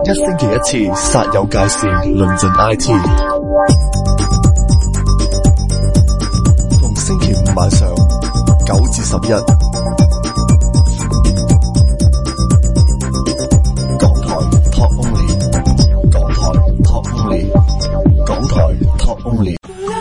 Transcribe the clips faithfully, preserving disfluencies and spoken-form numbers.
一星期一次，煞有介事，論盡 I T。逢星期五晚上九至十一，港台 Talk Only， 港台 Talk Only， 港台 Talk Only。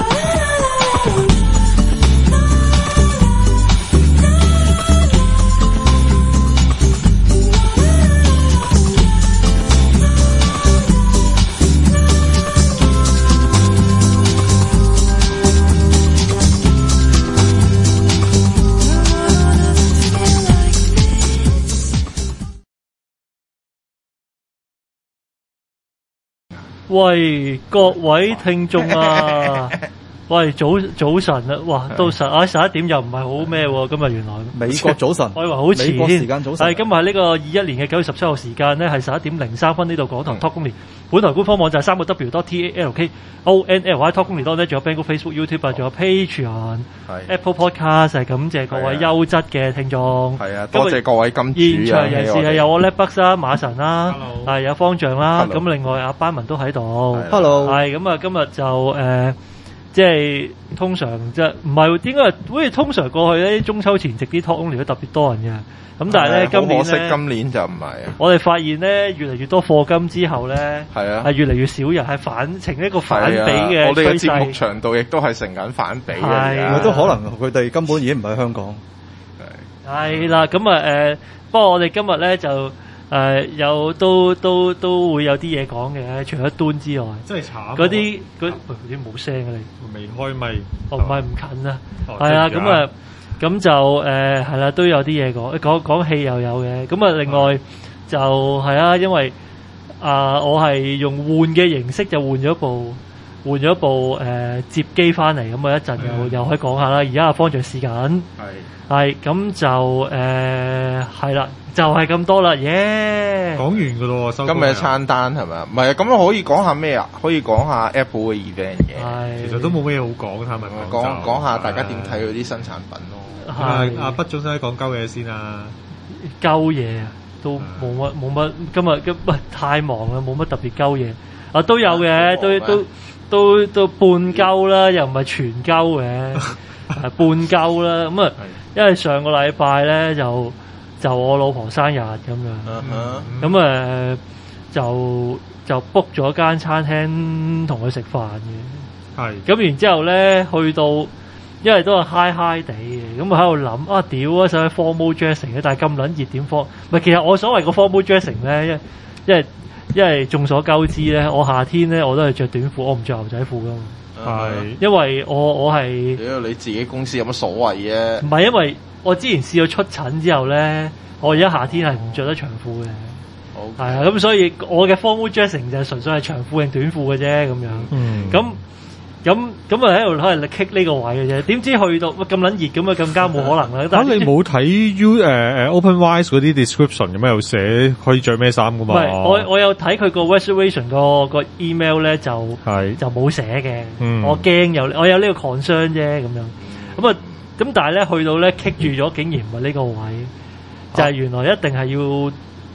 喂，各位聽眾啊！喂，早早晨啊！哇，到十啊十一點又唔係好咩喎？今日原來美國早晨， 我以為好遲添。 美國時間早晨， 係今日係呢個二一年嘅九月十七號時間咧，係十一點零三分呢度港台 Talk Only。本台官方網站三個 W dot T A L K O N L Y Talk Only dot net，仲有 Bangor Facebook、YouTube 啊，仲有 Patreon、Apple Podcast， 係感謝各位優質嘅聽眾。 係啊，多謝各位金主啊！ 現場人士係有我 Letbucks 啦、馬神啦，係有方丈啦，咁另外阿班文都喺度。 Hello， 係咁啊，今日就誒。即係通常即係唔係應該好似通常過去咧中秋前夕啲 Talk Only 都特別多人嘅，咁但係咧今年咧， 今年就唔係啊！ 我哋發現咧越嚟越多課金之後咧， 係啊， 係越嚟越少人係反呈一個反比嘅趨勢。 我哋嘅節目長度亦都係成緊反比嘅， 係都可能佢哋根本已經唔喺香港。 係啦，咁啊誒，不過我哋今日咧就。誒、呃、有都都都會有啲嘢講嘅，除咗端之外， 真係慘。 嗰啲嗰啲冇聲嘅你， 未開咪， 哦唔係唔近啊，係啊咁啊咁就誒係啦，都有啲嘢講，講講戲又有嘅，咁啊另外就係啊，因為啊、呃、我係用換嘅形式就換咗部換咗部誒、呃、摺機翻嚟，咁啊一陣又又可以講下啦。而家阿方丈試緊，係係咁就誒係啦。就係咁多啦，耶！ 講完噶咯，收今日餐單係咪啊？唔係啊，咁可以講下咩啊？可以講下 Apple 嘅 event 嘅。 其實都冇咩好講，係咪講講下大家點睇佢啲新產品咯。 係阿畢總使講鳩嘢先啊！ 鳩嘢啊，都冇乜冇乜，今日今喂太忙啦，冇乜特別鳩嘢。啊都有嘅，都都都都半鳩啦，又唔係全鳩嘅，係半鳩啦。咁啊，因為上個禮拜咧就。就我老婆生日咁樣，咁誒、uh huh. 就就 book 咗間餐廳同佢食飯嘅，係咁然之後咧去到，因為都係 high high 地嘅，咁我喺度諗啊屌啊，想去 formal dressing 嘅，但係咁撚熱點 formal？唔係，其實我所謂個 formal dressing 咧，因為因為眾所周知咧，我夏天咧我都係着短褲，我唔着牛仔褲噶嘛，係、uh huh. 因為我我係， 屌你自己公司有乜所謂嘅？ 唔係因為。我之前試過出診之後咧，我而家夏天係唔着得長褲嘅，係啊 Okay.，咁所以我嘅 formal dressing 就係純粹係長褲定短褲嘅啫咁樣。嗯，咁咁咁啊喺度可能 kick 呢個位嘅啫，點知去到咁撚熱咁啊更加冇可能啦。但係你冇睇 U 誒誒 OpenRice 嗰啲 description 咁樣有寫可以着咩衫噶嘛？ 唔係，我我有睇佢個 reservation 個個 email 咧就係就冇寫嘅。嗯、我驚有我有呢個 concern 啫咁樣。咁啊。咁但係咧去到咧棘住咗，竟然唔係呢個位，就係原來一定係要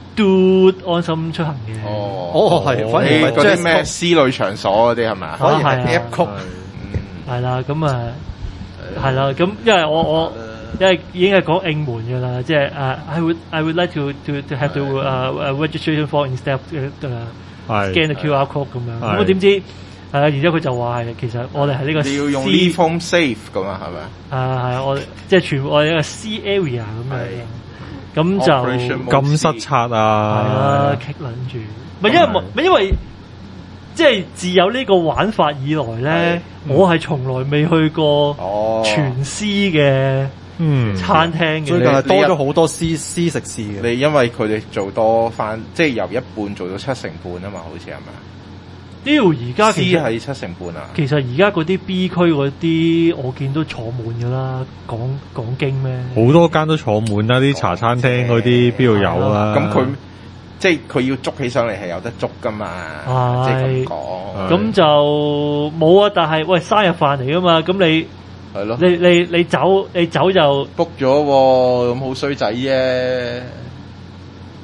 do 安心出行嘅。哦， 哦係，反而唔係嗰啲咩私履場所嗰啲係咪啊？可以係 app 曲，係啦，咁啊係啦，咁因為我我因為已經係講應門㗎啦，即係誒 I would I would like to to to have to 誒誒 registration form instead of 誒 scan the Q R code 咁樣，咁我點知？係啊，然之後佢就話係其實我哋係呢個 C， 你要用 Leave Home Safe 咁啊，係咪啊？ 啊係啊，我即係全部我哋一個 C area 咁樣，咁就咁失策啊！係啊，棘撚住，唔係因為唔係因為即係自有呢個玩法以來咧，我係從來未去過全 C 嘅餐廳嘅， 最近係多咗好多 C C 食肆嘅。 你因為佢哋做多翻，即係由一半做到七成半啊嘛，好似係咪啊？ 屌而家其實係七成半啊！ 其實而家嗰啲 B 區嗰啲，我見都坐滿㗎啦，講講經咩？ 好多間都坐滿啦，啲茶餐廳嗰啲邊度有啊？ 咁佢即係佢要捉起上嚟係有得捉㗎嘛？即係咁講。 咁就冇啊！但係喂，生日飯嚟㗎嘛？咁你係咯？你你你走你走就 book 咗喎，咁好衰仔啫！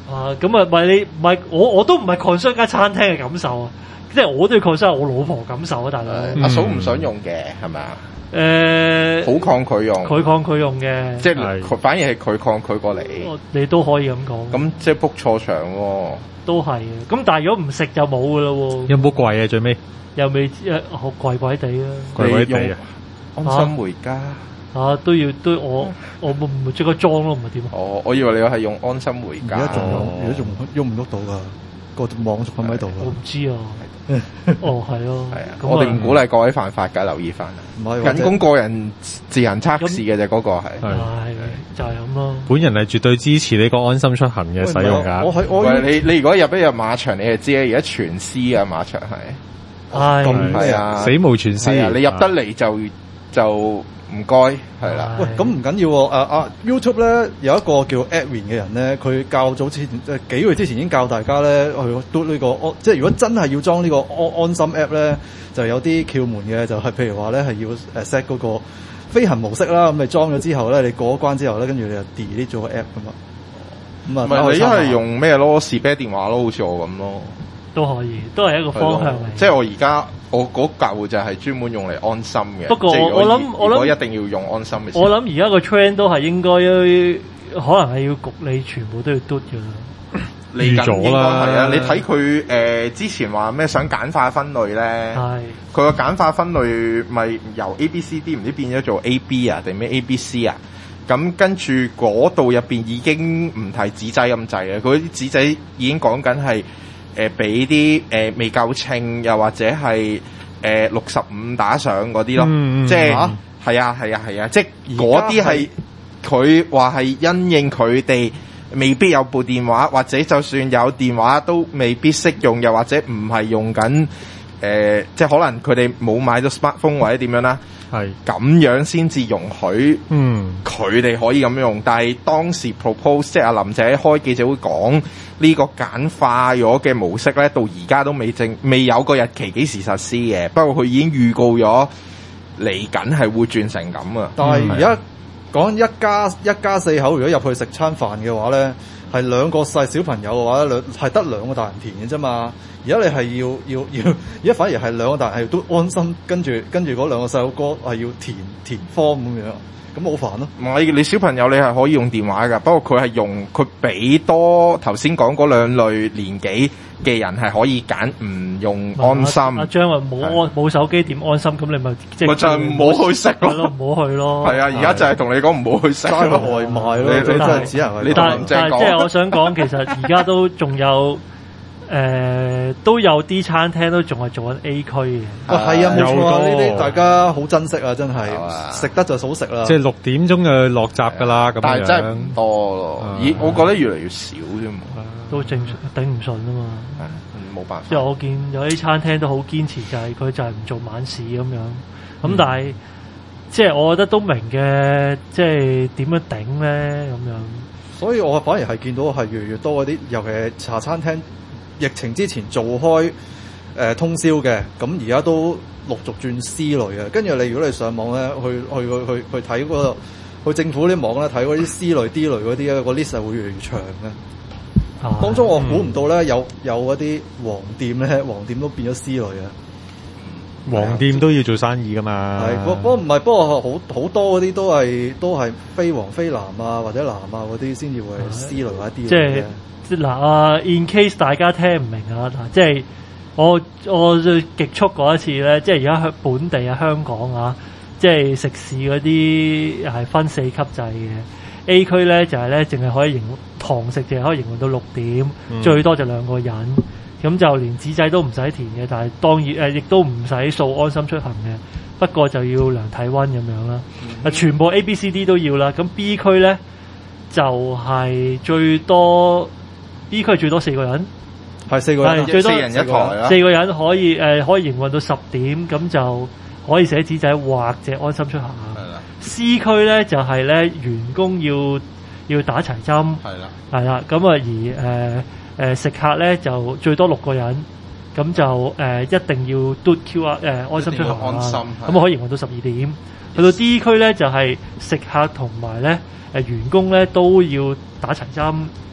啊，咁啊，唔係你唔係我我都唔係 concern 間餐廳嘅感受啊，即係我都要 concern 我老婆感受啊，大佬。 阿嫂唔想用嘅係咪啊？ 誒， 好抗拒用， 佢抗拒用嘅， 即係佢反而係佢抗拒過嚟。 你都可以咁講。 咁即係 book 錯場喎。都係嘅，咁但係如果唔食就冇噶咯喎。 有冇貴啊？最尾又未誒，好貴貴地啦， 貴貴地啊！ 安心回家啊，都要都我我唔唔即刻裝咯，唔係點啊？ 哦，我以為你係用安心回家。 而家仲有，而家仲喐唔喐到噶？個網仲喺度㗎。 我唔知啊。哦，係咯。係啊， 我哋唔鼓勵各位犯法㗎，留意翻。唔係，僅供個人自行測試嘅啫，嗰個係。係就係咁咯。 本人係絕對支持呢個安心出行嘅使用㗎。 我喺我喂你你如果入一入馬場，你就知咧，而家全屍啊馬場係。 係。 係啊。死無全屍。 你入得嚟就就。唔該，係啦。 喂，咁唔緊要喎。啊啊 YouTube 咧有一個叫 Edwin 嘅人咧，佢較早之前即係幾個月之前已經教大家咧去嘟呢個安，即係如果真係要裝呢個安安心 app 咧，就有啲竅門嘅，就係、是、譬如話咧係要 set 嗰個飛行模式啦。咁你裝咗之後咧，你過一關之後咧，跟住你就 delete 咗個 app 噶嘛。咁啊， 唔係你一係用咩咯？士啤電話咯，好似我咁咯。 都可以，都係一個方向嚟。 即係我而家我嗰嚿就係專門用嚟安心嘅。不過我諗我諗我一定要用安心嘅。 我諗而家個 trend 都係應該可能係要焗你全部都要嘟㗎啦。 嚟緊應該係啊！你睇佢誒之前話咩想簡化分類咧？係佢個簡化分類咪由 A B C D 唔知變咗做 A B 啊定咩 A B C 啊？咁跟住嗰度入邊已經唔提紙仔咁滯啊！佢啲紙仔已經講緊係。誒俾啲誒未夠稱，又或者係誒六十五打上嗰啲咯，嗯、即係係啊係啊係啊，啊，啊，即係嗰啲係佢話係因應佢哋未必有部電話，或者就算有電話都未必識用，又或者唔係用緊誒、呃，即係可能佢哋冇買到 smartphone 或者點樣啦。係咁樣先至容許，嗯，佢哋可以咁用。但係當時 propose 即係阿林姐開記者會講呢個簡化咗嘅模式咧，到而家都未正，未有個日期幾時實施嘅。不過佢已經預告咗嚟緊係會轉成咁啊。 但係而家講一家一家四口，如果入去食餐飯嘅話咧，係兩個細小朋友嘅話，兩係得兩個大人填嘅啫嘛。而家你係要要要，而家反而係兩個大人係都安心，跟住跟住嗰兩個細佬哥係要填填 form 咁樣，咁好煩咯。 唔係你小朋友你係可以用電話㗎，不過佢係用佢俾多頭先講嗰兩類年紀嘅人係可以揀唔用安心。 阿張話冇安冇手機點安心，咁你咪即係就係唔好去食咯， 唔好去咯。 係啊，而家就係同你講唔好去食， 齋個外賣咯，你真係只能你但但即係我想講，其實而家都仲有。誒、呃、都有啲餐廳都仲係做緊 A 區嘅， 啊係啊冇錯啊，呢啲大家好珍惜啊，真係食得就數食啦。 即係六點鐘就落閘㗎啦，咁樣。 但係真係唔多咯，咦、啊？我覺得越嚟越少啫嘛， 都正常頂唔順啊嘛， 冇辦法。 即係我見有啲餐廳都好堅持，就係、是、佢就係唔做晚市咁樣。咁、嗯、但係即係我覺得都明嘅，即係點樣頂咧咁樣。 所以我反而係見到係越嚟越多嗰啲，尤其係茶餐廳。疫情之前做開誒、呃、通宵嘅，咁而家都陸續轉 C 類嘅。跟住你如果你上網咧，去去去去去睇嗰個去政府啲網咧，睇嗰啲 C 類 D 類嗰啲咧，個 list 係會越嚟越長嘅。啊、當中我估唔到咧，有有嗰啲黃店咧，黃店都變咗 C 類嘅。 黃店都要做生意噶嘛？ 係，不過唔係，不過好好多嗰啲都係都係非黃非藍啊，或者藍啊嗰啲先至會係 C 類或者 D 類嘅。 嗱啊 ，in case 大家聽唔明啊，嗱，即係我我極速嗰一次咧，即係而家香本地啊香港啊，即係食肆嗰啲係分四級制嘅 A 區咧就係咧淨係可以營堂食，淨係可以營運到六點，嗯、最多就兩個人，咁就連紙仔都唔使填嘅，但係當然誒亦都唔使掃安心出行嘅，不過就要量體溫咁樣啦。啊、嗯，全部 A、B、C、D 都要啦。咁 B 區咧就係、是、最多。B 區最多四個人， 係四個人， 最多四人一台啦。 四個人可以誒、呃、可以營運到十點，咁就可以寫紙仔或者安心出行。係啦。C 區咧就係、是、咧員工要要打齊針。係啦。係啦。咁啊而誒誒、呃呃、食客咧就最多六個人，咁就誒、呃、一定要嘟 Q R 誒、呃、安心出行。安心。咁可以營運到十二點。去到 D 區咧就係、是、食客同埋咧誒員工咧都要打齊針。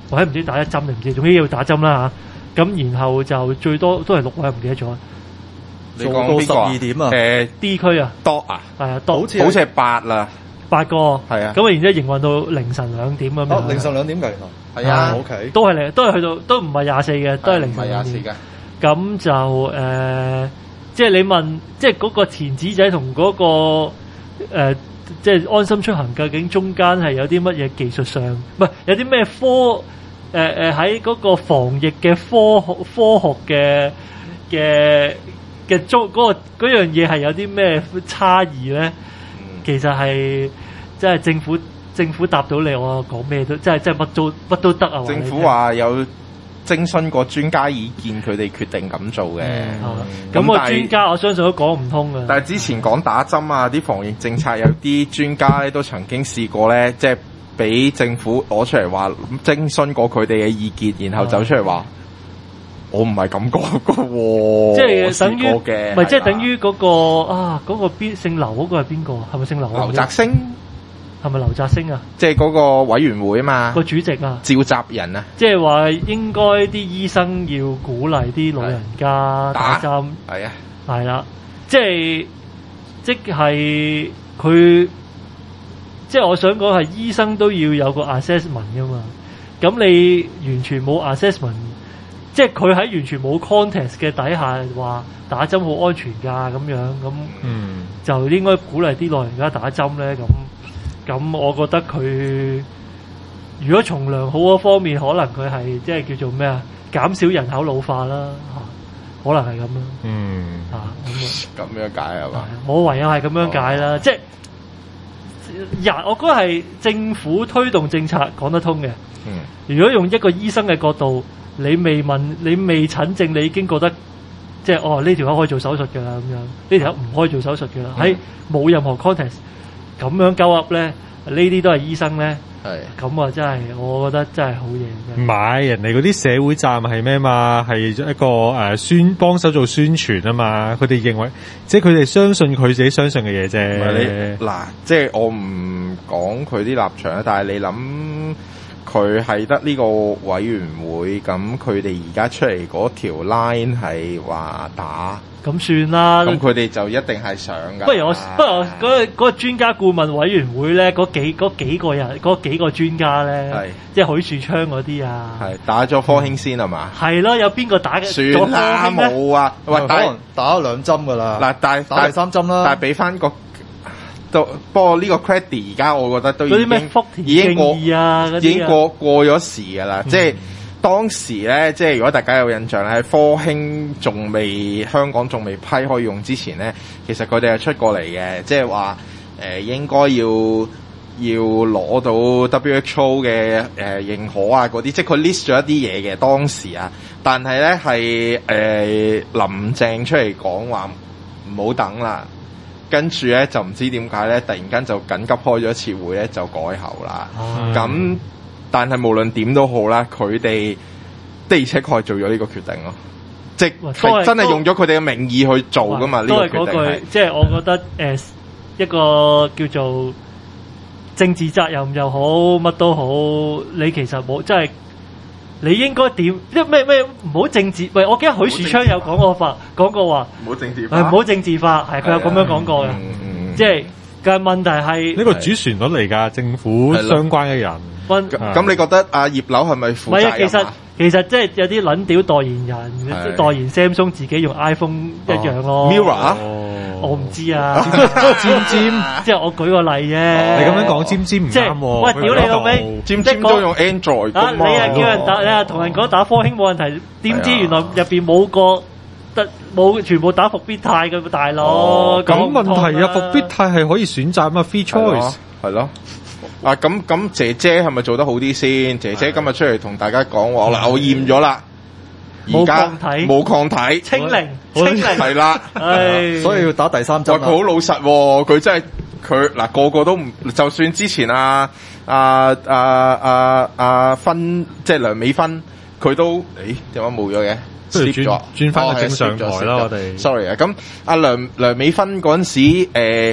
或者唔知打一針定唔知，總之要打針啦嚇。咁然後就最多都係六位，唔記得咗。 你講邊個？ 十二點啊？ 誒 D 區啊， 多啊， 係啊，多好似好似係八啦， 八個係啊。 咁啊，然之後營運到凌晨兩點咁樣。 哦，凌晨兩點計係啊 ，OK， 都係嚟，都係去到，都唔係廿四嘅，都係凌晨廿四嘅。 咁就誒、呃，即係你問，即係嗰個填紙仔同嗰、嗰個、呃、即係安心出行，究竟中間係有啲乜嘢技術上，唔係有啲咩科誒誒喺嗰個防疫嘅科學科學嘅嘅嘅中嗰個嗰樣嘢係有啲咩差異咧？其實係即係政府政府答到你，我講咩都即係即係乜都乜都得啊！ 政府話有徵詢過專家意見，佢哋決定咁做嘅。 咁、嗯、個專家我相信都講唔通嘅。 但係之前講打針啊，啲防疫政策有啲專家咧都曾經試過咧，即係俾政府攞出嚟話徵詢過佢哋嘅意見，然後走出嚟話、嗯、我唔係咁講嘅喎。即係等於唔係即係等於嗰、嗰個啊嗰、嗰個邊姓劉嗰個係邊個？係咪姓劉？ 劉澤星。 係咪劉澤星啊？即係嗰個委員會啊嘛， 個主席啊， 召集人啊， 即係話應該啲醫生要鼓勵啲老人家打針， 係啊， 係啦，即係即係佢，即係我想講係醫生都要有個 assessment 噶嘛，咁你完全冇 assessment， 即係佢喺完全冇 context 嘅底下話打針好安全㗎咁樣，咁嗯就應該鼓勵啲老人家打針咧咁。咁我覺得佢如果從良好嗰方面，可能佢係即係叫做咩啊？減少人口老化啦，嚇，可能係咁啦。 嗯， 嚇咁咁樣解係嘛？ 我唯有係咁樣解啦，哦、即係人，我覺得係政府推動政策講得通嘅。 嗯， 如果用一個醫生嘅角度，你未問，你未診症，你已經覺得即係哦呢條友可以做手術㗎啦，咁樣呢條友唔可以做手術㗎啦，喺冇、嗯、任何 context。咁樣鳩噏咧，呢啲都係醫生咧，係咁啊！真係，我覺得真係好嘢。 唔係人哋嗰啲社會站係咩嘛？係一個誒宣幫手做宣傳啊嘛！佢哋認為，即係佢哋相信佢自己相信嘅嘢啫。唔係你嗱，即係我唔講佢啲立場啊，但係你諗佢係得呢個委員會，咁佢哋而家出嚟嗰條 line 係話打。 咁算啦， 咁佢哋就一定係想㗎。 不如我，不如我嗰個嗰個專家顧問委員會咧，嗰幾嗰幾個人，嗰幾個專家咧，即係許樹昌嗰啲啊，係打咗科興先係嘛？係咯，有邊個打嘅？ 算啦，冇啊。喂， 可能打咗兩針㗎啦。 嗱，但係打第三針啦。 但係俾翻個，都不過呢個 credit 而家我覺得都已經已經過啊， 已經過過咗時㗎啦，即係。當時咧，即係如果大家有印象咧，科興仲未香港仲未批可以用之前咧，其實佢哋係出過嚟嘅，即係話誒應該要要攞到 W H O 嘅誒、呃、認可啊嗰啲，即係佢 list 咗一啲嘢嘅當時啊，但係咧係誒林鄭出嚟講話唔好等啦，跟住咧就唔知點解咧，突然間就緊急開咗一次會咧就改口啦，咁、嗯。但係無論點都好啦，佢哋的而且確係做咗呢個決定咯，即係真係用咗佢哋嘅名義去做噶嘛呢個決定。都係嗰句， 即係我覺得誒、呃、一個叫做政治責任又好，乜都好，你其實冇即係你應該點？即係咩咩唔好政治？喂，我記得許樹昌有講過法，講過話唔好政治化， 唔好政治化，係佢有咁樣講過嘅，即係嘅問題係呢個主旋律嚟㗎，政府相關嘅人。 咁咁，你覺得阿葉劉係咪負責任啊？ 其實其實即係有啲撚屌代言人，代言 Samsung 自己用 iPhone 一樣咯。 Mirror， 我唔知啊。尖尖，即係我舉個例啫。你咁樣講尖尖唔啱喎。 喂，屌你老味， 尖尖都用 Android 啊！你啊叫人打，你啊同人講打科興冇問題，點知原來入邊冇個得冇全部打復必泰嘅大佬。 咁問題啊，復必泰係可以選擇嘛 ，free choice 係咯。啊咁咁姐姐係咪做得好啲先？姐姐今日出嚟同大家講話，嗱我驗咗啦，而家冇抗體， 清零，清零係啦， 所以要打第三針。 佢好老實喎，佢真係佢嗱個個都唔，就算之前啊啊啊啊啊芬即係梁美芬，佢都誒點解冇咗嘅？ 轉咗轉翻個正常台啦，我哋。 sorry 啊，咁阿梁梁美芬嗰陣時誒。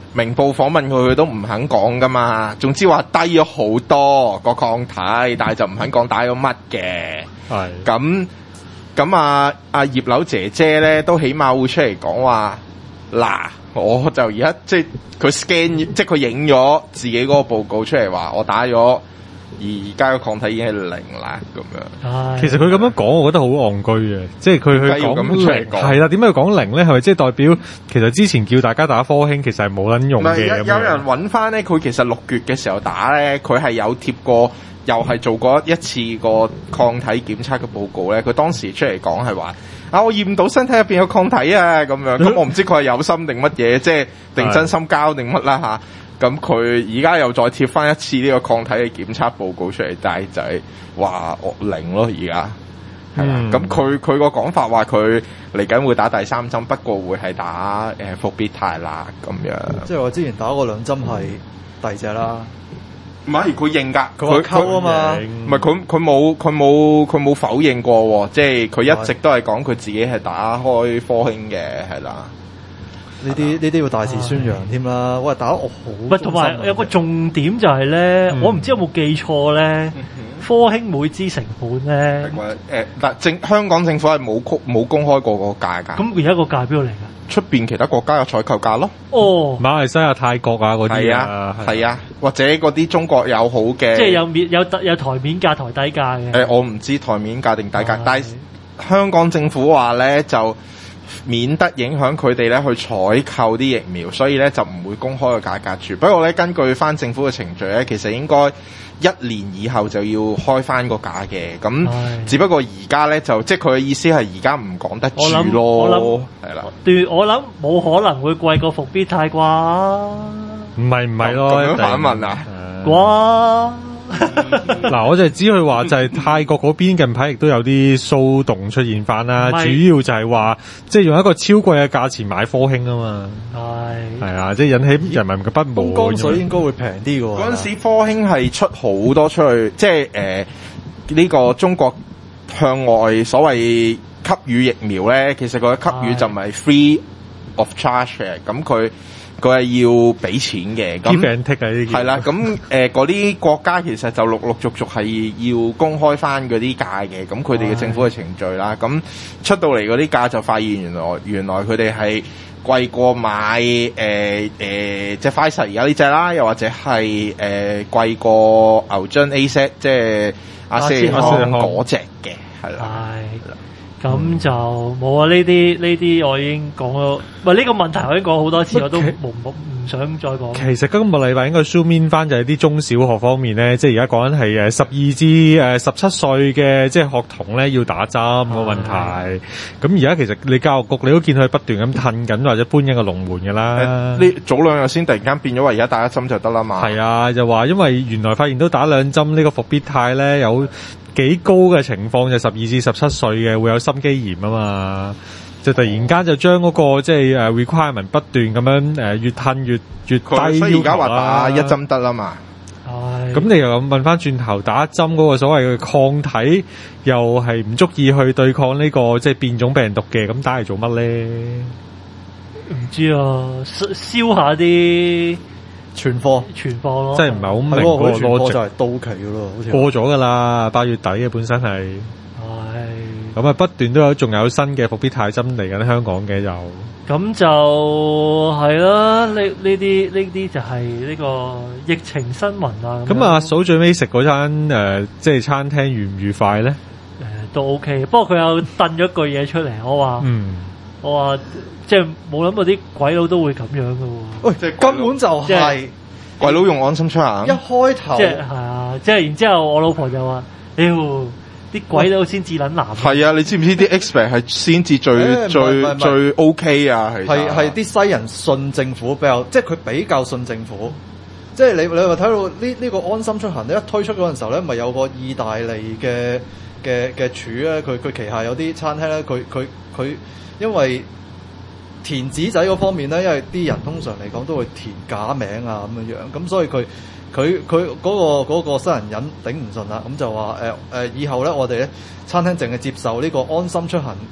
明報訪問佢，佢都唔肯講噶嘛。總之話低咗好多個抗體，但係就唔肯講打咗乜嘅。 係咁咁啊，阿葉劉姐姐咧都起碼會出嚟講話，嗱，我就而家即係佢 scan，即係佢影咗自己嗰個報告出嚟話，我打咗。而而家個抗體已經係零啦，咁樣。 係其實佢咁樣講，我覺得好戇居嘅，即係佢佢講零係啦，點解要講零咧？係咪即係代表其實之前叫大家打科興，其實係冇撚用嘅？ 有有人揾翻咧，佢其實六月嘅時候打咧，佢係有貼過，又係做過一次個抗體檢測嘅報告咧。佢當時出嚟講係話：啊，我驗到身體入邊有抗體啊，咁樣。咁我唔知佢係有心定乜嘢，即係定真心交定乜啦嚇。咁佢而家又再貼翻一次呢個抗體嘅檢測報告出嚟，但係就係話我零咯，而家係啦。咁佢佢個講法話佢嚟緊會打第三針，不過會係打誒復必泰啦咁樣。 即係我之前打嗰兩針係第二隻啦。 唔係佢認㗎， 佢溝啊嘛。 唔係佢佢冇佢冇佢冇否認過喎，即係佢一直都係講佢自己係打開科興嘅，係啦。 呢啲呢啲要大肆宣揚添啦！喂，打得我好， 喂，同埋有個重點就係咧，嗯、我唔知有冇記錯咧，嗯、科興每支成本咧， 誒嗱政香港政府係冇冇公開過個價㗎。 咁而家個價邊度嚟㗎？ 出邊其他國家有採購價咯。 哦， 馬來西亞、泰國啊嗰啲啊，係啊，或者嗰啲中國友好嘅， 即係有面有有台面價、台底價嘅。 誒、呃，我唔知台面價定底價， 係但係香港政府話咧就。免得影響佢哋咧去採購啲疫苗，所以咧就唔會公開個價格住。不過咧，根據翻政府嘅程序咧，其實應該一年以後就要開翻個價嘅。咁只不過而家咧就即係佢嘅意思係而家唔講得住咯。 我諗係啦， 對，我諗冇可能會貴過復必泰啩？ 唔係唔係咯， 咁樣反問啊？ 啩？ 嗱，我就係知佢話就係泰國嗰邊近排亦都有啲騷動出現翻啦，主要就係話即係用一個超貴嘅價錢買科興啊嘛，係係啊，即係引起人民嘅不滿。 東江水應該會平啲嘅喎。 嗰陣時科興係出好多出去，即係誒呢個中國向外所謂給予疫苗咧，其實佢嘅給予就唔係 free of charge 嘅，咁佢。佢係要俾錢嘅，咁係啦，咁誒嗰啲國家其實就陸陸續續係要公開翻嗰啲價嘅，咁佢哋嘅政府嘅程序啦，咁出到嚟嗰啲價就發現原來原來佢哋係貴過買誒誒、呃呃、即係 Pfizer 而家呢隻啦，又或者係誒、呃、貴過牛津 A Z 即係阿斯利康嗰隻嘅，係啦。 咁就冇啊！呢啲呢啲我已經講咗，喂呢個問題我已經講好多次，我都冇冇唔想再講。 其實今個禮拜應該 zoom in 翻就係啲中小學方面咧，即係而家講緊係誒十二至誒十七歲嘅即係學童咧要打針個問題。咁而家其實你教育局你都見佢不斷咁褪緊或者搬緊個龍門㗎啦。 呢早兩日先突然間變咗話而家打一針就得啦嘛。 係啊，就話因為原來發現到打兩針呢個復必泰咧有幾高嘅情況，就十二至十七歲嘅會有心肌炎啊嘛，就突然間就將嗰個即係誒 requirement 不斷咁樣誒越褪越越低要求啦。所以而家話打一針得啦嘛。咁你又問翻轉頭打一針嗰個所謂嘅抗體，又係唔足以去對抗呢個即係變種病毒嘅，咁打嚟做乜咧？ 唔知啊，燒下啲。 存貨， 存貨咯， 即係唔係好明嗰個存貨就係到期嘅咯，好似過咗噶啦，八月底嘅本身係，係咁啊，不斷都有仲有新嘅復必泰針嚟緊香港嘅又， 咁就係啦，呢呢啲呢啲就係呢個疫情新聞啊。 咁啊，嫂最尾食嗰餐誒，即係餐廳愉唔愉快咧？誒、 呃，都 OK，不過佢又掟咗句嘢出嚟，我話，嗯，我話。即係冇諗過啲鬼佬都會咁樣嘅喎。 喂，即係根本就係、是、 鬼佬用安心出行。 一開頭即係係啊，即係然之後我老婆就話：屌，啲鬼佬先至撚男。 係啊，你知唔知啲 expert 係先至最、欸、最最 OK 啊？係係係啲西人信政府比較，即係佢比較信政府。即係你你話睇到呢呢、呢個安心出行咧，一推出嗰陣時候咧，咪有個意大利嘅嘅嘅廚咧，佢佢旗下有啲餐廳咧，佢佢佢因為。填紙仔嗰方面咧，因為啲人通常嚟講都會填假名啊咁樣樣，咁所以佢佢佢嗰個嗰個新人忍頂唔順啦，咁就話誒誒以後咧我哋咧餐廳淨係接受呢個安心出行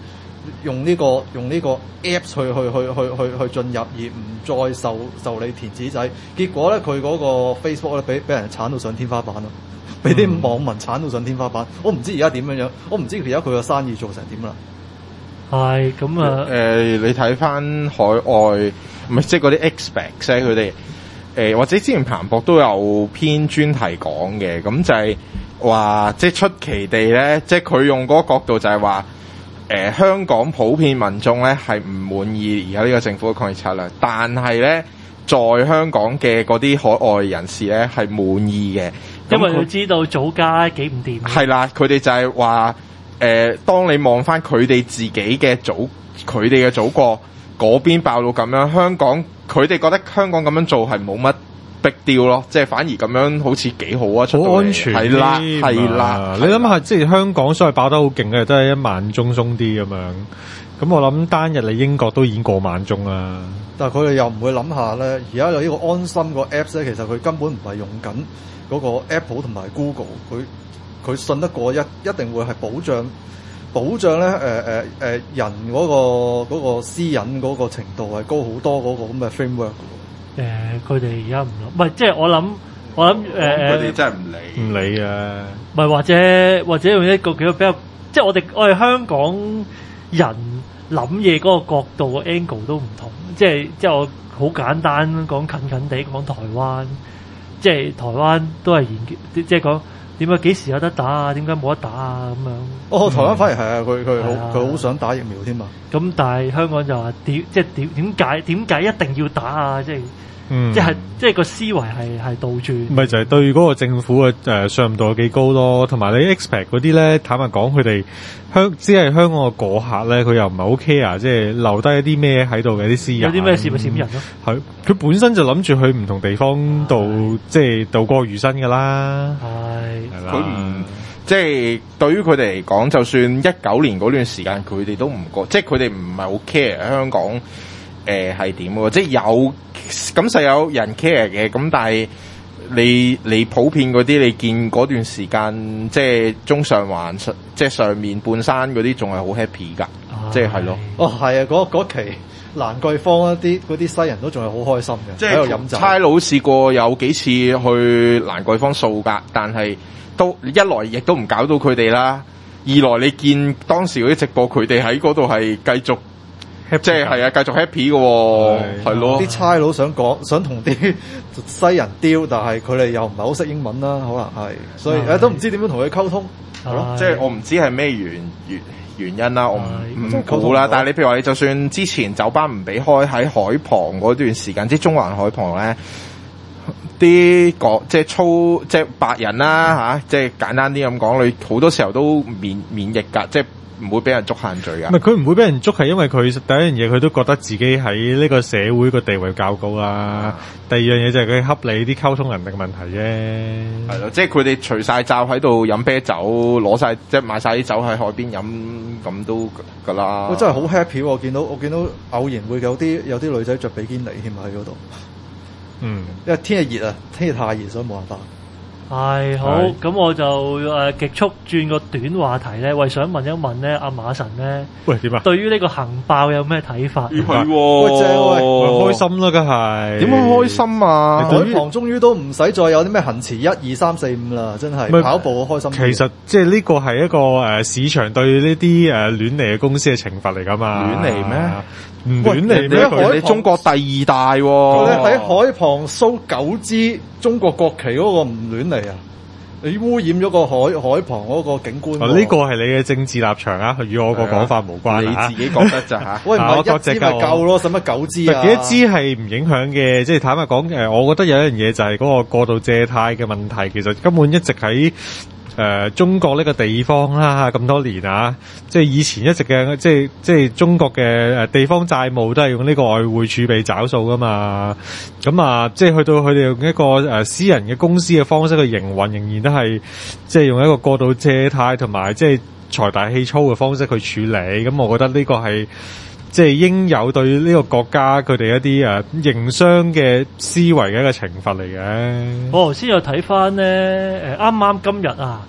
用呢、這個用呢個 Apps 去去去去去去進入，而唔再受受你填紙仔。結果咧，佢嗰個 Facebook 咧，俾俾人鏟到上天花板咯，俾啲網民鏟到上天花板。嗯、我唔知而家點樣樣，我唔知而家佢個生意做成點啦。 係咁啊！誒、 呃，你睇翻海外，唔係即係嗰啲 expat 咧，佢哋誒或者之前彭博都有篇專題講嘅，咁就係話即係出奇地咧，即係佢用嗰個角度就係話誒香港普遍民眾咧係唔滿意而家呢個政府嘅抗疫策略，但係咧在香港嘅嗰啲海外人士咧係滿意嘅， 因為佢知道祖家幾唔掂。係啦，佢哋就係話。誒、呃，當你望翻佢哋自己嘅祖，佢哋嘅祖國嗰邊爆到咁樣，香港佢哋覺得香港咁樣做係冇乜逼調咯，即係反而咁樣好似幾好啊，出到嚟好安全啲， 係啦，係啦。 你諗下，即係香港所謂爆得好勁嘅，都係一萬宗鬆啲咁樣。咁我諗單日你英國都已經過萬宗啦。 但係佢哋又唔會諗下咧，而家有呢個安心個 Apps 咧，其實佢根本唔係用緊嗰個 Apple 同埋 Google 佢。佢信得過一一定會係保障保障咧誒誒誒人嗰、嗰個嗰個私隱嗰個程度係高好多嗰個咁嘅 framework 嘅喎。 誒，佢哋而家唔諗，唔係即係我諗我諗誒誒， 佢哋真係唔理唔理啊！ 唔係或者或者用一個叫比較，即係我哋我哋香港人諗嘢嗰個角度個 angle 都唔同，即係即係我好簡單講近近地講台灣，即係台灣都係研究，即係講。點解幾時有得打啊？點解冇得打啊？咁樣哦，台灣反而係啊，佢佢好佢好想打疫苗添嘛。 咁但係香港就話點即係點點解點解一定要打啊？即係、嗯、即係即係個思維係係倒轉。 咪就係對嗰個政府嘅誒信任度有幾高咯，同埋你 expat 嗰啲咧，坦白講佢哋香只係香港嘅過客咧，佢又唔係好 care，即係留低一啲咩喺度嘅啲私隱。有啲咩事咪閃人咯。 係佢本身就諗住去唔同地方度即係度過餘生㗎啦。係。 佢唔即係對於佢哋嚟講，就算一九年嗰段時間，佢哋都唔覺，即係佢哋唔係好 care 香港誒係點喎？即係有咁實有人 care 嘅，咁但係你你普遍嗰啲，你見嗰段時間，即係中上環即係上面半山嗰啲，仲係好 happy 㗎，即係係咯。 哦，係啊，嗰嗰期蘭桂坊一啲嗰啲西人都仲係好開心嘅， 即係喺度飲酒。差佬試過有幾次去蘭桂坊掃㗎，但係。都一來亦都唔搞到佢哋啦，二來你見當時嗰啲直播，佢哋喺嗰度係繼續，即係係啊，繼續 happy 嘅喎，係咯。啲差佬想講，想同啲西人丟，但係佢哋又唔係好識英文啦，可能係，所以誒都唔知點樣同佢溝通，係咯。 即係我唔知係咩原原原因啦，我唔唔估啦。但係你譬如話，你就算之前酒吧唔俾開喺海旁嗰段時間，即係中環海旁咧。啲講即係粗即係白人啦嚇，即係簡單啲咁講，你好多時候都免免疫㗎，即係唔會俾人捉限聚㗎。 唔係佢唔會俾人捉，係因為佢第一樣嘢佢都覺得自己喺呢個社會個地位較高啦。第二樣嘢就係佢恰你啲溝通能力嘅問題啫。 係咯，即係佢哋除晒罩喺度飲啤酒，攞晒即係買晒啲酒喺海邊飲，咁都㗎啦。 我真係好 happy 喎！我見到我見到偶然會有啲有啲女仔着比堅尼添喺嗰度。嗯，因為天氣熱啊，天氣太熱，所以冇辦法。 係好，咁我就誒、呃、極速轉個短話題咧，喂，想問一問咧，阿馬神咧， 喂點啊？ 對於呢個行爆有咩睇法？ 係喎， 喂正喂， 開心啦，梗係點樣開心啊？ 海旁終於都唔使再有啲咩行遲一二三四五啦，真係跑步好開心。 其實即係呢個係一個誒、呃、市場對呢啲誒亂嚟嘅公司嘅懲罰嚟㗎嘛？ 亂嚟咩？ 唔亂嚟咩？你中國第二大喎、哦， 佢喺海旁 show 九支中國國旗嗰個唔亂嚟啊！你污染咗個海海旁嗰個景觀。呢、 哦呢個係你嘅政治立場啊，與我個講法無關、啊、 你自己覺得咋嚇？ 喂，唔係一支咪夠咯，使乜九支啊？ 幾多支係唔影響嘅，即係坦白講誒，我覺得有一樣嘢就係嗰個過度借貸嘅問題，其實根本一直喺。誒、呃、中國呢個地方啦，咁多年啊，即係以前一直嘅，即係即係中國嘅誒地方債務都係用呢個外匯儲備找數噶嘛，咁啊，即係去到佢哋用一個誒、呃、私人嘅公司嘅方式去營運，仍然都係即係用一個過度借貸同埋即係財大氣粗嘅方式去處理，咁我覺得呢個係即係應有對呢個國家佢哋一啲誒營商嘅思維嘅一個懲罰嚟嘅。 我頭先又睇翻咧，誒啱啱今日啊，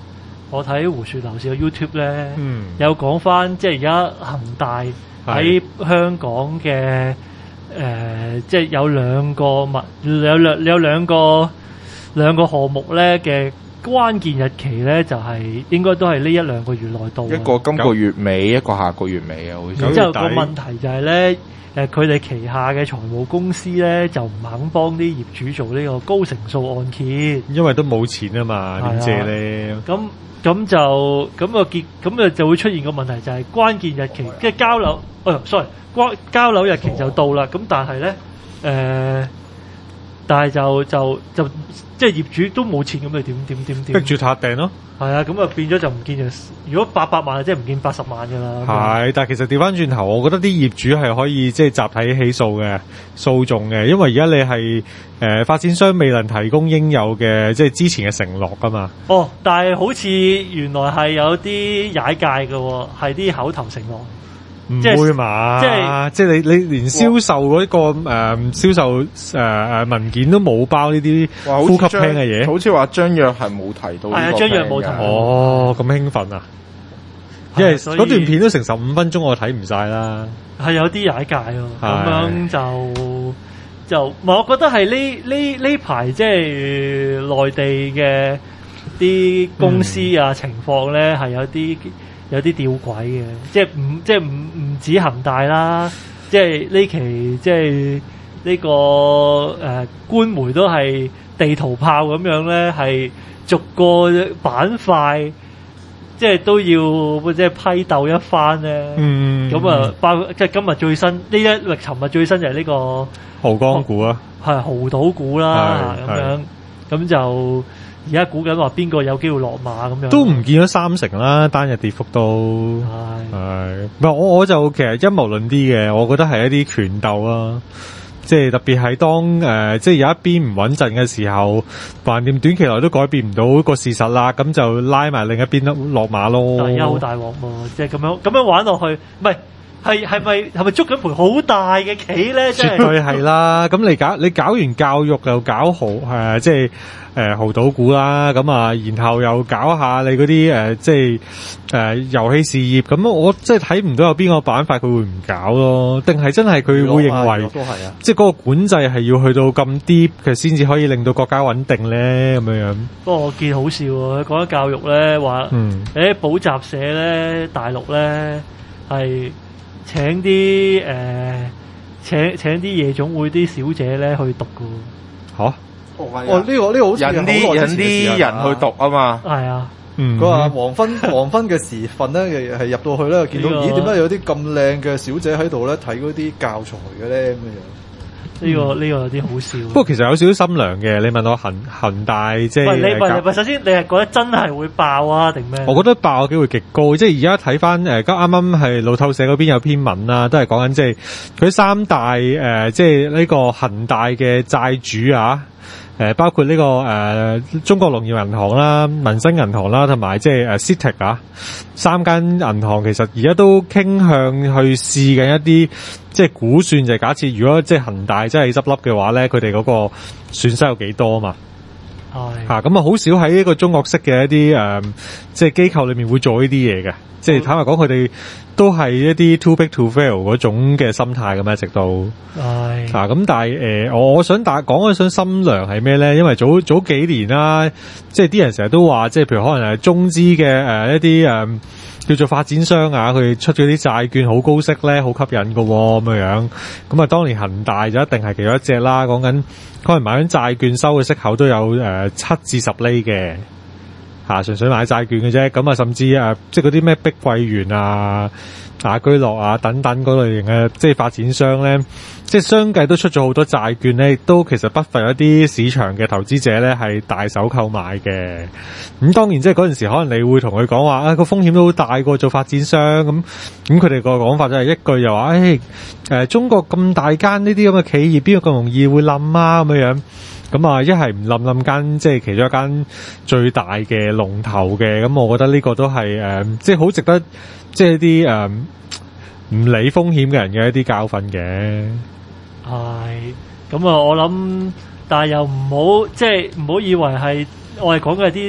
我睇胡說樓市嘅 YouTube 咧， 嗯、 有講翻即係而家恒大喺香港嘅誒、呃，即係有兩個物有兩有兩個兩個項目咧嘅關鍵日期咧，就係、是、應該都係呢一兩個月內到。 一個今個月尾，一個下個月尾啊，好似。 然之後個問題就係咧，誒佢哋旗下嘅財務公司咧就唔肯幫啲業主做呢個高成數按揭，因為都冇錢啊嘛，點借咧？ 咁咁就咁個結，咁就就會出現個問題，就係關鍵日期，即係交樓，哦，sorry，關交樓日期就到啦。咁但係咧，誒、呃，但係就就就即係業主都冇錢，咁你點點點點？ 逼住撻訂咯。 係啊，咁啊變咗就唔見就，如果八百萬即係唔見八十萬㗎啦。 係，但係其實調翻轉頭，我覺得啲業主係可以即係集體起訴嘅訴訟嘅，因為而家你係誒、呃、發展商未能提供應有嘅即係之前嘅承諾㗎嘛。 哦，但係好似原來係有啲踩界嘅喎，係啲口頭承諾。 唔會嘛？即係即係你你連銷售嗰、那個誒、呃、銷售誒誒、呃、文件都冇包呢啲呼吸聽嘅嘢， 好似話張約係冇提到。係啊， 張約冇提。 哦，咁興奮啊！因為嗰段片都成十五分鐘，我睇唔晒啦。 係有啲踩界喎，咁樣就就唔係，我覺得係呢呢呢排即係內地嘅啲公司啊、嗯、情況咧係有啲。有啲吊詭嘅，即係唔即係唔唔止恒大啦，即係呢期即係呢、呢個誒、呃、官媒都係地圖炮咁樣咧，係逐個板塊即係都要即係批鬥一番咧。嗯，咁啊包括即係今日最新呢一歷，尋日最新就係呢個濠江股啊，係濠賭股啦咁樣，咁就。而家估緊話邊個有機會落馬咁樣， 都唔見咗三成啦，單日跌幅都係係。唔係我我就其實陰謀論啲嘅，我覺得係一啲權鬥啦，即係特別係當誒、呃、即係有一邊唔穩陣嘅時候，橫掂短期內都改變唔到個事實啦，咁就拉埋另一邊落馬咯。 但係而家好大鑊喎，即係咁樣咁樣玩落去，唔係係係咪係咪捉緊盤好大嘅棋咧？ 絕對係啦。咁你搞你搞完教育又搞好誒、呃，即係。誒濠賭股啦，咁啊，然後又搞下你嗰啲誒，即係誒遊戲事業，咁我即係睇唔到有邊個板塊佢會唔搞咯？定係真係佢會認為， 都係啊， 即係嗰個管制係要去到咁 deep 嘅先至可以令到國家穩定咧，咁樣樣。不過我見好笑喎，講緊教育咧，話誒補習社咧，大陸咧係請啲誒、呃、請請啲夜總會啲小姐咧去讀噶喎。嚇！ 哦，呢、這個呢、這個好似引啲引啲人去讀啊嘛， 係啊， 佢話黃昏黃昏嘅時分咧，係入到去咧，見到咦點解有啲咁靚嘅小姐喺度咧睇嗰啲教材嘅咧咁樣？ 呢、這個呢、這個有啲好笑。 不過其實有少少心涼嘅，你問我恒恒大即係， 你問問首先你係覺得真係會爆啊定咩？ 我覺得爆嘅機會極高，即係而家睇翻誒，啱啱係路透社嗰邊有篇文啦，都係講緊即係佢三大誒、呃，即係呢個恒大嘅債主啊。誒包括呢、這個誒、呃、中國農業銀行啦、民生銀行啦，同埋即係誒 CITIC 啊，三間銀行其實而家都傾向去試緊一啲即係估算，就係假設如果即係恒大真係執笠嘅話咧，佢哋嗰個損失有幾多啊嘛？係嚇咁啊，好少喺呢個中國式嘅一啲誒、呃、即係機構裏面會做呢啲嘢嘅，即係坦白講，佢哋都係一啲 too big to fail 嗰種嘅心態咁樣，直到係嚇咁。但係誒、呃，我我想打講，我想心涼係咩咧？因為早早幾年啦，即係啲人成日都話，即係譬如可能係中資嘅誒、呃、一啲誒、呃、叫做發展商啊，佢哋出咗啲債券好高息咧，好吸引㗎喎咁樣樣。咁啊，當年恒大就一定係其中一隻啦。講緊可能買緊債券收嘅息口都有誒七至十厘嘅。嚇，純粹買債券嘅啫，咁啊，甚至誒，即係嗰啲咩碧桂園啊、雅居樂啊等等嗰類型嘅，即係發展商咧，即係相繼都出咗好多債券咧，亦都其實不乏一啲市場嘅投資者咧係大手購買嘅。咁當然即係嗰陣時，可能你會同佢講話啊，個風險都好大過做發展商咁，咁佢哋個講法就係一句就話，誒誒，中國咁大間呢啲咁嘅企業，邊個咁容易會冧啊咁樣樣。咁啊，一係唔冧冧間，即係其中一間最大嘅龍頭嘅，咁我覺得呢個都係誒，即係好值得，即係啲誒唔理風險嘅人嘅一啲教訓嘅。係，咁啊，我諗，但係又唔好，即係唔好以為係我哋講嘅啲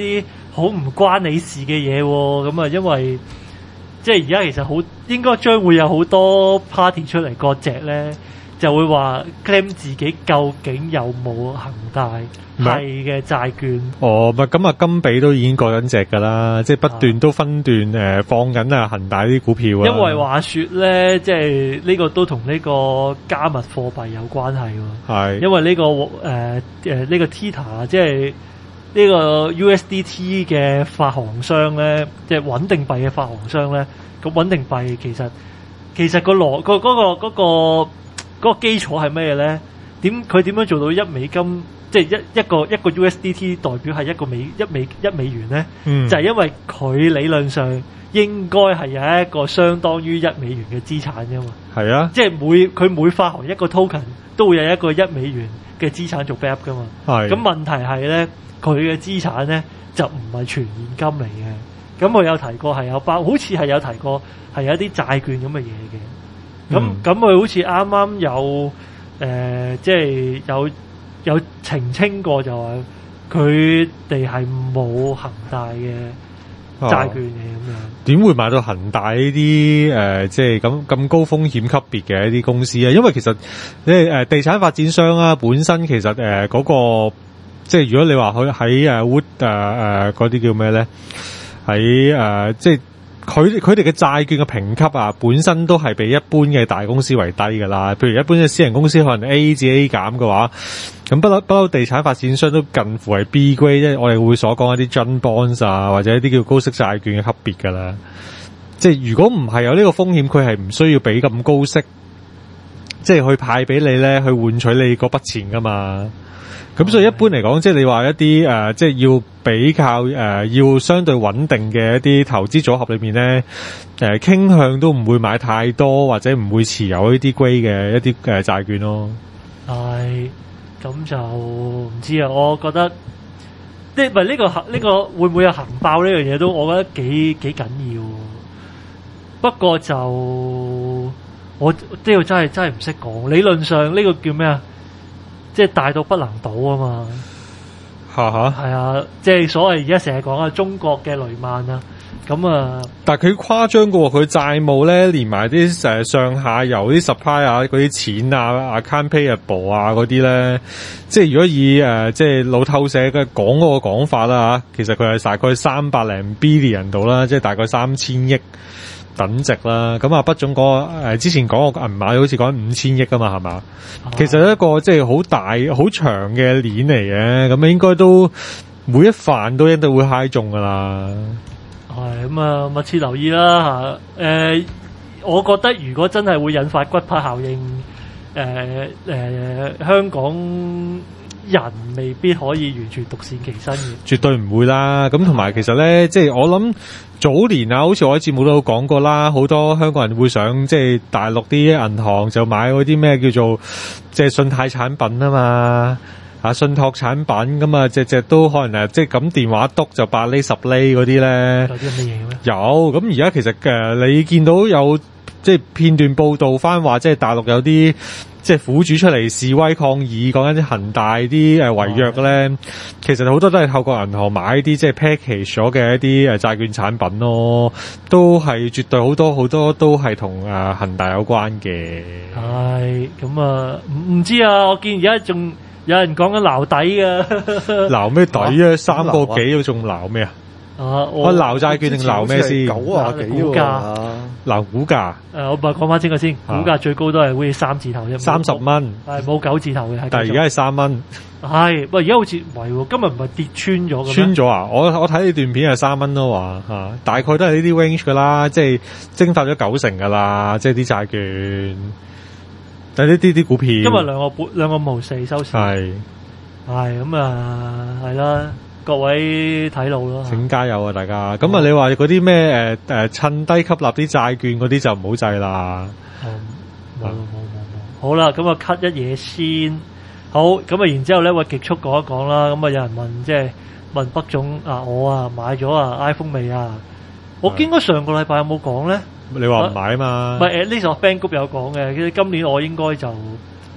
好唔關你事嘅嘢喎。咁啊，因為即係而家其實好應該將會有好多 party 出嚟割席咧，就會話 claim 自己究竟有冇恒大係嘅債券。 哦，咪咁啊，金比都已經割緊席㗎啦，即係不斷都分段誒、呃、放緊啊恒大啲股票啊。 因為話說咧，即係呢個都同呢個加密貨幣有關係喎。係，因為呢、這個誒誒呢個 Tether 即係呢個 U S D T 嘅發行商咧，即係穩定幣嘅發行商咧，個穩定幣其實其實個邏個嗰個嗰個嗰個基礎係咩咧？點佢點樣做到一美金？即係一一個一個 U S D T 代表係一個美一美一美元咧？嗯、就係因為佢理論上應該係有一個相當於一美元嘅資產㗎嘛。係啊，即係每佢每發行一個 token 都會有一個一美元嘅資產做 back up 㗎嘛。係。咁問題係咧。佢嘅資產咧就唔係全現金嚟嘅，咁我有提過係有包，好似係有提過係有一啲債券咁嘅嘢嘅，咁咁佢好似啱啱有誒、呃，即係有有澄清過就話佢哋係冇恒大嘅債券嘅咁樣。點會買到恒大呢啲誒，即係咁咁高風險級別嘅一啲公司啊？因為其實即係誒地產發展商啊，本身其實誒嗰、呃那個。即係如果你話佢喺誒 Wood 誒誒嗰啲叫咩咧？喺誒、呃、即係佢佢哋嘅債券嘅評級啊，本身都係比一般嘅大公司為低㗎啦。譬如一般嘅私人公司可能 A 至 A 減嘅話，咁不嬲不嬲地產發展商都近乎係 B grade，即係我哋會所講一啲 Junk Bonds 啊，或者一啲叫高息債券嘅級別㗎啦。即係如果唔係有呢個風險，佢係唔需要俾咁高息，即係去派俾你咧，去換取你嗰筆錢㗎嘛。咁所以一般嚟講，即係你話一啲誒、呃，即係要比較誒、呃，要相對穩定嘅一啲投資組合裏面咧，誒、呃、傾向都唔會買太多，或者唔會持有呢啲 grade 嘅一啲誒債券咯。係，咁就唔知啊。我覺得，即係唔係呢個呢、呢個會唔會有行爆呢樣嘢都，我覺得幾幾緊要。不過就我呢個真係真係唔識講。理論上呢個叫咩啊？即係大到不能倒啊嘛，嚇嚇，係啊，即係所謂而家成日講啊，中國嘅雷曼啊，咁啊，但係佢誇張過佢債務咧，連埋啲誒上下游啲 supply 啊，嗰啲錢啊 account payable 啊嗰啲咧，即係如果以誒、呃、即係路透社嘅講嗰個講法啦嚇，其實佢係大概三百零 billion 度啦，即係大概三千億。等值啦，咁啊，畢總講誒之前講個銀碼好似講五千億啊嘛，係嘛？啊、其實一個即係好大、好長嘅鏈嚟嘅，咁應該都每一範都一定會嗨中噶啦。係咁啊，密切留意啦嚇。誒、呃，我覺得如果真係會引發骨牌效應，誒、呃、誒、呃，香港人未必可以完全獨善其身嘅，絕對唔會啦。咁同埋其實咧，即係我諗。早年啊，好似我喺節目都有講過啦，好多香港人會想即係大陸啲銀行就買嗰啲咩叫做即係信貸產品啊嘛，啊信託產品咁啊，隻隻都可能誒即係咁電話篤就八厘十厘嗰啲咧。有啲乜嘢咩？有，咁而家其實誒你見到有即係片段報導翻話，即係大陸有啲即係苦主出嚟示威抗議，講緊啲恒大啲誒違約咧，其實好多都係透過銀行買啲即係 package 咗嘅一啲誒債券產品咯，都係絕對好多好多都係同誒恒大有關嘅。係咁啊，唔唔知啊，我見而家仲有人講緊撈底嘅，撈咩底啊？三個幾都仲撈咩啊？啊！我撈債券定撈咩先？九啊幾股價？撈股價？誒，我咪講翻清楚先，股價最高都係好似三字頭啫，三十蚊，係冇九字頭嘅。但係而家係三蚊。係，喂，而家好似唔係喎，今日唔係跌穿咗嘅咩？穿咗啊！我我睇你段片係三蚊咯，話嚇，大概都係呢啲 range 噶啦，即係蒸發咗九成噶啦，即係啲債券。但係呢啲啲股票，今日兩個半兩個毛四收市。係係咁啊，係啦。各位睇路咯，請加油啊！大家咁啊，你話嗰啲咩誒誒趁低吸納啲債券嗰啲就唔好制啦。冇冇冇冇，好啦，咁啊 cut 一嘢先。好，咁啊，然之後咧，我極速講一講啦。咁啊，有人問即係問北總啊，我啊買咗啊 iPhone 未啊？我應該上個禮拜有冇講咧？你話唔買啊嘛？唔係誒，呢個 friend group 有講嘅。其實今年我應該就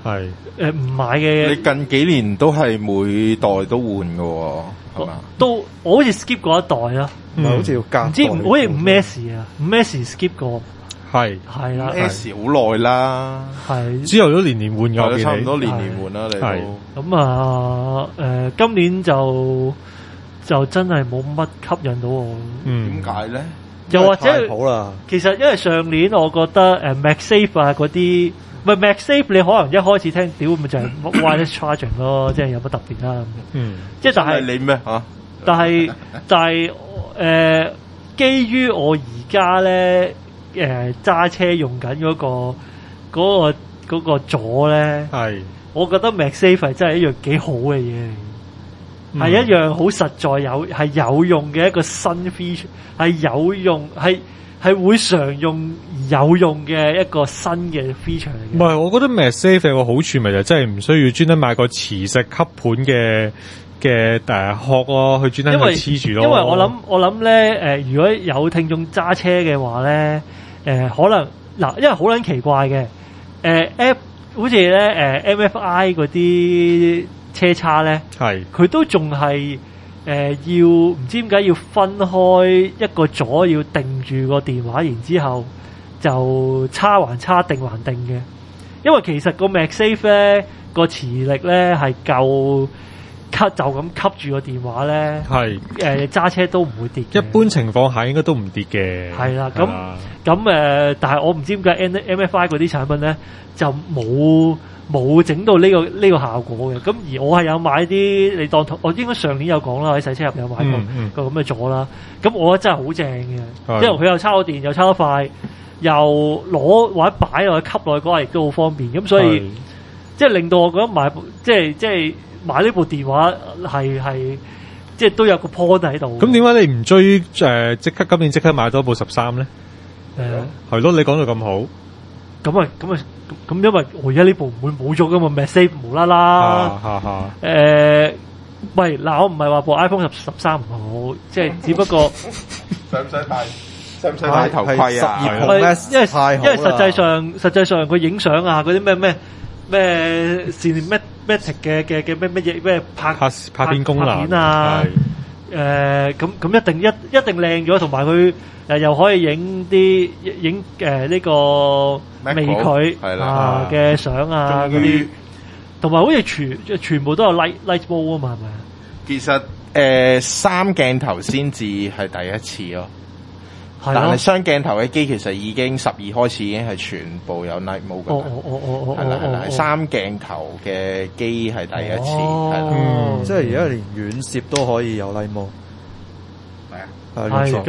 係誒唔買嘅。 你近幾年都係每代都換㗎喎，係嘛？ 都我好似 skip 過一代啦， 唔係好似要加唔知好似五 S 啊，五 S skip 過。 係係啦 ，S 好耐啦， 係之後都年年換㗎， 差唔多年年換啦，你都咁啊誒，今年就就真係冇乜吸引到我。 嗯， 點解咧？ 又或者好啦， 其實因為上年我覺得誒 MagSafe 啊嗰啲，唔係 MagSafe 你可能一開始聽屌咪就係 wireless charging 咯，即係有乜特別啦。 嗯， 即係但係你咩嚇？ 但係但係誒，基於我而家咧。誒揸、呃、車用緊嗰、嗰個嗰、嗰個嗰、嗰個座咧，係我覺得 MagSafe 係真係一樣幾好嘅嘢嚟，係、嗯、一樣好實在有係有用嘅一個新 feature，係有用係係會常用有用嘅一個新嘅 feature 嚟嘅。 唔係，我覺得 MagSafe 有個好處咪就真係唔需要專登買個磁石吸盤嘅嘅誒殼咯，去專登去黐住咯。 因為我諗我諗咧誒，如果有聽眾揸車嘅話咧。誒、呃、可能嗱，因為好撚奇怪嘅，誒、呃、app 好似咧誒 M F I 嗰啲車叉咧，係佢都仲係誒要唔知點解要分開一個座要定住個電話，然之後就叉還叉定還定嘅，因為其實個 MagSafe 咧個磁力咧係夠。吸就咁吸住個電話咧，係誒揸車都唔會跌嘅。一般情況下應該都唔跌嘅。係啦，咁咁誒，但係我唔知點解 M F I 嗰啲產品咧就冇冇整到呢個呢個效果嘅。咁而我係有買啲，你當我應該上年有講啦，喺洗車入有買過個咁嘅座啦。咁我覺得真係好正嘅，因為佢又叉到電又叉得快，又攞或者擺落去吸落去嗰下亦都好方便。咁所以即係令到我覺得買即係即係。買呢部電話係係即係都有個 point 喺度。咁點解你唔追誒即刻今年即刻買多部十三咧？誒係咯，你講到咁好，咁啊咁啊咁，因為我而家呢部唔會冇咗噶嘛 ，MagSafe 無啦啦誒，喂嗱，我唔係話部 iPhone 十十三唔好，即係只不過使唔使戴使唔使戴頭盔啊？因為因為因為實際上實際上佢影相啊嗰啲咩咩咩視咩。Matic 嘅嘅嘅咩咩嘢咩拍拍拍片功能片啊，誒咁咁一定一一定靚咗，同埋佢誒又可以影啲影誒呢個微距啊嘅相啊嗰啲，同埋好似全全部都有 light light mode 啊嘛，係咪啊？其實誒三鏡頭先至係第一次咯。但係雙鏡頭嘅機其實已經十二開始已經係全部有 night mode 㗎啦，係啦係啦，三鏡頭嘅機係第一次，係啦，即係而家連遠攝都可以有 night mode，係啊，係咁誒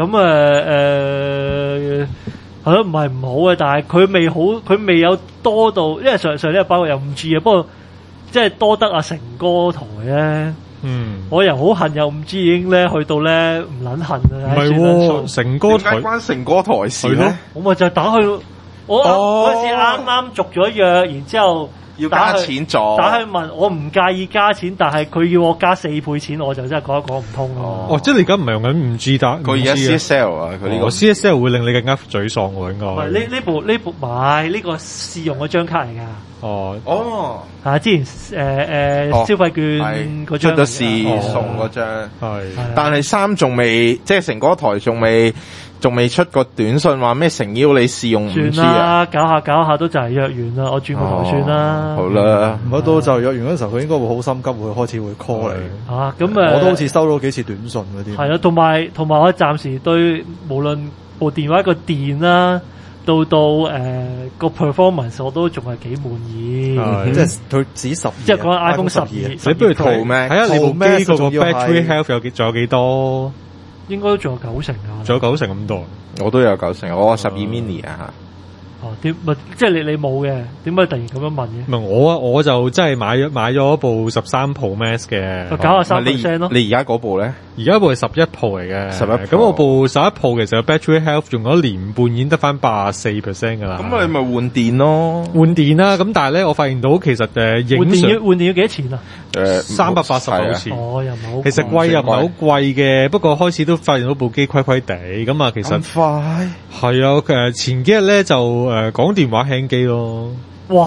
誒，係咯，唔係唔好嘅，但係佢未好，佢未有多到，因為上上呢個包括有五 G 啊，不過即係多得阿成哥台咧。嗯，我又好恨有五 G 已經咧去到咧唔撚恨啊！唔係喎，成哥台點解關成哥台事咧？我咪就打去我嗰時啱啱續咗約，然之後要加錢咗，打去問我唔介意加錢，但係佢要我加四倍錢，我就真係講一講唔通咯。哦，即係你而家唔係用緊五 G 打，佢而家 C S L 啊，佢呢個 C S L 會令你更加沮喪喎，應該。唔係呢呢部呢部買呢個試用嗰張卡嚟㗎。哦哦，啊！之前誒誒消費券嗰張出咗試送嗰張，係，但係三仲未，即係成嗰台仲未，仲未出個短信話咩誠邀你試用五 G 啊！算啦，搞下搞下都就係約完啦，我轉個台算啦。好啦，唔好到就約完嗰陣時候，佢應該會好心急，會開始會 call 你。啊，咁誒，我都好似收到幾次短信嗰啲。係啊，同埋同埋我暫時對無論部電話個電啦。到到誒個 performance 我都仲係幾滿意，即係佢指十，即係講 iPhone 十二，你不如睇咩？睇下你部機個 battery health 有幾，仲有幾多？應該仲有九成啊！仲有九成咁多，我都有九成，我十二 mini 啊。哦，點咪即係你你冇嘅？點解突然咁樣問嘅？唔係我啊，我就真係買咗買咗部十三 Pro Max 嘅，九十三 percent 咯。你而家嗰部咧？而家部係十一 Pro 嚟嘅，十一。咁我部十一 Pro 其實個 battery health 用咗年半已經得翻八十四 percent 噶啦。咁你咪換電咯？換電啦，咁但係咧，我發現到其實誒影換電要換電要幾多錢啊？誒，三百八十好似。哦，又唔係好。其實貴又唔係好貴嘅，不過開始都發現到部機虧虧地，咁啊，其實咁快係啊，誒前幾日咧就。誒，講電話輕機咯，哇！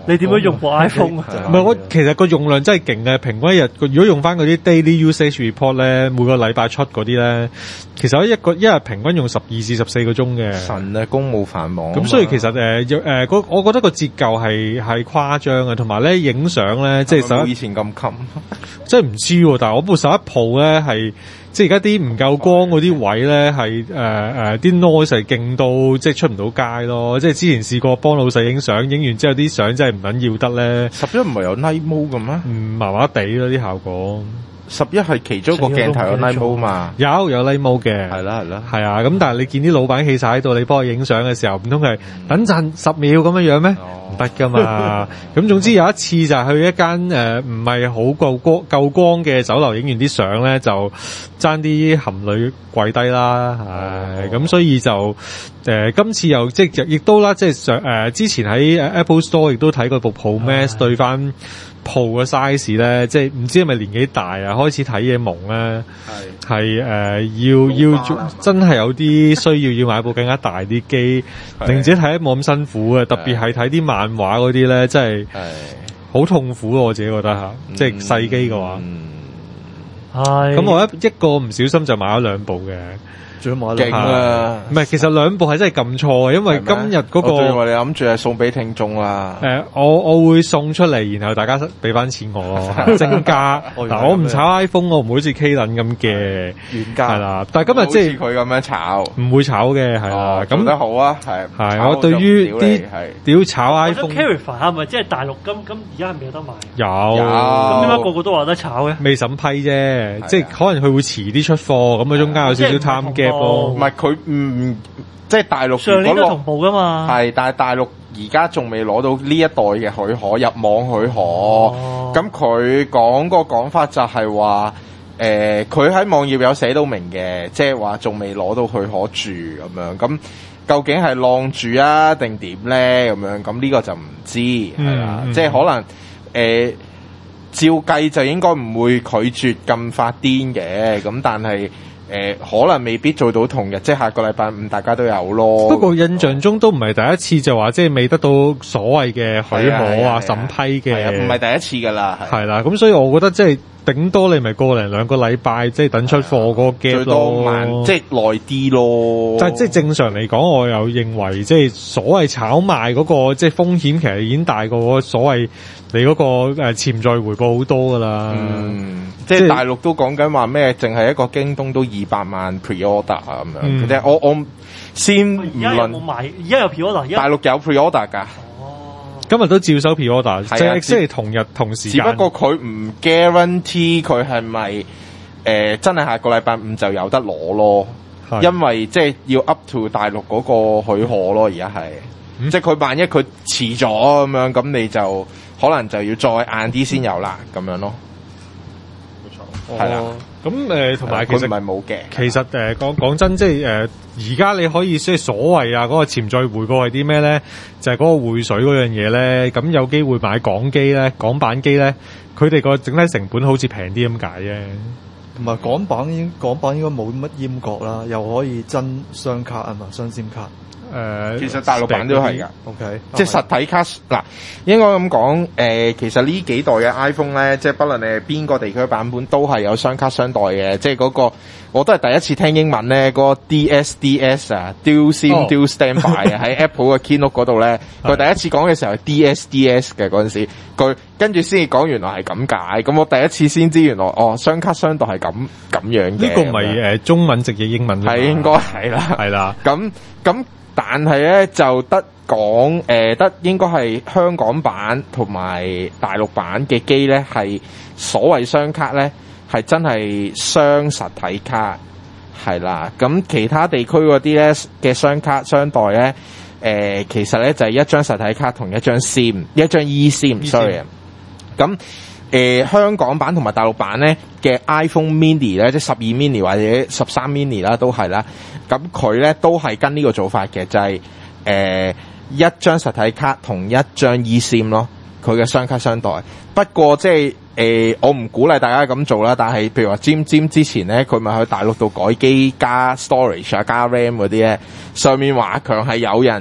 你點樣用部 iPhone 啊？ 唔係我其實個用量真係勁嘅，平均一日如果用翻嗰啲 daily usage report 咧，每個禮拜出嗰啲咧，其實一個一日平均用十二至十四個鐘嘅。 神啊，公務繁忙。 咁所以其實誒誒嗰我覺得個折舊係係誇張嘅，同埋咧影相咧即係冇以前咁襟。 即係唔知喎，但係我部十一 Pro 咧係。即係而家啲唔夠光嗰啲位咧，係誒誒啲 noise 係勁到即係出唔到街咯。即係之前試過幫老細影相，影完之後啲相真係唔撚要得咧。 十一唔係有 night mode 嘅咩？ 嗯，麻麻地咯啲效果。 十一係其中一個鏡頭有 night mode 嘛？ 有有 night mode 嘅， 係啦係啦， 係啊。咁但係你見啲老闆企晒喺度，你幫佢影相嘅時候，唔通係等陣十秒咁樣樣咩？唔得噶嘛。咁總之有一次就係去一間誒唔係好夠光夠光嘅酒樓，影完啲相咧就爭啲含淚跪低啦。係咁，所以就誒、呃、今次又即係亦都啦，即係上誒之前喺 Apple Store 亦都睇過部 Pro Max 對翻。鋪嘅 size 咧，即係唔知係咪年紀大啊，開始睇嘢蒙咧，係係誒要要真係有啲需要要買部更加大啲機，令自己睇得冇咁辛苦嘅，特別係睇啲漫畫嗰啲咧，真係好痛苦咯，我自己覺得嚇，即係細機嘅話，係咁我一一個唔小心就買咗兩部嘅。 勁啊！ 唔係，其實兩部係真係撳錯嘅，因為今日嗰、那個我哋諗住係送俾聽眾啦。 誒、呃，我我會送出嚟，然後大家俾翻錢我咯，增加。嗱，我唔炒 iPhone，我唔會好似 K 輪咁嘅原價係啦。但係今日即係佢咁樣炒， 唔會炒嘅係啦。咁、哦、 做得好啊，係係。我對於啲屌炒 iPhone， 我覺得 Clarify 係咪即係大陸咁咁而家係咪有得賣？ 有。 咁點解個個都話得炒嘅？ 未審批啫，即係可能佢會遲啲出貨，咁佢中間有少少 time gap。 唔係佢唔即係大陸上年都同步噶嘛， 係但係大陸而家仲未攞到呢一代嘅許可，入網許可。咁佢講個講法就係話，誒佢喺網頁有寫到明嘅，即係話仲未攞到許可住咁樣。咁究竟係晾住啊定點咧？咁樣咁呢個就唔知係啦，嗯嗯、即係可能誒、呃、照計就應該唔會拒絕咁發癲嘅，咁但係。誒、呃，可能未必做到同日，即係下個禮拜五大家都有咯。 不過印象中都唔係第一次就話，即係未得到所謂嘅許可啊、審批嘅， 唔係第一次噶啦。 係啦，咁所以我覺得即係頂多你咪過零兩個禮拜，即係等出貨嗰個 gap 咯，最多慢即係耐啲咯。 但係即係正常嚟講，我又認為即係所謂炒賣嗰、那個即係風險，其實已經大過所謂你嗰個誒潛在回報好多噶啦。 嗯，即係大陸都講緊話咩？淨係一個京東都二百萬 pre-order 啊咁樣。嗯、即係我我先唔論。而家有冇賣？而家有 pre-order？大陸有 pre-order 㗎。 今日都照收 pre-order，即係即係同日同時間。 只不過佢唔 guarantee 佢係咪誒真係下個禮拜五就有得攞咯？因為即係要 up to 大陸嗰個許可咯，而家係。嗯、即係佢萬一佢遲咗咁樣，咁你就可能就要再晏啲先有啦，咁樣咯。冇錯，係啦。 咁誒，同埋其實唔係冇嘅。 其實誒，講講真，即係誒，而家你可以即係所謂啊，嗰個潛在回報係啲咩咧？就係嗰個匯水嗰樣嘢咧。咁有機會買港機咧，港版機咧，佢哋個整體成本好似平啲咁解啫。 同埋港版應港版應該冇乜閹割啦，又可以真雙卡啊嘛，雙 SIM 卡。 誒、呃， 其實大陸版都係㗎 ，OK， 即係實體卡嗱，應該咁講，誒、呃，其實呢幾代嘅 iPhone 咧，即係不論你係邊個地區版本，都係有雙卡雙待嘅，即係嗰、那個，我都係第一次聽英文咧，嗰、那個 D S D S 啊 ，Dual SIM Dual Standby 啊，喺 Apple 嘅 Keynote 嗰度咧，佢第一次講嘅時候係 D S D S 嘅嗰陣時，佢跟住先至講原來係咁解，咁我第一次先知原來哦雙卡雙待係咁咁樣嘅。 呢個唔係誒中文直譯英文係應該係啦，係啦，咁咁。但係咧就得講誒得應該係香港版同埋大陸版嘅機咧係所謂雙卡咧係真係雙實體卡係啦，咁其他地區嗰啲咧嘅雙卡雙待咧誒、呃、其實咧就係、是、一張實體卡同一張 SIM 一張 eSIM，sorry 咁誒香港版同埋大陸版咧嘅 iPhone Mini 咧即係十二 Mini 或者十三 Mini 啦都係啦。咁佢咧都係跟呢個做法嘅，就係、是、誒、呃、一張實體卡同一張 eSIM 咯，佢嘅雙卡雙待。不過即係誒，我唔鼓勵大家咁做啦。但係譬如話尖尖之前咧，佢咪去大陸度改機加 storage 啊、加 RAM 嗰啲咧，上面華強係有人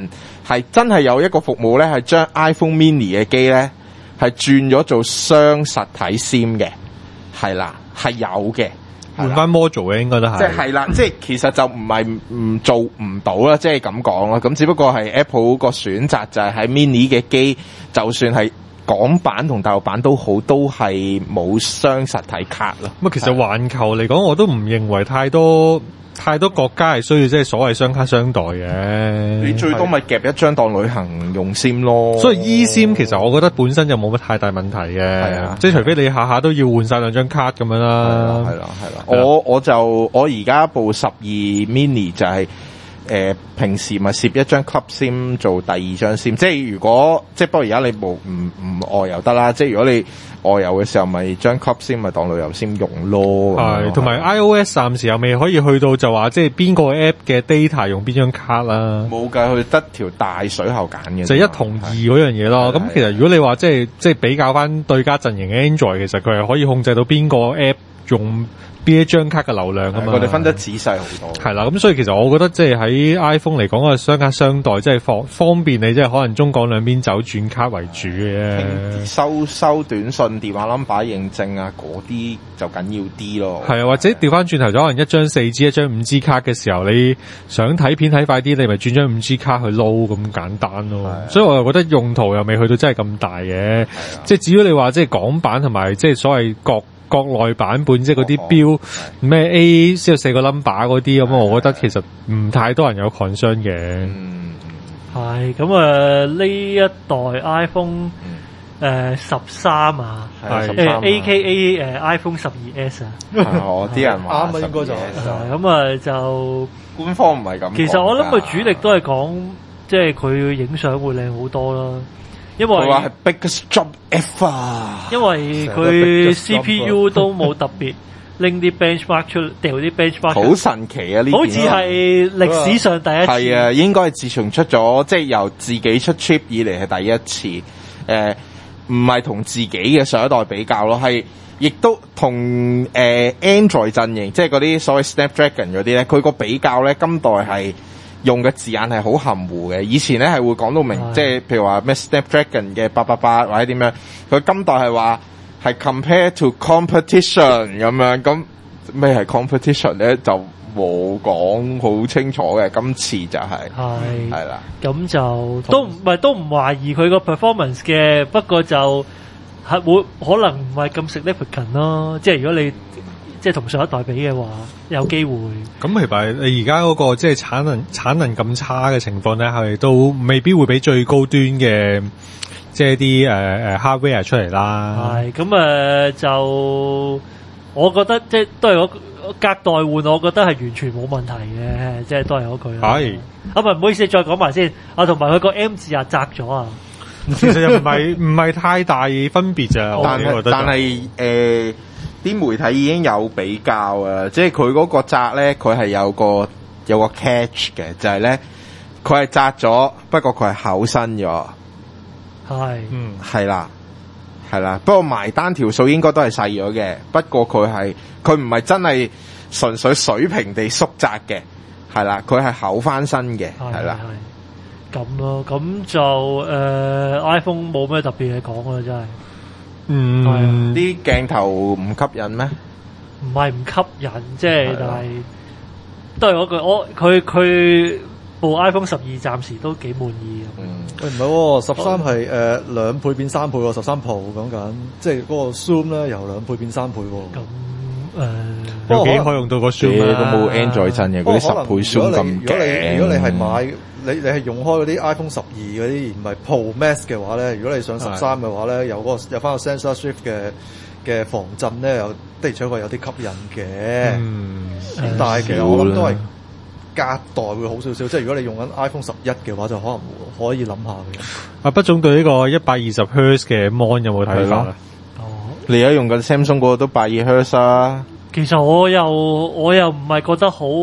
係真係有一個服務咧，係將 iPhone Mini 嘅機咧係轉咗做雙實體 SIM 嘅，係啦，係有嘅。 換翻 module 嘅應該都係， 即係啦，即係其實就唔係唔做唔到啦，即係咁講啦。咁只不過係 Apple 個選擇就係喺 Mini 嘅機，就算係港版同大陸版都好，都係冇雙實體卡咯。 咁其實環球嚟講，我都唔認為太多太多國家係需要即係所謂雙卡雙待嘅。 你最多咪夾一張當旅行用 SIM 咯。 所以 eSIM 其實我覺得本身就冇乜太大問題嘅。係啊，即係除非你下下都要換晒兩張卡咁樣啦。係啦，係啦。我我就我而家部十二 mini 就係、是、誒、呃、平時咪攝一張 Club SIM 做第二張 SIM。即係如果即係不過而家你部唔唔外遊得啦。即係如果你外遊嘅時候，咪將 Club SIM 咪當旅遊 SIM 用咯。係，同埋 iOS 暫時又未可以去到就話，即係邊個 app 嘅 data 用邊張卡啦。冇計，佢得條大水喉揀嘅。就一同二嗰樣嘢咯。咁其實如果你話即係即係比較翻對家陣營嘅 Android，其實佢係可以控制到邊個 app 用邊一張卡嘅流量啊嘛。我哋分得仔細好多。係啦，咁所以其實我覺得即係喺 iPhone 嚟講嘅雙卡雙待，即係方方便你即係可能中港兩邊走轉卡為主嘅。收收短信、電話 number 認證啊，嗰啲就緊要啲咯。係啊，或者調翻轉頭咗，可能一張四 G、一張五 G 卡嘅時候，你想睇片睇快啲，你咪轉張五 G 卡去撈咁簡單咯。所以我又覺得用途又未去到真係咁大嘅。即係至於你話即係港版同埋即係所謂國國內版本，即係嗰啲標咩 A 先有四個 number 嗰啲咁，我覺得其實唔太多人有 concern 嘅。嗯， 係咁啊！呢一代 iPhone 誒十三啊，誒 A K A 誒 iPhone 十二 S 啊， 哦啲人話啱啊，應該就咁啊就官方唔係咁。其實我諗佢主力都係講，即係佢影相會靚好多啦。因為佢話係 biggest job ever， 因為佢 C P U 都冇特別拎啲 benchmark 出掉啲 benchmark，好神奇啊！呢好似係歷史上第一次。 係啊，應該係自從出咗即係由自己出 chip 以嚟係第一次。誒，唔係同自己嘅上一代比較咯，係亦都同誒、呃、Android 陣營，即係嗰啲所謂 Snapdragon 嗰啲咧，佢個比較咧，今代係用嘅字眼係好含糊嘅。以前咧係會講到明，即係譬如話咩 Snapdragon 嘅八八八或者點樣，佢今代係話係 compare to competition 咁樣。咁咩係 competition 咧就冇講好清楚嘅。今次就係係係啦， 咁就都唔係都唔懷疑佢個 performance 嘅，不過就係會可能唔係咁 significant 咯。即係如果你即係同上一代比嘅話，有機會。咁其實你而家嗰個即係產能產能咁差嘅情況咧，係都未必會俾最高端嘅即係啲誒誒 hardware 出嚟啦。係咁誒，就我覺得即係都係嗰隔代換，我覺得係完全冇問題嘅，即係都係嗰句啦。係啊，唔係唔好意思，再講埋先。啊，同埋佢個 M 字啊窄咗啊。其實又唔係唔係太大分別咋。 但係但係誒。啲媒體已經有比較啊，即係佢嗰個窄咧，佢係有個有個 catch 嘅，就係咧佢係窄咗，不過佢係厚身咗。係，嗯，係啦，係啦。不過埋單條數應該都係細咗嘅，不過佢係佢唔係真係純粹水平地縮窄嘅，係啦，佢係厚翻身嘅，係啦。咁咯，咁就誒、呃、iPhone 冇咩特別嘢講啦，真係。嗯，啲鏡頭唔吸引咩？唔係唔吸引，即係但係都係嗰句，我佢佢部 iPhone 十二暫時都幾滿意嘅。嗯，喂唔係喎，十三係誒兩倍變三倍喎，十三 Pro 講緊，即係嗰個 zoom 咧由兩倍變三倍喎。咁誒，有幾可用到個 zoom 咧？都冇 Android 陣嘅嗰啲十倍 zoom 咁勁。如果你係買你你係用開嗰啲 iPhone 十二嗰啲，而唔係 Pro Max 嘅話咧，如果你上十三嘅話咧，有嗰個有翻個 Sensor Shift 嘅嘅防震咧，有的而且確有啲吸引嘅。嗯，但係其實我諗都係隔代會好少少，即係如果你用緊 iPhone 十一嘅話，就可能可以諗下嘅。阿畢總對呢個一百二十赫茲嘅 mon 有冇睇法啊？哦，你而家用緊 Samsung 嗰個都百二赫茲啊？其實我又我又唔係覺得好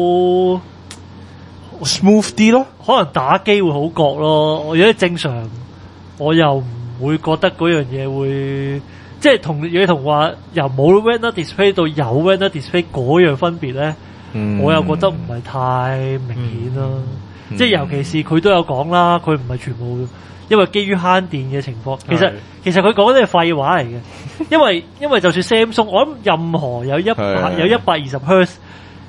smooth 啲咯，可能打機會好覺咯。如果正常，我又唔會覺得嗰樣嘢會，即係同嘢同話由冇 Retina Display 到有 Retina Display 嗰樣分別咧，嗯，我又覺得唔係太明顯咯。 嗯、即係尤其是佢都有講啦，佢唔係全部因為基於慳電嘅情況，其實其實佢講啲係廢話嚟嘅，因為因為就算 Samsung， 我諗任何有一百有一百二十赫茲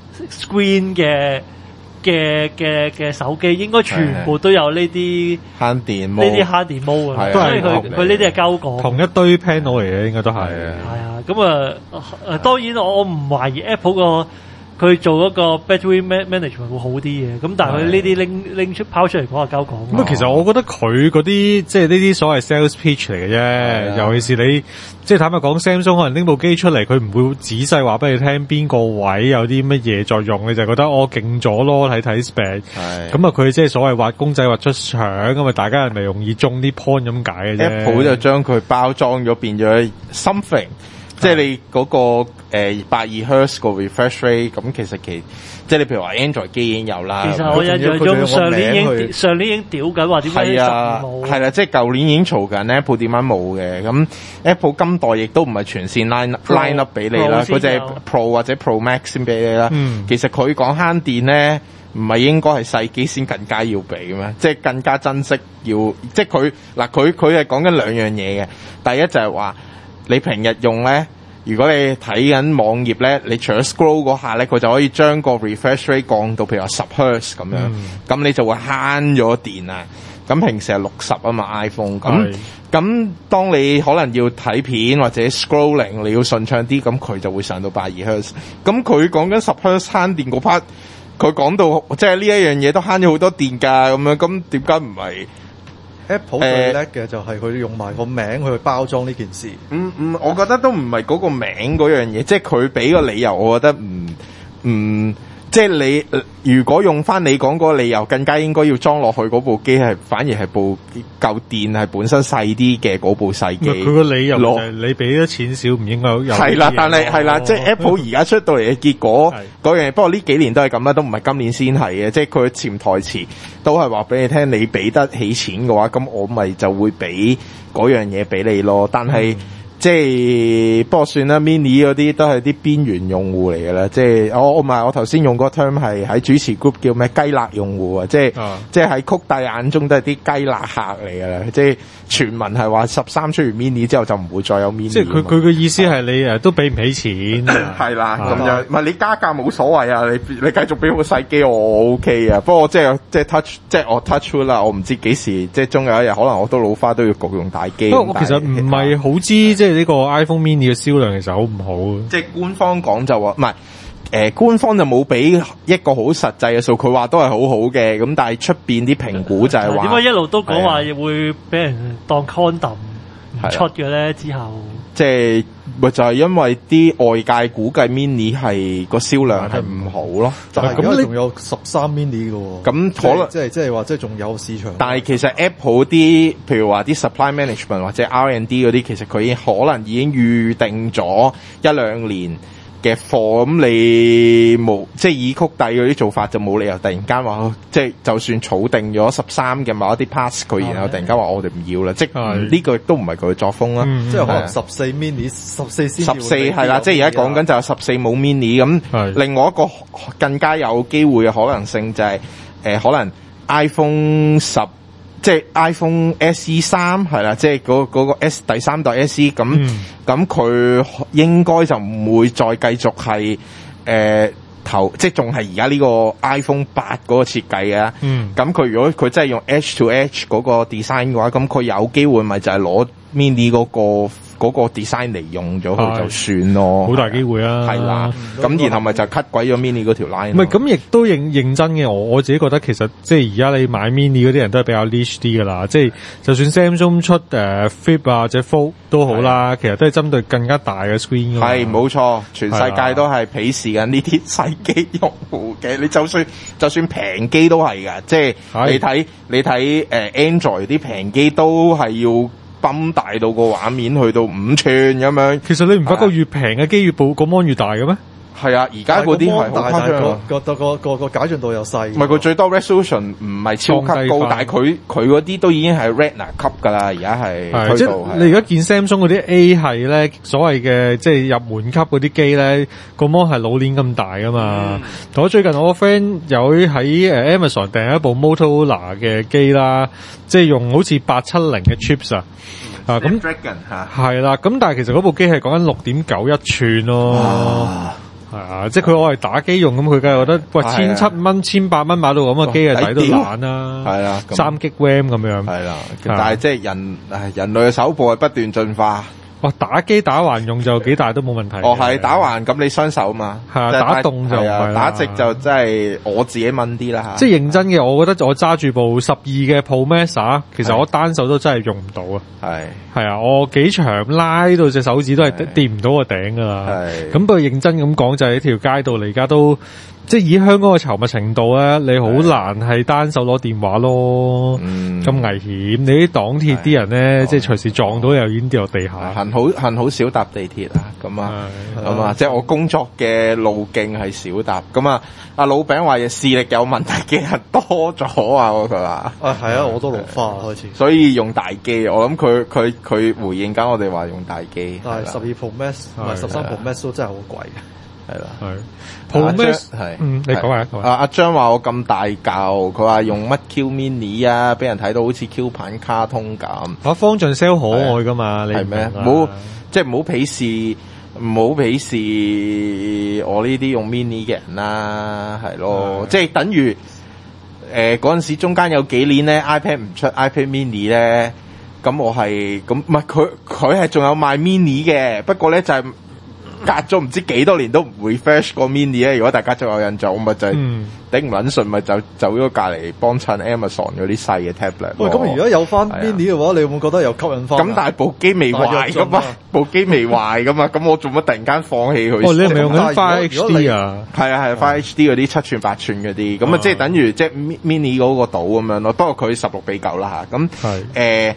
screen 嘅嘅嘅嘅手機，應該全部都有呢啲慳電呢啲慳電 mode 嘅，所以佢佢呢啲係鳩講同一堆 panel 嚟嘅，應該都係。係啊，咁啊誒當然我我唔懷疑 Apple 個。佢做嗰個 battery management 會好啲嘅，咁但係佢呢啲拎拎出拋出嚟講係交講。 咁其實我覺得佢嗰啲即係呢啲所謂 sales pitch 嚟嘅啫，尤其是你即係坦白講 Samsung 可能拎部機出嚟，佢唔會仔細話俾你聽邊個位有啲乜嘢作用，你就覺得我勁咗咯，睇睇 spec。咁啊，佢即係所謂畫公仔畫出腸，咁啊大家係咪容易中啲 point 咁解嘅啫 ？Apple 就將佢包裝咗變咗 something。即係你嗰、那個誒百二赫茲個 refresh rate，咁其實其即係你譬如話 Android 機已經有啦。 其實我印象中上年已經上年已經屌緊話點解十冇？ 係啦，即係舊年已經嘈緊 Apple 點解冇嘅？咁 Apple 今代亦都唔係全線 line line up 俾你啦，佢就係 Pro 或者 Pro Max 先俾你啦。嗯、其實佢講慳電咧，唔係應該係細機先更加要俾嘅咩？即係更加珍惜要，即係佢嗱佢佢係講緊兩樣嘢嘅。第一就係話。你平日用咧，如果你睇緊網頁咧，你除咗 scroll 嗰下咧，佢就可以將個 refresh rate 降到譬如話十赫茲咁樣，咁、嗯、你就會慳咗電啊。咁平時係六十啊嘛 iPhone，咁咁當你可能要睇片或者 scrolling 你要順暢啲，咁佢就會上到百二赫茲。咁佢講緊十赫茲慳電嗰 part，佢講到即係呢一樣嘢都慳咗好多電㗎，咁樣咁點解唔係？ Apple 最叻嘅就係佢用埋個名去包裝呢件事。 嗯嗯，我覺得都唔係嗰個名嗰樣嘢，即係佢俾個理由，我覺得唔唔，即係你如果用翻你講嗰個理由，更加應該要裝落去嗰部機係，反而係部夠電係本身細啲嘅嗰部細機。 佢個理由就係你俾咗錢少，唔應該有。 係啦，但係係啦，即係 Apple 而家出到嚟嘅結果嗰樣嘢，不過呢幾年都係咁啦，都唔係今年先係嘅，即係佢潛台詞都係話俾你聽，你俾得起錢嘅話，咁我咪就會俾嗰樣嘢俾你咯。但係、嗯、即係不過算啦 ，mini 嗰啲都係啲邊緣用戶嚟嘅啦。即係我我唔係我頭先用嗰個 term 係喺主持 group 叫咩雞肋用戶啊，即係、嗯、即係喺曲帝眼中都係啲雞肋客嚟嘅啦。即係傳聞係話十三出完 mini 之後就唔會再有 mini。即係佢佢嘅意思係你誒都俾唔起錢， 係啦咁樣。唔係你加價冇所謂啊，你你繼續俾部細機我 OK 啊。不過即係即係 touch 即係我 touch 啦，我唔知幾時即係終有一日可能我都老花都要焗用大機。 不過我其實唔係好知即係呢個 iPhone mini 嘅銷量其實好唔好？ 即係官方講就話唔係。誒、呃、官方就冇俾一個好實際嘅數，佢話都係好好嘅，咁但係出邊啲評估就係話點解一路都講話會俾人當 condom 唔出嘅咧？之後即係咪就係、是、因為啲外界估計 mini 係個銷量係唔好咯？ 但係咁你仲有十三 mini 嘅喎， 咁可能即係即係話即係仲有市場。 但係其實 Apple 啲譬如話啲 supply management 或者 R and D 嗰啲，其實佢已經可能已經預定咗一兩年嘅貨，咁你冇即係以曲帝嗰啲做法就冇理由突然間話即係就算儲定咗十三嘅某一啲 pass 佢，然後突然間話我哋唔要啦，即係呢個亦都唔係佢嘅作風啦。 嗯、即係可能十四 mini 十四先十四係啦，即係而家講緊就係十四冇 mini 咁。另外一個更加有機會嘅可能性就係、是、誒、呃、可能 iPhone 十。即係 iPhone S E 三係啦，即係嗰嗰個 S 第三代 S E 咁咁，佢應該就唔會再繼續係誒、呃、頭，即係仲係而家呢個 iPhone 八嗰個設計嘅。嗯，咁佢如果佢真係用 Edge to Edge 嗰個 design 嘅話，咁佢有機會咪就係攞 mini 嗰個。嗰、那個 design 嚟用咗佢就算咯， 好大機會啊！ 係啦，咁、嗯、然後咪就 cut 鬼咗 mini 嗰條 line。唔係咁，亦都認認真嘅。我我自己覺得其實即係而家你買 mini 嗰啲人都係比較 niche 啲噶啦。即係就算 Samsung 出誒、uh, Flip 啊或者 Fold 都好啦，其實都係針對更加大嘅 screen。係冇錯，全世界都係鄙視緊呢啲細機用戶嘅。你就算就算平機都係㗎，即係你睇你睇誒、uh, Android 啲平機都係要。泵大到個畫面去到五寸咁樣， 其實你唔發覺越平嘅機越部個 mon 越大嘅咩？ 係啊，而家嗰啲係好誇張啊， 個個個個個解像度又細。 唔係佢最多 resolution 唔係超級高，但係佢佢嗰啲都已經係 Retina 級㗎啦，而家係即係你而家見 Samsung 嗰啲 A 係咧，所謂嘅即係入門級嗰啲機咧，個 mon 係老年咁大㗎嘛。嗯、我最近我個 friend 有喺誒 Amazon 訂一部 Motorola 嘅機啦，即係用好似八七零嘅 chips 啊。啊咁係啦，咁但係其實嗰部機係講緊六點九一寸咯。係啊，即係佢我係打機用咁，佢梗係覺得喂千七蚊、千八蚊買到咁嘅機啊，抵到爛啦。係啊，三 G RAM 咁樣。係啦， 但係即係人誒人類嘅手部係不斷進化。 哇！打機打橫用就幾大都冇問題。 哦，係打橫咁你雙手嘛， 係啊，打動就唔係打直就真係我自己問啲啦嚇。 即係認真嘅，我覺得我揸住部十二嘅 Pro Max，其實我單手都真係用唔到啊。係係啊，我幾長拉到隻手指都係掂唔到個頂噶啦。係咁不過認真咁講，就係喺條街度，你而家都即係以香港嘅稠密程度咧，你好難係單手攞電話咯。嗯，咁危險，你啲擋鐵啲人咧，即係隨時撞到又已經跌落地下。 幸好幸好少搭地鐵啊，咁啊，咁啊，即係我工作嘅路徑係少搭。咁啊，阿老餅話視力有問題嘅人多咗啊，佢話。啊， 係啊，我都老花開始。 所以用大機，我諗佢佢佢回應緊我哋話用大機。 但係十二 Pro Max 同埋十三 Pro Max 都真係好貴嘅。係啦， 係 Pro Max 係，嗯，你講下。 阿阿張話我咁大嚿，佢話用乜 Q Mini 啊，俾人睇到好似 Q 版卡通咁。 啊，方丈 sell 可愛噶嘛，你係咩？唔好即係唔好鄙視，唔好鄙視我呢啲用 Mini 嘅人啦，係咯，即係等於誒嗰陣時中間有幾年咧 iPad 唔出 iPad Mini 咧，咁我係咁唔係佢佢係仲有賣 Mini 嘅，不過咧就係、是。隔咗唔知幾多年都唔 refresh 個 mini 咧，如果大家仲有印象，我咪就係頂唔撚順，咪就走咗隔離幫襯 Amazon 嗰啲細嘅 tablet。 喂，咁如果有翻 mini 嘅話，你會唔會覺得又吸引翻？ 咁但係部機未壞噶嘛，部機未壞噶嘛，咁我做乜突然間放棄佢？ 哦，你係咪用緊 Fire H D 啊？ 係啊係 Fire H D 嗰啲七寸八寸嗰啲，咁啊即係等於即係 mini 嗰個島咁樣咯。不過佢十六比九啦嚇，咁誒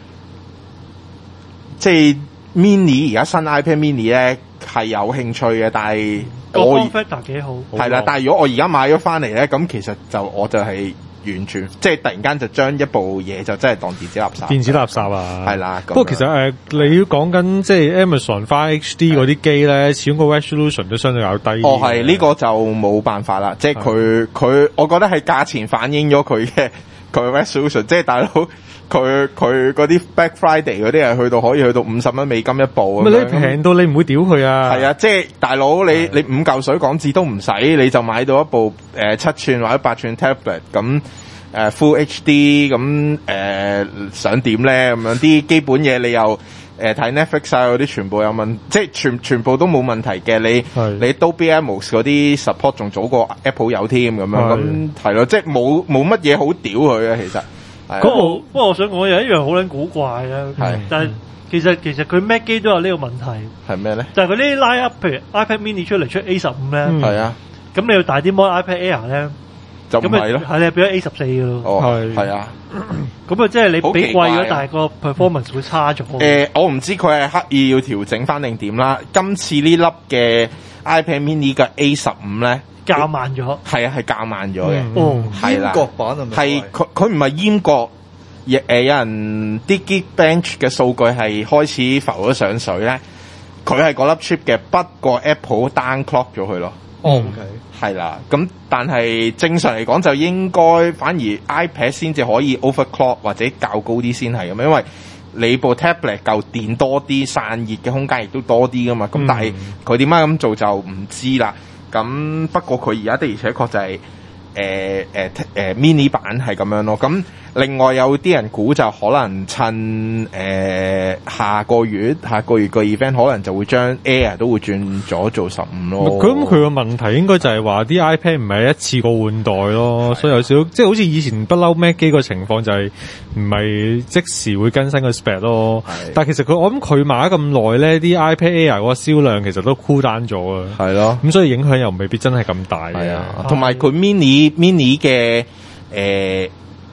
即係 mini 而家新 iPad mini 咧。係有興趣嘅，但係我 factor 幾好係啦。但係如果我而家買咗翻嚟咧，咁其實就我就係完全即係突然間就將一部嘢就真係當電子垃圾。 電子垃圾啊， 係啦。 不過其實誒、呃，你要講緊即係 Amazon Fire H D 嗰啲機咧，始終個 resolution 都相對有低。 哦，係呢、這個就冇辦法啦，即係佢佢，我覺得係價錢反映咗佢嘅佢 resolution， 即係大佬。佢佢嗰啲 Black Friday 嗰啲係去到可以去到五十蚊美金一部咁樣， 你平到你唔會屌佢啊！ 係啊，即係大佬你你五嚿水港紙都唔使，你就買到一部誒七寸或者八寸 tablet 咁誒 Full H D 咁誒想點咧？咁樣啲基本嘢你又誒睇 Netflix 啊嗰啲全部有問，即係全全部都冇問題嘅。你你 Dolby Atmos 嗰啲 support 仲早過 Apple 有添咁樣，咁係咯，即係冇冇乜嘢好屌佢啊，其實。 不過不過我想講有一樣好撚古怪啦，但係其實其實佢 Mac 機都有呢個問題。 係咩咧？ 就係佢呢啲拉 up，譬如 iPad Mini 出嚟出 A 十五咧， 係啊， 咁你要大啲 mon iPad Air 咧， 就唔係咯， 係你變咗 A 十四嘅咯。 哦，係係啊， 咁啊即係你比貴咗，但係個 performance 會差咗。 誒，我唔知佢係刻意要調整翻定點啦。今次呢粒嘅 iPad Mini 嘅 A 十五咧。 較慢咗， 係啊，係較慢咗嘅， 哦， 係啦， 閹割版係咪？ 係佢佢唔係閹割，亦誒有人啲 Geekbench 嘅數據係開始浮咗上水咧，佢係嗰粒 chip 嘅，不過 Apple down clock 咗佢咯。 哦，OK， 係啦，咁但係正常嚟講就應該反而 iPad 先至可以 overclock 或者較高啲先係咁，因為你部 tablet 夠電多啲，散熱嘅空間亦都多啲噶嘛。咁、嗯、但係佢點解咁做就唔知啦。咁不過佢而家的而且確就係誒誒誒 mini 版係咁樣咯。咁另外有啲人估就可能趁誒、呃、下個月下個月個 event 可能就會將 Air 都會轉咗做十五咯。 咁佢個問題應該就係話啲 iPad 唔係一次過換代咯，所以有少即係好似以前不嬲 Mac 機個情況就係唔係即時會更新個 spec 咯。但係其實佢我諗佢買咗咁耐咧，啲 iPad Air 嗰個銷量其實都 cool down 咗啊。係咯，咁所以影響又未必真係咁大嘅。係啊， 同埋佢 mini mini 嘅誒。呃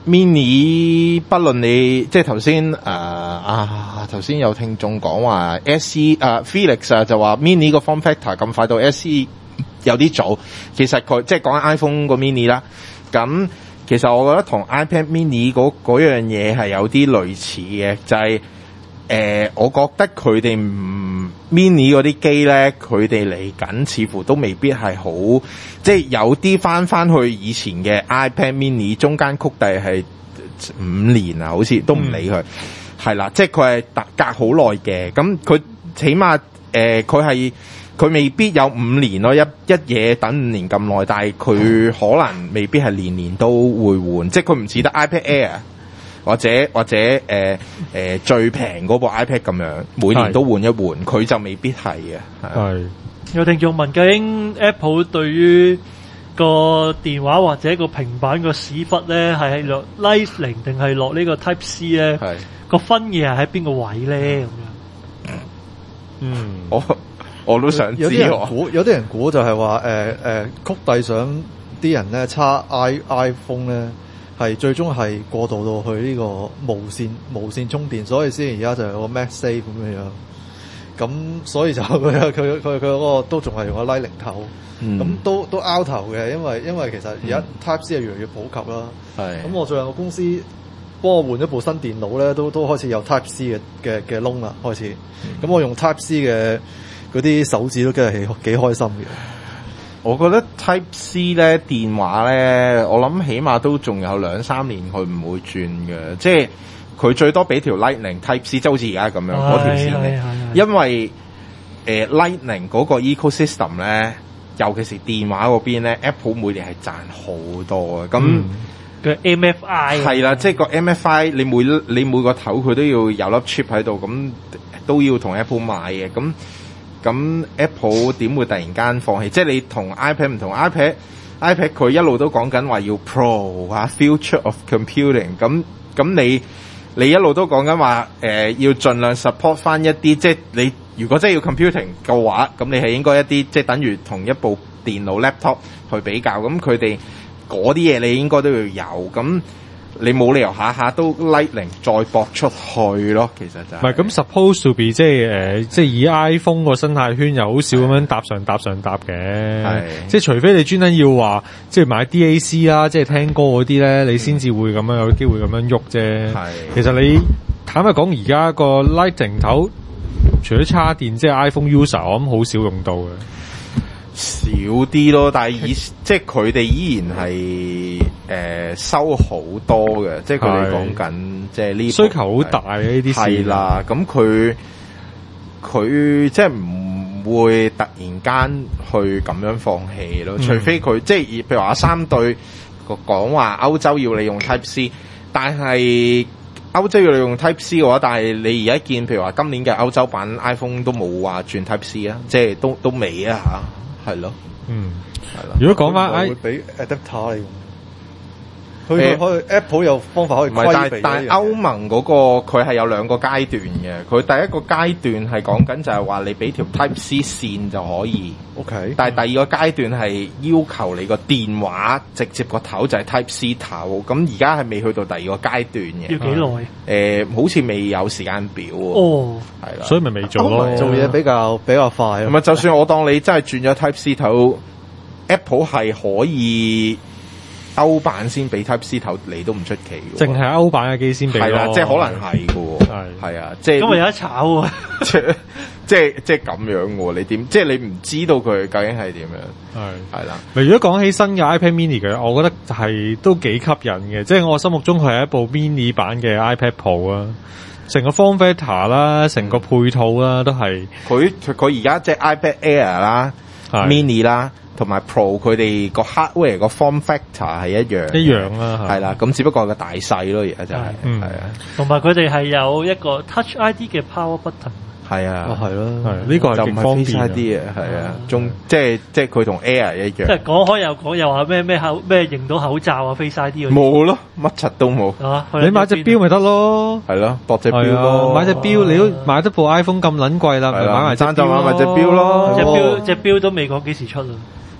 mini 不論你即係頭先誒啊頭先有聽眾講話 S E 啊 Felix 啊就話 mini 個 form factor 咁快到 S E 有啲早。其實佢即係講緊 iPhone 個 mini 啦，咁其實我覺得同 iPad mini 嗰嗰樣嘢係有啲類似嘅，就係、是、誒、呃，我覺得佢哋唔 mini 嗰啲機咧，佢哋嚟緊似乎都未必係好，即係有啲翻翻去以前嘅 iPad mini 中間曲第係五年啊，好似都唔理佢，係啦、嗯，即係佢係隔隔好耐嘅，咁佢起碼誒佢係。佢未必有五年咯，一一嘢等五年咁耐，但係佢可能未必係年年都會換，即係佢唔似得 iPad Air 或者或者誒誒、呃呃、最平嗰部 iPad 咁樣，每年都換一換，佢就未必係嘅。係有聽眾問，究竟 Apple 對於個電話或者個平板個屎忽咧，係落 Lightning 定係落呢個 Type C 咧？係個分野係喺邊個位咧？咁樣嗯，我。我都想知有啲人估，有啲人估就係話誒誒，曲帝想啲人咧叉 i iPhone 咧，係最終係過渡到去呢個無線無線充電，所以先而家就有個 MagSafe 咁樣樣。咁所以就佢佢佢佢嗰個都仲係用個 Lightning 頭，咁、嗯、都都拗頭嘅，因為因為其實而家 Type C 係越嚟越普及啦。係、嗯。咁我最近個公司幫我換咗部新電腦咧，都都開始有 Type C 嘅嘅嘅窿啦，開始。咁、嗯、我用 Type C 嘅。嗰啲手指都真係幾幾開心嘅。 我覺得 Type C 咧電話咧，我諗起碼都仲有兩三年佢唔會轉嘅，即係佢最多俾條 Lightning Type C，即係好似而家咁樣嗰條線嘅。因為誒、呃、Lightning 嗰個 ecosystem 咧，尤其是電話嗰邊咧 ，Apple 每年係賺好多嘅。咁嘅、嗯、M F I 係啦，即係個 M F I， 你每你每個頭佢都要有粒 chip 喺度，咁都要同 Apple 買嘅。咁咁 Apple 點會突然間放棄？即係你同 iPad 唔同 ，iPad iPad 佢一路都講緊話要 Pro 啊 ，Future of Computing。咁咁你你一路都講緊話誒要盡量 support 翻一啲，即係你如果真係要 computing 嘅話，咁你係應該一啲即係等於同一部電腦 laptop 去比較。咁佢哋嗰啲嘢你應該都要有咁。你冇理由下下都 Lightning 再駁出去咯，其實就係、是。唔係咁 suppose to be 即係誒，即係以 iPhone 個生態圈又好少咁樣搭上搭上搭嘅。係。即係除非你專登要話，即係買 D A C 啦，即係聽歌嗰啲咧，你先至會咁樣有機會咁樣喐啫。係。其實你坦白講，而家個 Lightning 頭除咗叉電，即係 iPhone user，我諗好少用到嘅。少啲咯，但係以即係佢哋依然係誒、呃、收好多嘅，即係佢哋講緊即係呢需求好大嘅呢啲係啦。咁佢佢即係唔會突然間去咁樣放棄咯，嗯、除非佢即係譬如話阿三對講話歐洲要你用 Type C， 但係歐洲要你用 Type C 嘅話，但係你而家見譬如話今年嘅歐洲版 iPhone 都冇話轉 Type C 啊，即係都都未啊嚇。係咯，嗯，係咯。如果講翻， 會俾 adapter 你用。佢可以 Apple 有方法可以規避。 但係歐盟嗰個佢係有兩個階段嘅。佢第一個階段係講緊就係話你俾條 Type C 線就可以。 OK。但係第二個階段係要求你個電話直接個頭就係 Type C 頭。咁而家係未去到第二個階段嘅。 要幾耐？誒、 呃，好似未有時間表喎。 哦， 係啦， 所以咪未做咯。 做嘢比較比較快。 咁啊，就算我當你真係轉咗 Type C 頭，Apple 係可以。歐版先俾 Type C 頭你都唔出奇嘅， 淨係歐版嘅機先俾咯， 係啦，即係可能係嘅，係係啊，即係咁咪有得炒喎， 即係即係即係咁樣嘅，你點即係你唔知道佢究竟係點樣，係係啦。 如果講起新嘅 iPad Mini 嘅，我覺得係都幾吸引嘅，即係我心目中佢係一部 mini 版嘅 iPad Pro 啊，成個 form factor 啦，成個配套啦，都係佢佢而家即係 iPad Air 啦，mini 啦。同埋 Pro 佢哋個 hardware 個 form factor 係一樣一樣啦， 係啦，咁只不過係個大細咯，而家就係、是，係啊。 同埋佢哋係有一個 Touch I D 嘅 power button， 係啊， 係咯， 係呢、這個係極方便啲嘅，係啊，仲即係即係佢同 Air 一樣。即係講開又講，又話咩咩口咩認到口罩啊 Face I D 嗰啲冇咯，乜柒都冇。 啊， 你買隻錶咪得咯， 係咯，度隻錶咯， 買隻錶你都買得部 iPhone 咁撚貴啦，咪買埋隻錶， 買埋隻錶咯， 隻錶隻錶都未講幾時出啊。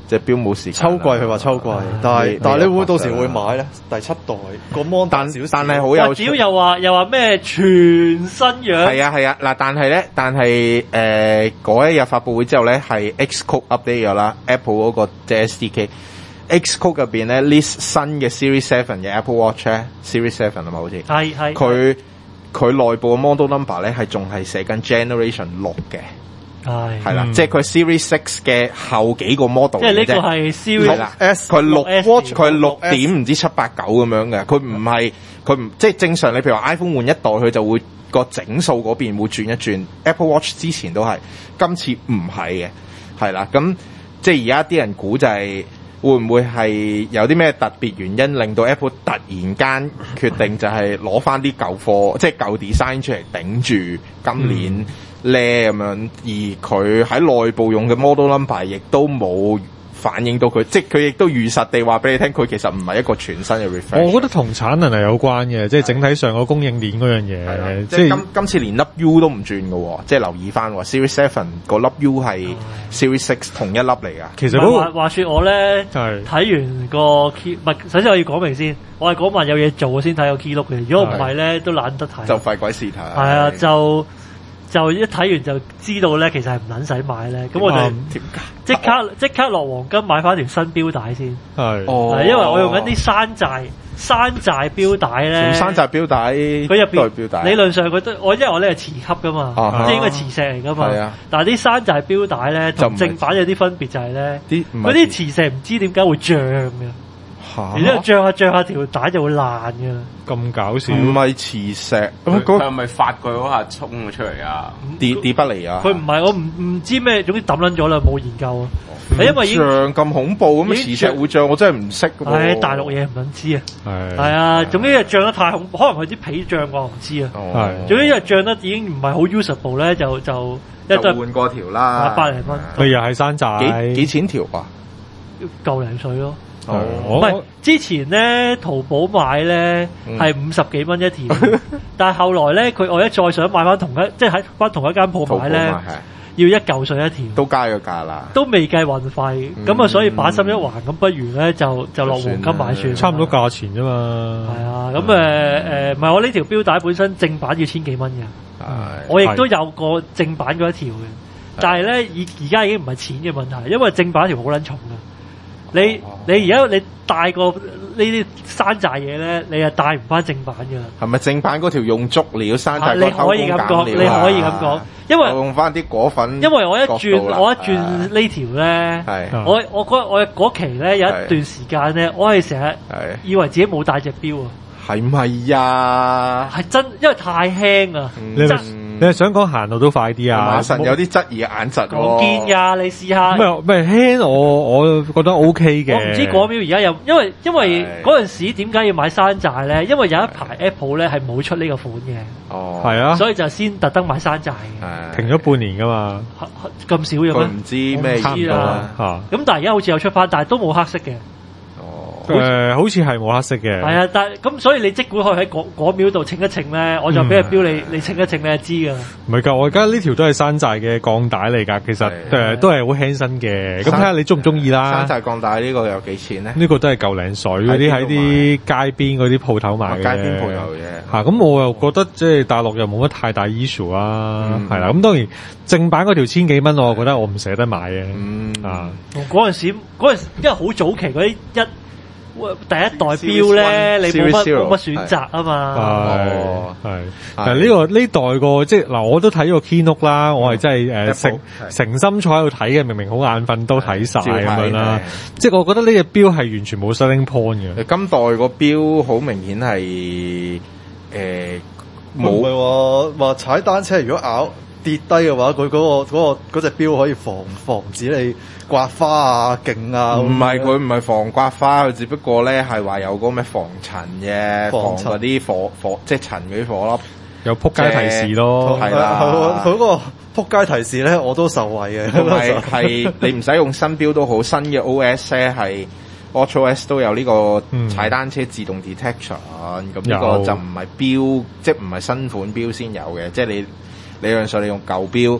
隻錶冇時間。 秋季佢話秋季，但係但係你會到時會買咧？第七代個 mon 但少少， 但係好有只要又話又話咩全新樣？ 係啊係啊嗱，但係咧，但係誒嗰一日發佈會之後咧，係 Xcode update 咗啦 ，Apple 嗰個即係 S D K。Xcode 入邊咧 list 新嘅 Series Seven 嘅 Apple Watch 咧 ，Series Seven 啊嘛，好似係係佢佢內部嘅 model number 咧係仲係寫緊 Generation 六嘅。 係係啦，即係佢 Series Six 嘅後幾個 model， 即係呢個係 Series S，佢六 Watch 佢六點唔知七八九咁樣嘅，佢唔係佢唔即係正常。你譬如話 iPhone 換一代，佢就會個整數嗰邊會轉一轉。Apple Watch 之前都係，今次唔係嘅，係啦。咁即係而家啲人估就係會唔會係有啲咩特別原因令到 Apple 突然間決定就係攞翻啲舊貨，即係舊 design 出嚟頂住今年。嗯咧咁樣，而佢喺內部用嘅 model number 亦都冇反映到佢，即係佢亦都如實地話俾你聽，佢其實唔係一個全新嘅 refresh。 我覺得同產能係有關嘅，即係整體上個供應鏈嗰樣嘢。 即係今今次連粒 U 都唔轉嘅喎，即係留意翻喎 Series Seven 個粒 U 係 Series Six 同一粒嚟㗎。 其實嗰個話話説我咧睇完個 key，唔係首先我要講明先，我係嗰晚有嘢做先睇個 keynote嘅，如果唔係咧都懶得睇。 就費鬼事睇。 係啊，就。就一睇完就知道咧，其實係唔撚使買咧。咁我就即刻即刻落黃金買翻條新錶帶先。係，係因為我用緊啲山寨山寨錶帶咧。 山寨錶帶，佢入邊理論上佢都我因為我呢係磁吸噶嘛， 啊、 即係應該磁石嚟噶嘛。 啊、 但係啲山寨錶帶咧同正版有啲分別就係咧，嗰啲磁石唔知點解會脹嘅。然之後脹下脹下條帶就會爛噶， 咁搞笑。 唔係磁石， 佢係咪發佢嗰下衝咗出嚟啊？ 跌跌不嚟啊！ 佢唔係我唔唔知咩，總之抌撚咗啦，冇研究啊。係因為脹咁恐怖咁磁石會脹，我真係唔識。 係大陸嘢唔撚知啊。係係啊，總之係脹得太恐怖，可能佢啲皮脹過唔知啊。係。總之因為脹得已經唔係好 usable 咧，就就一就換過條啦， 百零蚊。 佢又係山寨， 幾幾錢條啊？ 夠零水咯。 哦， 唔係之前咧，淘寶買咧係五十幾蚊一條，但係後來咧，佢我一再想買翻同一，即係喺翻同一間鋪買咧，要一嚿水一條， 都加咗價啦， 都未計運費，咁啊，所以把心一橫，咁不如咧就就落黃金買算， 差唔多價錢啫嘛。 係啊，咁誒誒，唔係我呢條錶帶本身正版要千幾蚊嘅，我亦都有個正版嗰一條嘅，但係咧而而家已經唔係錢嘅問題，因為正版條好撚重嘅。你你而家你帶個呢啲山寨嘢咧，你係帶唔翻正版㗎啦。係咪正版嗰條用足料山寨嗰偷工減料啊？你可以咁講， 你可以咁講，因為用翻啲果粉。 因為我一轉我一轉呢條咧，我我嗰我嗰期咧有一段時間咧，我係成日以為自己冇帶隻錶啊。 係唔係呀？ 係真，因為太輕啊。 你係想講行路都快啲啊？ 馬神有啲質疑嘅眼疾喎。 我見㗎，你試下。 唔係唔係輕，我我覺得 O K 嘅。 我唔知嗰錶而家有，因為因為嗰陣時點解要買山寨咧？因為有一排 Apple 咧係冇出呢個款嘅。 哦。 係啊。 所以就先特登買山寨嘅。 停咗半年㗎嘛。 咁少嘅咩？ 佢唔知咩意思啦。 嚇。 咁但係而家好似有出翻，但係都冇黑色嘅。 誒、呃，好似係冇黑色嘅。 係啊，但係咁，所以你即管可以喺嗰嗰秒度稱一稱咧，我就俾個錶你，你稱一稱你就知㗎。 唔係㗎，我而家呢條都係山寨嘅鋼帶嚟㗎，其實誒、呃、都係好輕身嘅。咁睇下你中唔中意啦。 山寨鋼帶呢個有幾錢咧？ 呢個都係嚿零水嗰啲喺啲街邊嗰啲鋪頭買嘅。 街邊鋪有嘅。嚇， 咁我又覺得即係大陸又冇乜太大 issue 啊，係啦、嗯。咁當然正版嗰條千幾蚊，我覺得我唔捨得買嘅。嗯啊， 嗰陣時嗰陣時因為好早期嗰啲一。第一代錶咧，你冇乜冇乜選擇啊嘛。 係係，但係呢個呢代個即係嗱，我都睇個 keynote 啦，我係真係誒誠誠心坐喺度睇嘅，明明好眼瞓都睇晒咁樣啦。即係我覺得呢隻錶係完全冇 selling point 嘅。 今代個錶好明顯係誒冇。唔係話話踩單車如果咬跌低嘅話，佢嗰個嗰個嗰隻錶可以防防止你刮花啊、勁啊。 唔係佢唔係防刮花，佢只不過咧係話有嗰咩防塵嘅，防嗰啲火火即係塵嗰啲火粒， 有撲街提示咯。 係啦，佢嗰個撲街提示咧，我都受惠嘅。 同埋係你唔使用新錶都好，新嘅 O S 咧係 WatchOS 都有呢個踩單車自動 detection，咁呢、嗯、個就唔係錶，即係唔係新款錶先有嘅，即係你理論上你用舊錶。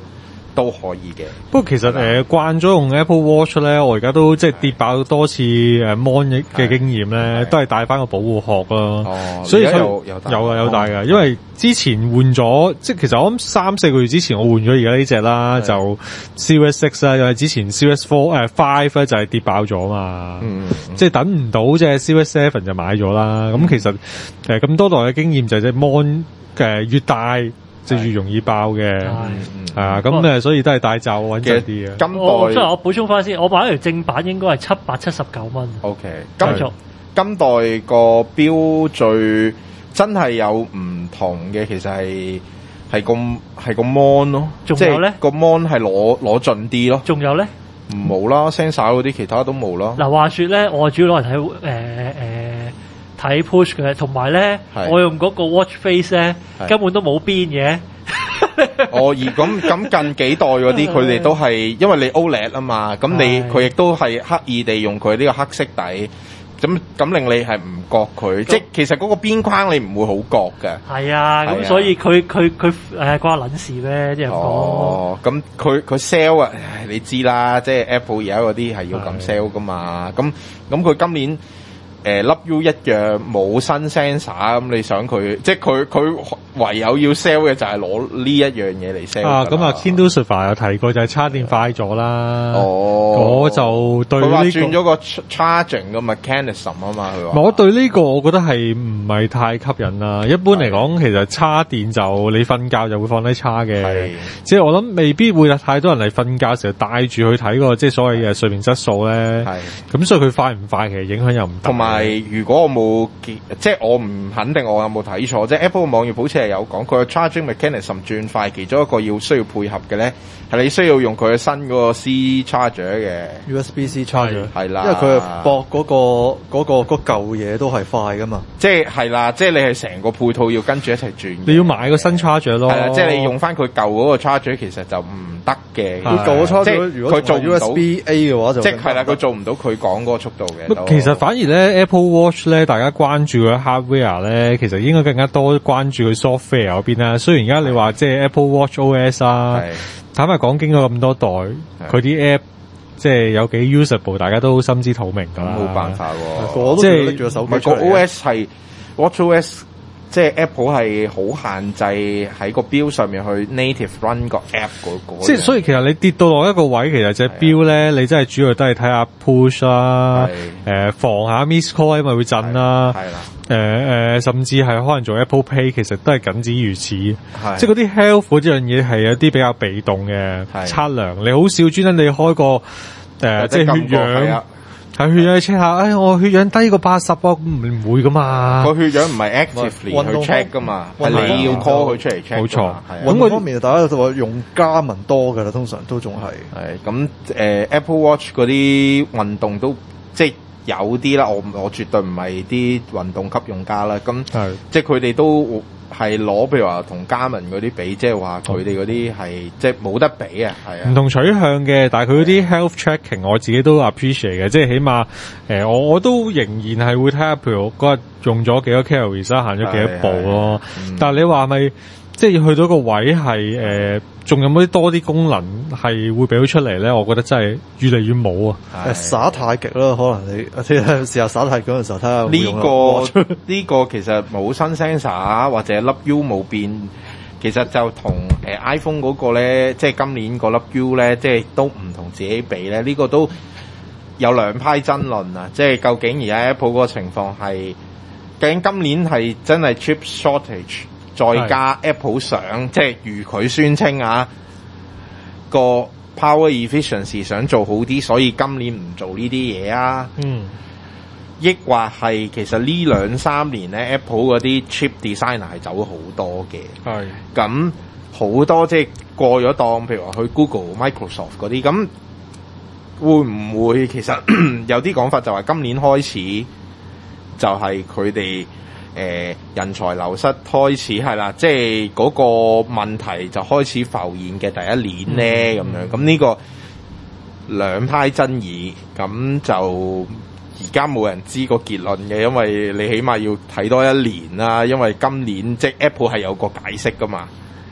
都可以嘅。 不過其實誒慣咗用 Apple Watch 咧，我而家都即係跌爆多次誒 mon 嘅經驗咧，都係帶翻個保護殼咯。 哦， 所以佢有有有啊有帶㗎，因為之前換咗，即係其實我諗三四個月之前我換咗而家呢隻啦，就 Series Six 啦，因為之前 Series Four 誒 Five 咧就係跌爆咗嘛， 嗯嗯即係等唔到即係 Series Seven 就買咗啦。咁、嗯、其實誒咁多代嘅經驗就係隻 mon 誒越大就越容易爆嘅，係啊，咁誒所以都係戴罩穩陣啲嘅。 今代我即係我補充翻先，我買一條正版應該係七百七十九蚊。 O K，今今代個標最真係有唔同嘅，其實係係個係個 mon 咯， 仲有咧個 mon 係攞攞盡啲咯。 仲有咧冇啦 ，sensor 嗰啲其他都冇啦。 嗱話說咧，我主要攞嚟睇誒誒睇 push 嘅，同埋咧我用嗰個 watch face 咧根本都冇邊嘅。 哦，而咁咁近幾代嗰啲，佢哋都係因為你 O L E D 啊嘛，咁你佢亦都係刻意地用佢呢個黑色底。咁咁令你係唔覺佢，即係其實嗰個邊框你唔會好覺嘅。 係啊，咁所以佢佢佢誒關撚事咩？啲人講。 哦，咁佢佢 sell 啊，你知啦，即係 Apple 而家嗰啲係要咁 sell 噶嘛。咁咁佢今年誒粒 U 一樣冇新 sensor，咁你想佢，即係佢佢唯有要 sell 嘅就係攞呢一樣嘢嚟 sell。啊， 咁啊 Kindle Server 有提過就係插電快咗啦。 哦， 我就對呢、這個。佢話轉咗個 charging 嘅 mechanism 啊嘛，佢話。 我對呢個我覺得係唔係太吸引啦。一般嚟講，其實插電就你瞓覺就會放低叉嘅。即係我諗未必會有太多人嚟瞓覺時候帶住去睇個即係所謂嘅睡眠質素咧。係。咁所以佢快唔快其實影響又唔大。 係，如果我冇即係我唔肯定我有冇睇錯，即係 Apple 嘅網頁好似係有講佢嘅 charging mechanism 轉快，其中一個要需要配合嘅咧，係你需要用佢嘅新嗰個 C charger 嘅 U S B C charger 係啦， 因為佢係駁嗰個嗰、嗰個嗰舊嘢都係快噶嘛， 即係係啦，即係你係成個配套要跟住一齊轉， 你要買個新 charger 咯， 係啦，即係你用翻佢舊嗰個 charger 其實就唔得嘅， 佢舊嘅 charger 如果佢做 U S B A 嘅話就即係係啦，佢做唔到佢講嗰個速度嘅。 其實反而咧 Apple Watch 咧，大家關注佢 hardware 咧，其實應該更加多關注佢 software 嗰邊啦。雖然而家你話即係 Apple Watch O S 啊，坦白講經過咁多代，佢啲 app 即係有幾 usable，大家都心知肚明㗎啦。 冇辦法喎， 我都拎住個手機出嚟。 個 O S 係 Watch O S。即係 Apple 係好限制喺個錶上面去 native run 個 app 嗰個。 即係所以其實你跌到落一個位，其實隻錶咧，你真係主要都係睇下 push 啦，誒防下 miss call 因為會震啦，係啦，誒誒甚至係可能做 Apple Pay， 其實都係僅止如此。即係嗰啲 health 嗰樣嘢係有啲比較被動嘅測量，你好少專登你開個誒、呃、即係血氧。係血氧去 check 下，哎我血氧低過八十喎，唔會噶嘛。 個血氧唔係 actively 去 check 噶嘛，係你要 call 佢出嚟 check。 冇錯。 運動方面大家就話用加文多噶啦，通常都仲係。 係咁誒 Apple Watch 嗰啲運動都即係有啲啦，我我絕對唔係啲運動級用家啦。咁即係佢哋都。係攞譬如話同嘉文嗰啲比，即係話佢哋嗰啲係即係冇得比啊，係啊， 唔同取向嘅，但係佢嗰啲 health tracking 我自己都 appreciate 嘅，即係起碼誒、呃、我我都仍然係會睇下，譬如嗰日用咗幾多 calories 啦，行咗幾多步咯。但係你話咪即係要去到個位係誒，仲、呃、有冇啲多啲功能係會俾到出嚟咧？我覺得真係越嚟越冇啊！ 誒耍太極啦，可能你即係試下耍太極嘅時候睇下。 呢個呢個其實冇新 sensor 或者粒 U 冇變，其實就同誒、呃、iPhone 嗰個咧，即係今年個粒 U 咧，即係都唔同自己比咧。呢、這個都有兩派爭論啊！即係究竟而家 Apple 嗰個情況係究竟今年係真係 chip shortage？再加 Apple 想即係如佢宣稱啊，個 power efficiency 想做好啲，所以今年唔做呢啲嘢啊。嗯，抑或係其實呢兩三年咧 Apple 嗰啲 chip designer 係走咗好多嘅。係咁好多即係過咗檔，譬如話去 Google、Microsoft 嗰啲，咁會唔會其實有啲講法就話今年開始就係佢哋。誒、呃、人才流失開始係啦，即係嗰個問題就開始浮現嘅第一年咧，咁、嗯、樣咁呢個兩派爭議，咁就而家冇人知個結論嘅，因為你起碼要睇多一年啦，因為今年即係 Apple 係有個解釋噶嘛，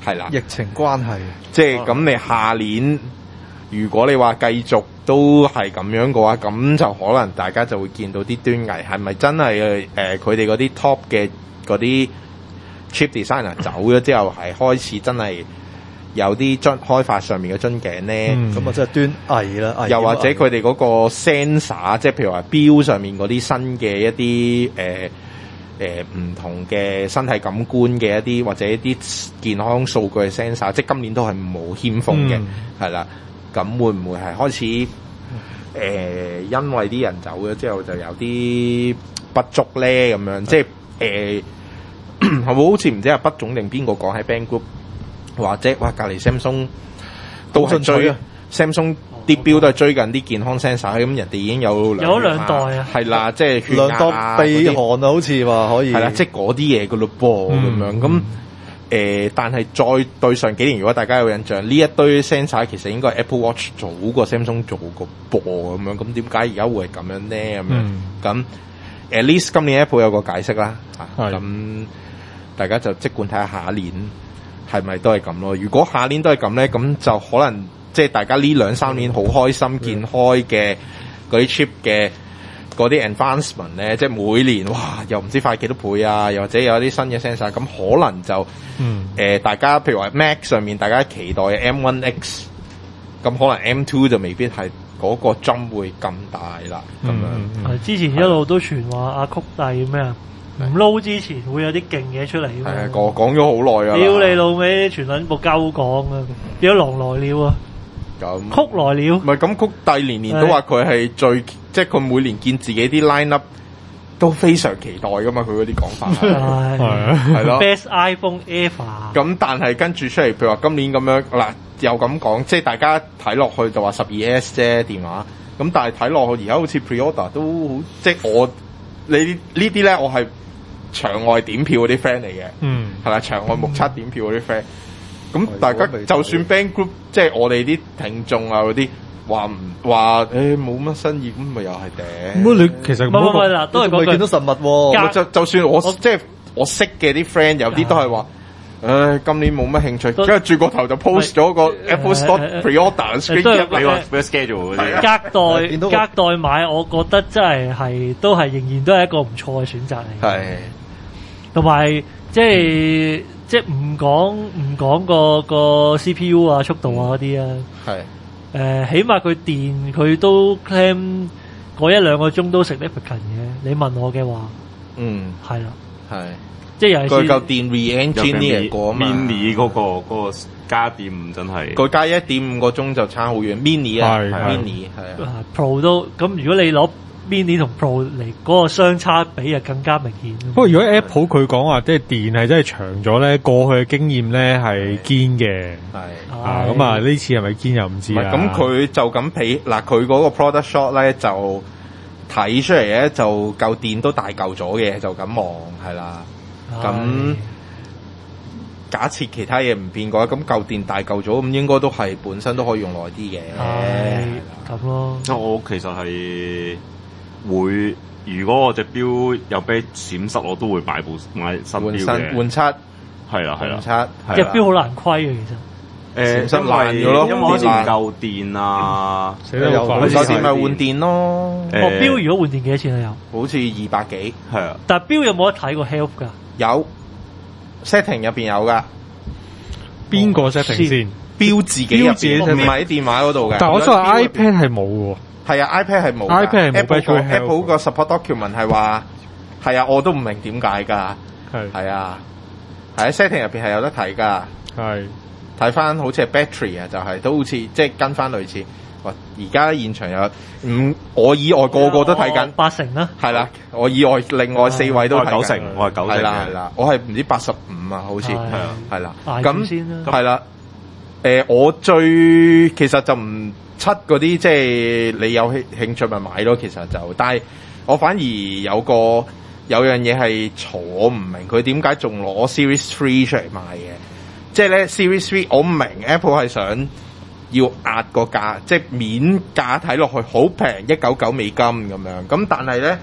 係啦， 疫情關係， 即係咁你下年如果你話繼續都係咁樣嘅話，咁就可能大家就會見到啲端倪，係咪真係誒佢哋嗰啲 top 嘅嗰啲 chip designer 走咗之後，係開始真係有啲樽開發上面嘅樽頸咧？ 咁啊，即係端倪啦。 又或者佢哋嗰個 sensor， 即係譬如話錶上面嗰啲新嘅一啲誒誒唔同嘅身體感官嘅一啲或者一啲健康數據嘅 sensor， 即係今年都係冇欠奉嘅，係啦、嗯。咁會唔會係開始誒、呃？因為啲人走咗之後，就有啲不足咧咁樣，即係誒係咪好似唔知阿畢總定邊個講喺 Band Group，或者哇隔離 Samsung 都係追 Samsung 啲錶都係追緊啲健康 sensor， 咁人哋已經有兩有兩代啊， 係啦，即係血壓兩代鼻鼾啊，好似話可以係啦，即係嗰啲嘢噶咯噃咁樣咁。誒、呃，但係再對上幾年，如果大家有印象，呢一堆 sensor 其實應該係 Apple Watch 早過 Samsung 做過播咁樣，咁點解而家會係咁樣咧？咁樣咁 at least 今年 Apple 有個解釋啦，咁大家就即管睇下下一年係咪都係咁咯。如果下年都係咁咧，咁就可能即係大家呢兩三年好開心見開嘅嗰啲 chip 嘅。嗰啲 advancement 咧，即係每年哇，又唔知快幾多倍啊，又或者有啲新嘅 sensor， 咁可能就誒、嗯呃、大家譬如話 Mac 上面大家期待嘅 M 一 X， 咁可能 M 二 就未必係嗰個 jump 會咁大啦，咁、嗯、樣。係、 嗯、之前一路都傳話阿曲帝咩啊，唔撈之前會有啲勁嘢出嚟。係啊， 講講咗好耐啊。 屌你老味，全撚部鳩講啊，變咗狼來了啊！ 咁曲來了， 唔係咁曲帝年年都話佢係最，即係佢每年見自己啲 line up 都非常期待噶嘛，佢嗰啲講法係係咯 ，Best iPhone ever。 咁但係跟住出嚟，譬如話今年咁樣嗱，又咁講，即係大家睇落去就話十二 S 啫電話，咁但係睇落去而家好似 pre-order 都好，即係我你呢啲咧，我係場外點票嗰啲 friend 嚟嘅，嗯，係咪場外目測點票嗰啲 friend？咁大家就算 Band Group，即係我哋啲聽眾啊嗰啲話唔話誒冇乜新意，咁咪又係頂。 咁你其實唔係唔係嗱，都係講句見到實物喎。 就就算我即係我識嘅啲 friend，有啲都係話誒今年冇乜興趣，跟住轉個頭就 post 咗個 Apple Store pre-order screen 入嚟俾 schedule 嗰啲。 隔代隔代買，我覺得真係係都係仍然都係一個唔錯嘅選擇嚟。 係， 同埋即係。即係唔講唔講個個 C P U 啊、速度啊嗰啲啊，係誒、呃，起碼佢電佢都 claim 嗰一兩個鐘都 significant 嘅。你問我嘅話，嗯，係啦，係，即係尤其是佢嚿電 re-engineer 過啊嘛 ，mini 嗰個嗰個加點真係， 佢加一點五個鐘就差好遠 ，mini 啊 ，mini 係啊 ，Pro 都咁，如果你攞Mini 同 Pro 嚟嗰個相差比就更加明顯。 不過如果 Apple 佢講話即係電係真係長咗咧，過去嘅經驗咧係堅嘅。係啊，咁啊呢次係咪堅又唔知啦。 咁佢就咁比嗱，佢嗰個 product shot 咧就睇出嚟咧就嚿電都大嚿咗嘅，就咁望係啦。咁假設其他嘢唔變嘅話，咁嚿電大嚿咗，咁應該都係本身都可以用耐啲嘅。 係咁咯。 即係我其實係。會，如果我隻錶有俾閃失，我都會買部買新錶嘅。換七， 係啦係啦， 七隻錶好難虧嘅其實。 誒，因為因為好似唔夠電啊， 死得又快，唔夠電咪換電咯。 哦，錶如果換電幾多錢啊？ 有，好似二百幾，係啊。 但係錶有冇得睇個 health 㗎？ 有 setting 入邊有㗎。 邊個 setting 先？ 錶自己入邊，唔係喺電話嗰度嘅。 但係我想話 iPad 係冇喎。 係啊 ，iPad 係冇 ，iPad 係冇 Apple Apple 個 support document 係話係啊，我都唔明點解㗎。係係啊，喺 setting 入邊係有得睇㗎。係睇翻好似係 battery 啊，就係、是、都好似即係跟翻類似。哇！而家現場有五，我以外個個都睇緊八成啦。 係啦，我以外另外四位都睇緊九成，我係九成。係啦係啦，我係唔知八十五啊，好似係啊，係啦。 咁係啦。誒、呃，我最其實就唔。七嗰啲即係你有興興趣咪買咯，其實就，但係我反而有個有樣嘢係嘈，我唔明佢點解仲攞 Series Three 出嚟賣嘅，即係咧 Series Three 我唔明 Apple 係想要壓個價，即係面價睇落去好平一九九美金咁樣，咁但係咧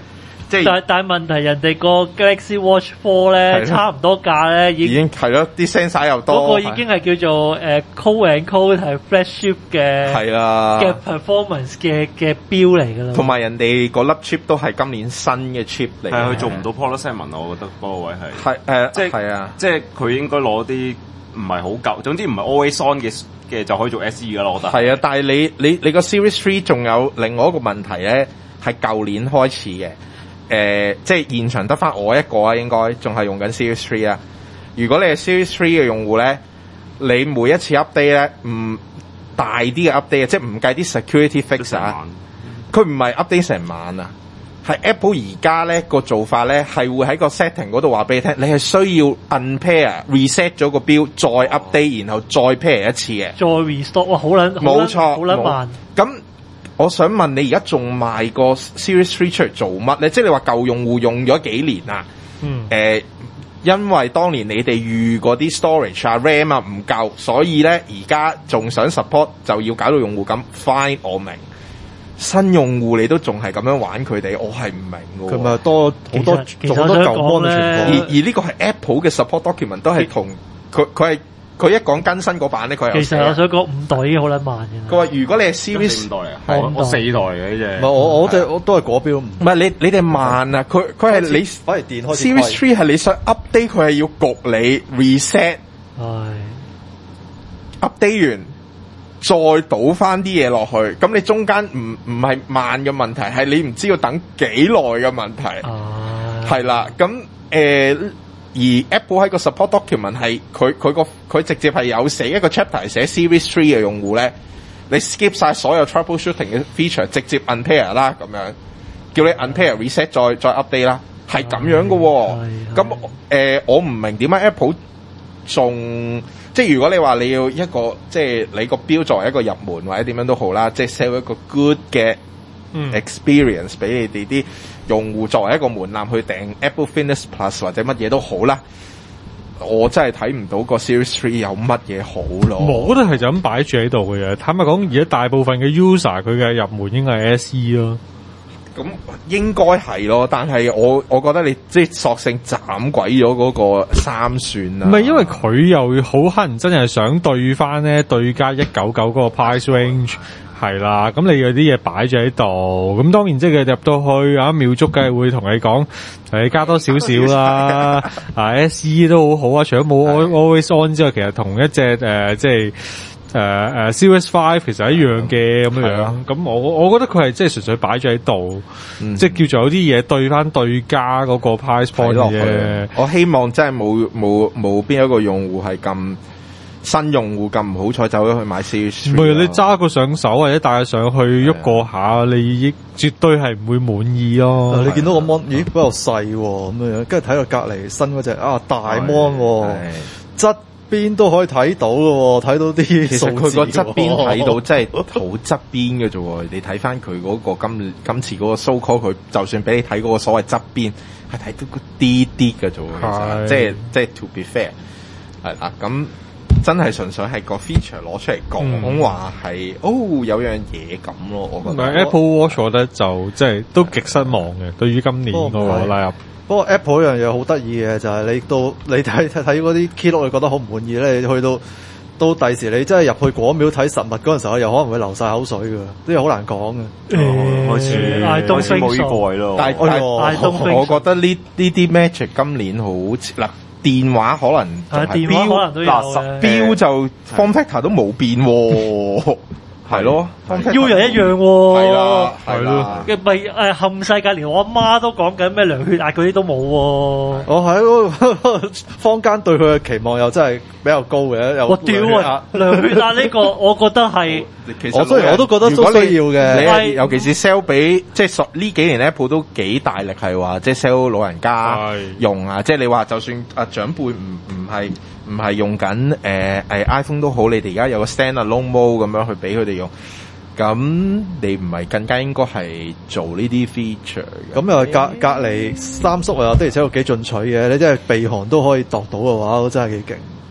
即係但但係問題，人哋個 Galaxy Watch Four 咧差唔多價咧，已經係咯，啲 sensor 又多。 嗰個已經係叫做誒 Code and Code 係 flagship 嘅係啊嘅 performance 嘅嘅標嚟㗎啦。 同埋人哋嗰粒 chip 都係今年新嘅 chip 嚟。 係佢做唔到 Polo Seven，我覺得嗰個位係係誒， 即係係啊， 即係佢應該攞啲唔係好舊，總之唔係 always on 嘅嘅就可以做 S E 㗎啦。我覺得係啊，但係你你你個 Series Three 仲有另外一個問題咧，係舊年開始嘅。誒、呃，即係現場得翻我一個啊，應該仲係用緊 Series Three 啊。如果你係 Series Three 嘅用戶咧，你每一次 update 咧，唔大啲嘅 update，即係唔計啲 security fix 啊，佢唔係 update 成晚啊，係 Apple 而家咧個做法咧係會喺個 setting 嗰度話俾你聽，你係需要 unpair reset 咗個標，再 update，然後再 pair 一次嘅， 再 restore， 哇，好撚冇錯， 好撚慢。 咁我想問你而家仲賣個 Series Three 出嚟做乜咧？即係你話舊用戶用咗幾年啊？ 嗯。 誒、呃，因為當年你哋預嗰啲 storage 啊、RAM 啊唔夠，所以咧而家仲想 support 就要搞到用戶咁 fine， 我明。新用戶你都仲係咁樣玩佢哋，我係唔明嘅。 佢咪多好多做好多舊 mon 嘅情況。 而而呢個係 Apple 嘅 support document 都係同佢佢係。佢一講更新嗰版咧，佢有。 其實我想講五代已經好撚慢嘅。 佢話如果你係 Series 五代啊，我我四代嘅呢隻。 唔係我我哋我都係果標。唔係你你哋慢啊！佢佢係你反而電開始。 Series Three 係你想 update， 佢係要焗你 reset。 係。 update 完再倒翻啲嘢落去，咁你中間唔唔係慢嘅問題，係你唔知要等幾耐嘅問題。 啊。 係啦，咁誒。呃而 Apple 喺個 support document 係佢佢個佢直接係有寫一個 chapter 寫 Series Three 嘅用戶咧，你 skip 晒所有 troubleshooting 嘅 feature， 直接 unpair 啦咁樣，叫你 unpair reset 再再 update 啦，係咁樣嘅喎、哦。咁誒、呃，我唔明點解 Apple 仲即係如果你話你要一個即係你個標作為一個入門或者點樣都好啦，即係 sell 一個 good 嘅 experience 俾你哋啲用戶作為一個門檻去訂 Apple Fitness Plus 或者乜嘢都好啦，我真係睇唔到個 Series Three 有乜嘢好咯。 我覺得係就咁擺住喺度嘅啫。坦白講，而家大部分嘅 user 佢嘅入門應該係 S E 咯。 咁應該係咯，但係我我覺得你即係索性斬鬼咗嗰個三算啦。 唔係因為佢又好可能真係想對翻咧對家一九九嗰個 price range。係啦，咁你有啲嘢擺咗喺度，咁當然即係佢入到去啊，秒足梗係會同你講，你加多少少啦，啊 S E 都好好啊，除咗冇 Always On 之外，其實同一隻誒、呃、即係誒誒 Series Five 其實一樣嘅咁樣樣，咁我我覺得佢係即係純粹擺咗喺度，即係叫做有啲嘢對翻對家嗰個 price point 嘅。 我希望真係冇冇冇邊一個用戶係咁。新用戶咁唔好彩走咗去買 Series， 唔係你揸個上手或者帶佢上去喐過下，你亦絕對係唔會滿意咯。 你見到個 mon 咦比較細喎咁樣，跟住睇到隔離新嗰隻啊大 mon 喎，側邊都可以睇到嘅喎，睇到啲其實佢個側邊睇到真係好側邊嘅啫喎。你睇翻佢嗰個今今次嗰個 so call， 佢就算俾你睇嗰個所謂側邊，係睇到個啲啲嘅啫喎。即係即係 to be fair 係啦咁。真係純粹係個 feature 攞出嚟講話係哦有樣嘢咁咯，我覺得。 Apple Watch 我覺得就即係都極失望嘅，對於今年嗰個拉入。 不過 Apple 一樣嘢好得意嘅就係、是、你到你睇睇嗰啲 keynote 你覺得好唔滿意咧，你去到到第時你真係入去果廟睇實物嗰陣時候，又可能會流晒口水㗎，呢個好難講嘅。 開始開始冇呢個位咯。 但係我覺得呢呢啲 Magic 今年好嗱。電話可能係電話可能都有嘅， 標就 form factor 都冇變喎，係咯 ，U 又一樣喎， 係啦，係咯， 嘅咪誒冚世界連我阿媽都講緊咩量血壓嗰啲都冇喎。 我喺嗰坊間對佢嘅期望又真係比較高嘅，又我屌啊！量血壓呢個我覺得係， 其實我雖然我都覺得都需要嘅， 你尤其是 sell 俾即係呢幾年 Apple 都幾大力係話即係 sell 老人家用啊，即係你話就算啊長輩唔唔係唔係用緊誒誒 iPhone 都好，你哋而家有個 standalone mode 咁樣去俾佢哋用，咁你唔係更加應該係做呢啲 feature？ 咁又隔隔離三叔啊，的而且確幾進取嘅，你真係鼻鼾都可以度到嘅話，都真係幾勁。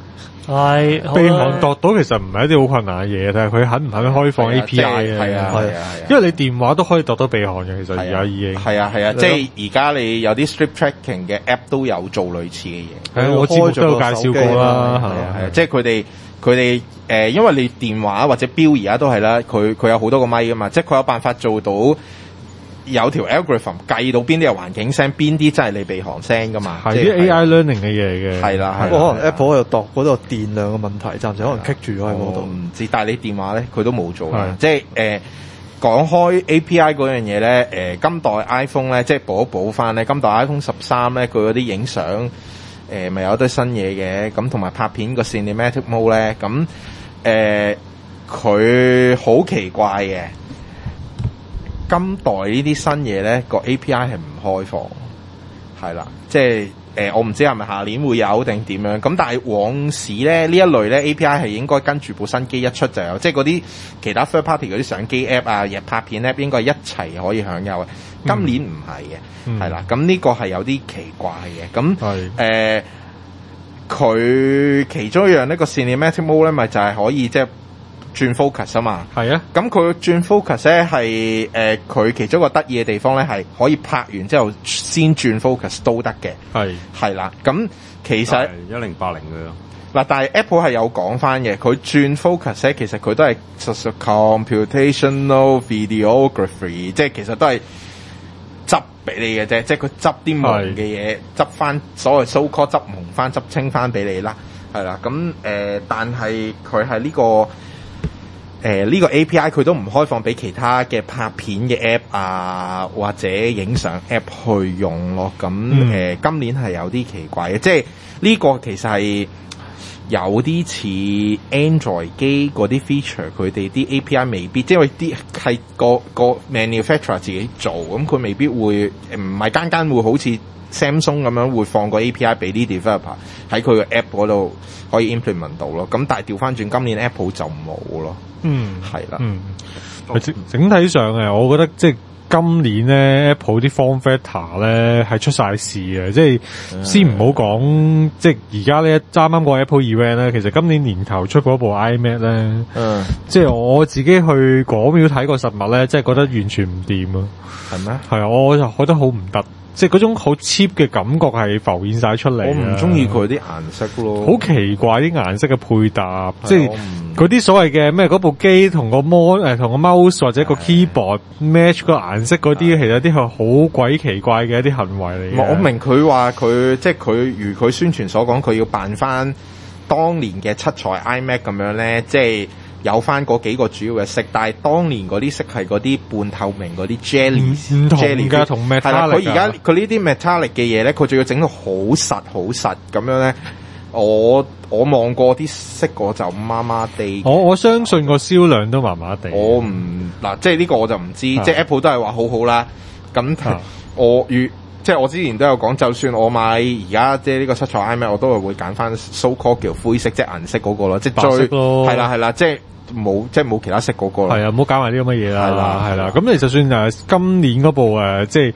係備航度到其實唔係一啲好困難嘅嘢，但係佢肯唔肯開放 A P I 嘅？ 係啊係啊， 因為你電話都可以度到備航嘅，其實而家已經係啊係啊，即係而家你有啲 strip tracking 嘅 app 都有做類似嘅嘢。 係我節目都有介紹過啦，係啊係啊，即係佢哋佢哋誒，因為你電話或者錶而家都係啦，佢佢有好多個咪噶嘛，即係佢有辦法做到。有條 algorithm 計到邊啲係環境聲，邊啲真係你備航聲噶嘛？ 係啲 A I learning 嘅嘢嘅。 係啦， 不過可能 Apple 喺度度嗰度電量嘅問題，暫時可能棘住咗喺嗰度。 唔知，但係你電話咧，佢都冇做嘅。即係誒講開 A P I 嗰樣嘢咧，誒今代 iPhone 咧，即係補一補翻咧，今代 iPhone 十三咧，佢嗰啲影相誒咪有堆新嘢嘅，咁同埋拍片個 Cinematic Mode 咧，咁誒佢好奇怪嘅。今代呢啲新嘢咧，個 A P I 係唔開放，係啦，即係誒、呃，我唔知係咪下年會有定點樣。咁但係往時咧呢一類咧 A P I 係應該跟住部新機一出就有，即係嗰啲其他 third party 嗰啲相機 app 啊、日拍片 app 應該一齊可以享有嘅。今年唔係嘅，係、嗯、啦，咁呢個係有啲奇怪嘅。咁誒，佢、呃、其中一樣呢個 cinematic mode 咧，咪就係可以即係。轉 focus 啊嘛，係啊，咁佢轉 focus 咧係誒佢其中一個得意嘅地方咧係可以拍完之後先轉 focus 都得嘅，係係啦，咁其實一零八零嘅嗱，但係 Apple 係有講翻嘅，佢轉 focus 咧其實佢都係實屬 computational videography， 即係其實都係執俾你嘅啫，即係佢執啲蒙嘅嘢，執翻所謂 so call 執蒙翻、執清翻俾你啦，係啦，咁誒、呃，但係佢係呢個。誒、呃、呢、這個 A P I 佢都唔開放俾其他嘅拍片嘅 app 啊，或者影相 app 去用咯。咁誒、嗯呃、今年係有啲奇怪嘅，即係呢個其實係有啲似 Android 機嗰啲 feature，佢哋啲 A P I 未必，即係啲係個個 manufacturer 自己做，咁佢未必會唔係間間會好似 Samsung 咁樣會放個 A P I 俾啲 developer 喺佢個 app 嗰度可以 implement 到咯。咁但係調翻轉今年 Apple 就冇咯。嗯，係啦。嗯， 整整體上誒，我覺得即係今年咧 Apple 啲 form factor 咧係出晒事嘅，即係、嗯、先唔好講，即係而家呢啱啱個 Apple event 咧，其實今年年頭出嗰部 iMac 咧，嗯，即係我自己去果廟睇過實物咧，即係覺得完全唔掂啊。係咩？係啊，我就覺得好唔得。即係嗰種好 cheap 嘅感覺係浮現晒出嚟。 我唔中意佢啲顏色咯， 好奇怪啲顏色嘅配搭，即係嗰啲所謂嘅咩嗰部機同個 mon 誒同個 mouse 或者個 keyboard match 個顏色嗰啲，其實有啲係好鬼奇怪嘅一啲行為嚟嘅。 我明佢話佢即係佢如佢宣傳所講，佢要扮翻當年嘅七彩 iMac 咁樣咧，即係。有翻嗰幾個主要嘅色，但係當年嗰啲色係嗰啲半透明嗰啲 jelly， 唔同㗎，同 metallic。係啦， 佢而家佢呢啲 metallic 嘅嘢咧，佢仲要整到好實好實咁樣咧。我我望過啲色我就麻麻地。 我我相信個銷量都麻麻地。 我唔嗱，即係呢個我就唔知，即係 Apple 都係話好好啦。咁我如即係我之前都有講，就算我買而家即係呢個七彩 iMac，我都係會揀翻 so called 叫灰色，即係銀色嗰個咯，即係最係啦係啦，即係。冇即係冇其他色嗰個啦， 係啊，唔好搞埋啲咁嘅嘢啦，係啦，係啦。咁你就算誒今年嗰部誒即係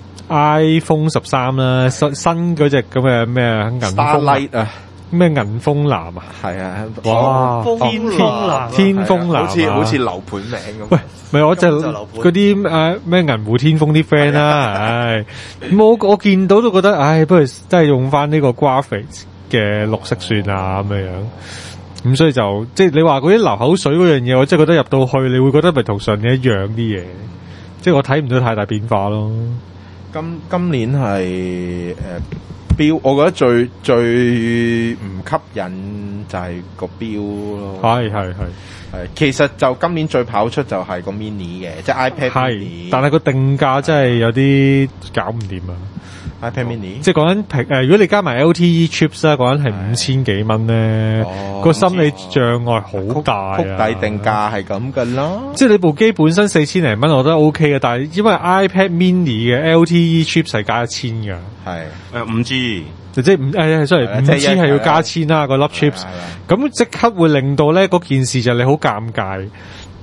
iPhone 十三啦，新新嗰隻咁嘅咩銀風啊，咩銀風藍啊， 係啊， 哇，天風藍，天風藍， 好似好似樓盤名咁。 喂，咪我就嗰啲誒咩銀湖天風啲 friend 啦，唉，我我見到都覺得，唉，不如真係用翻呢個 graphics 嘅綠色算啊咁樣樣。咁所以就即係你話嗰啲流口水嗰樣嘢，我真係覺得入到去，你會覺得咪同上年一樣啲嘢，即係我睇唔到太大變化咯。 今今年係誒標，我覺得最最唔吸引就係個標咯。係係係係，其實就今年最跑出就係個 mini 嘅，即係 iPad mini。但係個定價真係有啲搞唔掂啊！iPad mini，即係講緊平誒，如果你加埋 L T E chips 啦，講緊係五千幾蚊咧，個心理障礙好大啊！谷底定價係咁噶啦，即係你部機本身四千零蚊，我覺得 O K 嘅，但係因為 iPad mini 嘅 L T E chips 係加一千噶，係誒五 G，即係五誒，sorry 五 G 係要加千啦個粒 chips，咁即刻會令到咧嗰件事就你好尷尬。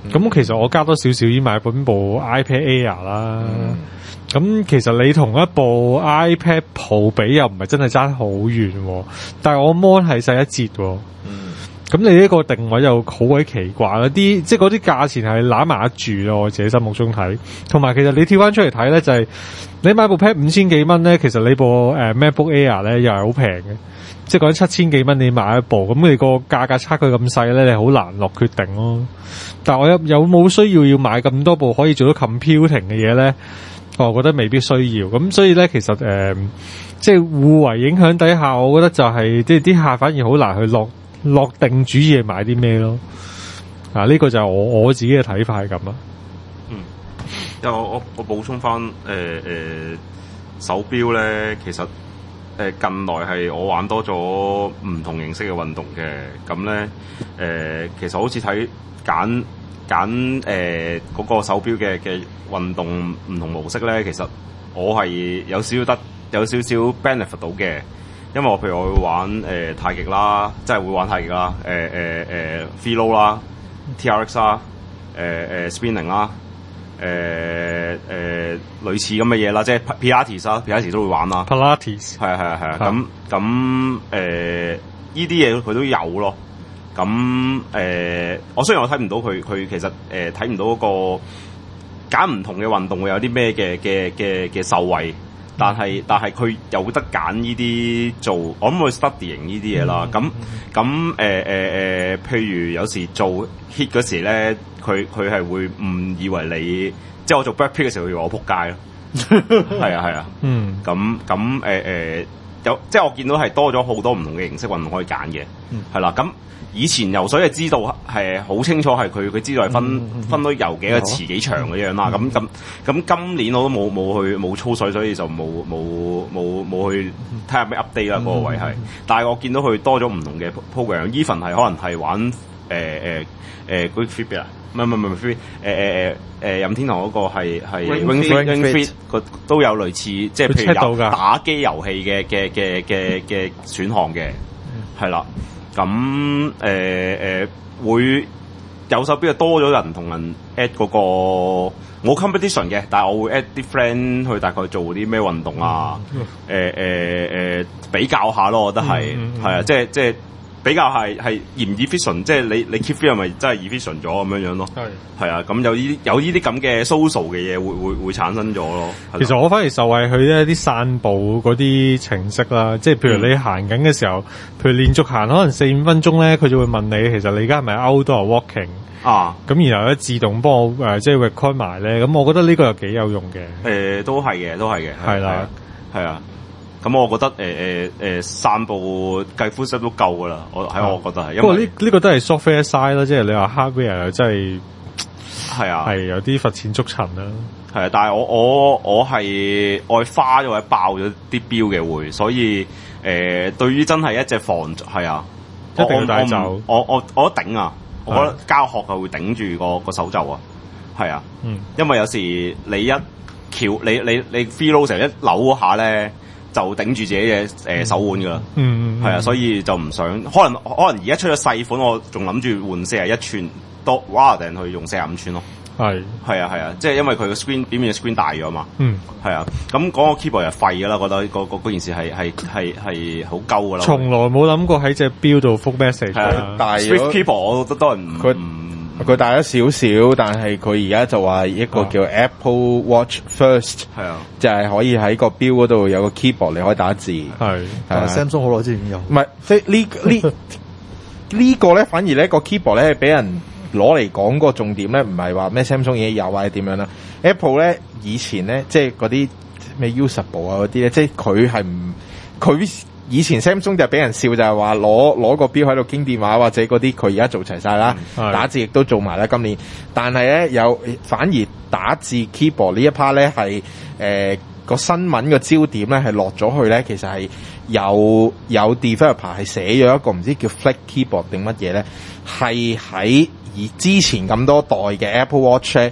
咁、嗯、其實我加多少少已經買本部 iPad Air 啦。咁、嗯、其實你同一部 iPad Pro 比又唔係真係爭好遠，但係我 mon 係細一截。咁、嗯、你呢個定位又好鬼奇怪啦，啲即係嗰啲價錢係攬埋一住咯，我自己心目中睇。同埋其實你跳翻出嚟睇咧，就係、是、你買部 pad 五千幾蚊咧，其實你部誒 MacBook Air 咧又係好平嘅。即係講七千幾蚊你買一部，咁你個價格差距咁細咧，你好難落決定咯。但係我有有冇需要要買咁多部可以做到 computing 嘅嘢咧？我覺得未必需要。咁所以咧，其實誒、呃，即係互為影響底下，我覺得就係、是、即係啲客反而好難去落落定主意買啲咩咯。啊，呢、這個就係我我自己嘅睇法係咁啦。 嗯，因為我我我補充翻誒誒手錶咧，其實。誒近來係我玩多咗唔同形式嘅運動嘅，咁咧誒其實好似睇揀揀誒嗰個手錶嘅嘅運動唔同模式咧，其實我係有少少得有少少 benefit 到嘅，因為我譬如我會玩誒、呃、太極啦，即係會玩太極啦，誒誒誒 Philo 啦 ，T R X 啦，誒、呃、誒 Spinning 啦。誒、呃、誒、呃、類似咁嘅嘢啦，即係 Pilates 啦 ，Pilates 都會玩啦。 Pilates 係啊係啊係啊，咁咁誒依啲嘢佢都有咯。咁誒、呃，我雖然我睇唔到佢佢其實誒睇唔到嗰個揀唔同嘅運動會有啲咩嘅嘅嘅嘅受惠，但係但係佢有得揀呢啲做，我諗佢 studying 呢啲嘢啦。咁咁誒誒誒，譬如有時做 hit 嗰時咧。佢佢係會誤以為你，即係我做 back pick 嘅時候，以為我撲街咯。係啊係啊，嗯，咁咁誒誒有，即係我見到係多咗好多唔同嘅形式運動可以揀嘅，係啦、嗯。咁以前游水係知道係好清楚係佢佢知道係分、嗯、分到游幾個池幾長嘅樣啦。咁咁咁今年我都冇冇去冇操水，所以就冇冇冇冇去睇下咩 update 啦嗰、那個位係。嗯、但係我見到佢多咗唔同嘅 program，even 係可能係玩誒誒誒 Greek Fitbit 啊。唔係唔係唔係 free，誒誒誒誒任天堂嗰個係係 Ring Fit Ring Fit 個都有類似，即係譬如有打機遊戲嘅嘅嘅嘅嘅選項嘅，係啦。咁誒誒會有手錶多咗人同人 at 嗰個冇 competition 嘅，但係我會 at 啲 friend 去大概做啲咩運動啊，誒誒誒比較下咯，我覺得係係啊，即係即係。比較係係嚴 efficient，即係你你 keep fit 係咪真係 efficient 咗咁樣樣咯？係係啊，咁有呢啲有呢啲咁嘅 social 嘅嘢會會會產生咗咯。 其實我反而受惠佢一啲散步嗰啲程式啦，即係譬如你行緊嘅時候，嗯、譬如連續行可能四五分鐘咧，佢就會問你其實你而家係咪 outdoor walking 啊？咁然後咧自動幫我誒、呃、即係 record 埋咧，咁我覺得呢個又幾有用嘅。誒、 呃，都係嘅，都係嘅， 係啦， 係啊。咁我覺得誒誒誒散步計 footstep 都夠噶啦，我喺我覺得係。 不過呢呢個都係 software side 啦，即係你話 hardware 真係係啊，係有啲罰錢捉塵啦。 係啊，但係我我我係我花咗或者爆咗啲標嘅會，所以誒、呃、對於真係一隻防係啊， 一定要戴袖。 我我我我頂啊，我覺得教學係會頂住個個手袖啊，係啊，嗯，因為有時你一翹你你你 freeload 成一扭嗰下咧。就頂住自己嘅誒、呃、手腕噶啦，嗯嗯，係啊，所以就唔想，可能可能而家出咗細款，我仲諗住換四十一寸多，哇！定去用四十五寸咯，係係啊係啊，即係因為佢個 screen 表面嘅 screen 大咗嘛，嗯，係啊，咁嗰個 keyboard 又廢噶啦，覺得嗰嗰件事係係係係好鳩噶啦， 從來冇諗過喺隻錶度覆 message 啊， 但係 Swift keyboard 我覺得都係唔佢。 佢大咗少少，但係佢而家就話一個叫 Apple Watch First，係啊，就係可以喺個錶嗰度有個 keyboard 你可以打字，係。 但係 Samsung 好耐之前有， 唔係，即係呢呢呢個咧，反而咧個 keyboard 咧俾人攞嚟講個重點咧，唔係話咩 Samsung 嘢有或者點樣啦。Apple 咧以前咧，即係嗰啲咩 Usable 啊嗰啲咧，即係佢係唔佢。以前 Samsung 就俾人笑就係話攞攞個錶喺度傾電話或者嗰啲佢而家做齊晒啦，嗯、打字亦都做埋啦今年。但係咧有反而打字 keyboard 呢一 part 咧係誒個新聞個焦點咧係落咗去咧，其實係有有 developer 係寫咗一個唔知叫 Flick keyboard 定乜嘢咧，係喺而之前咁多代嘅 Apple Watch 咧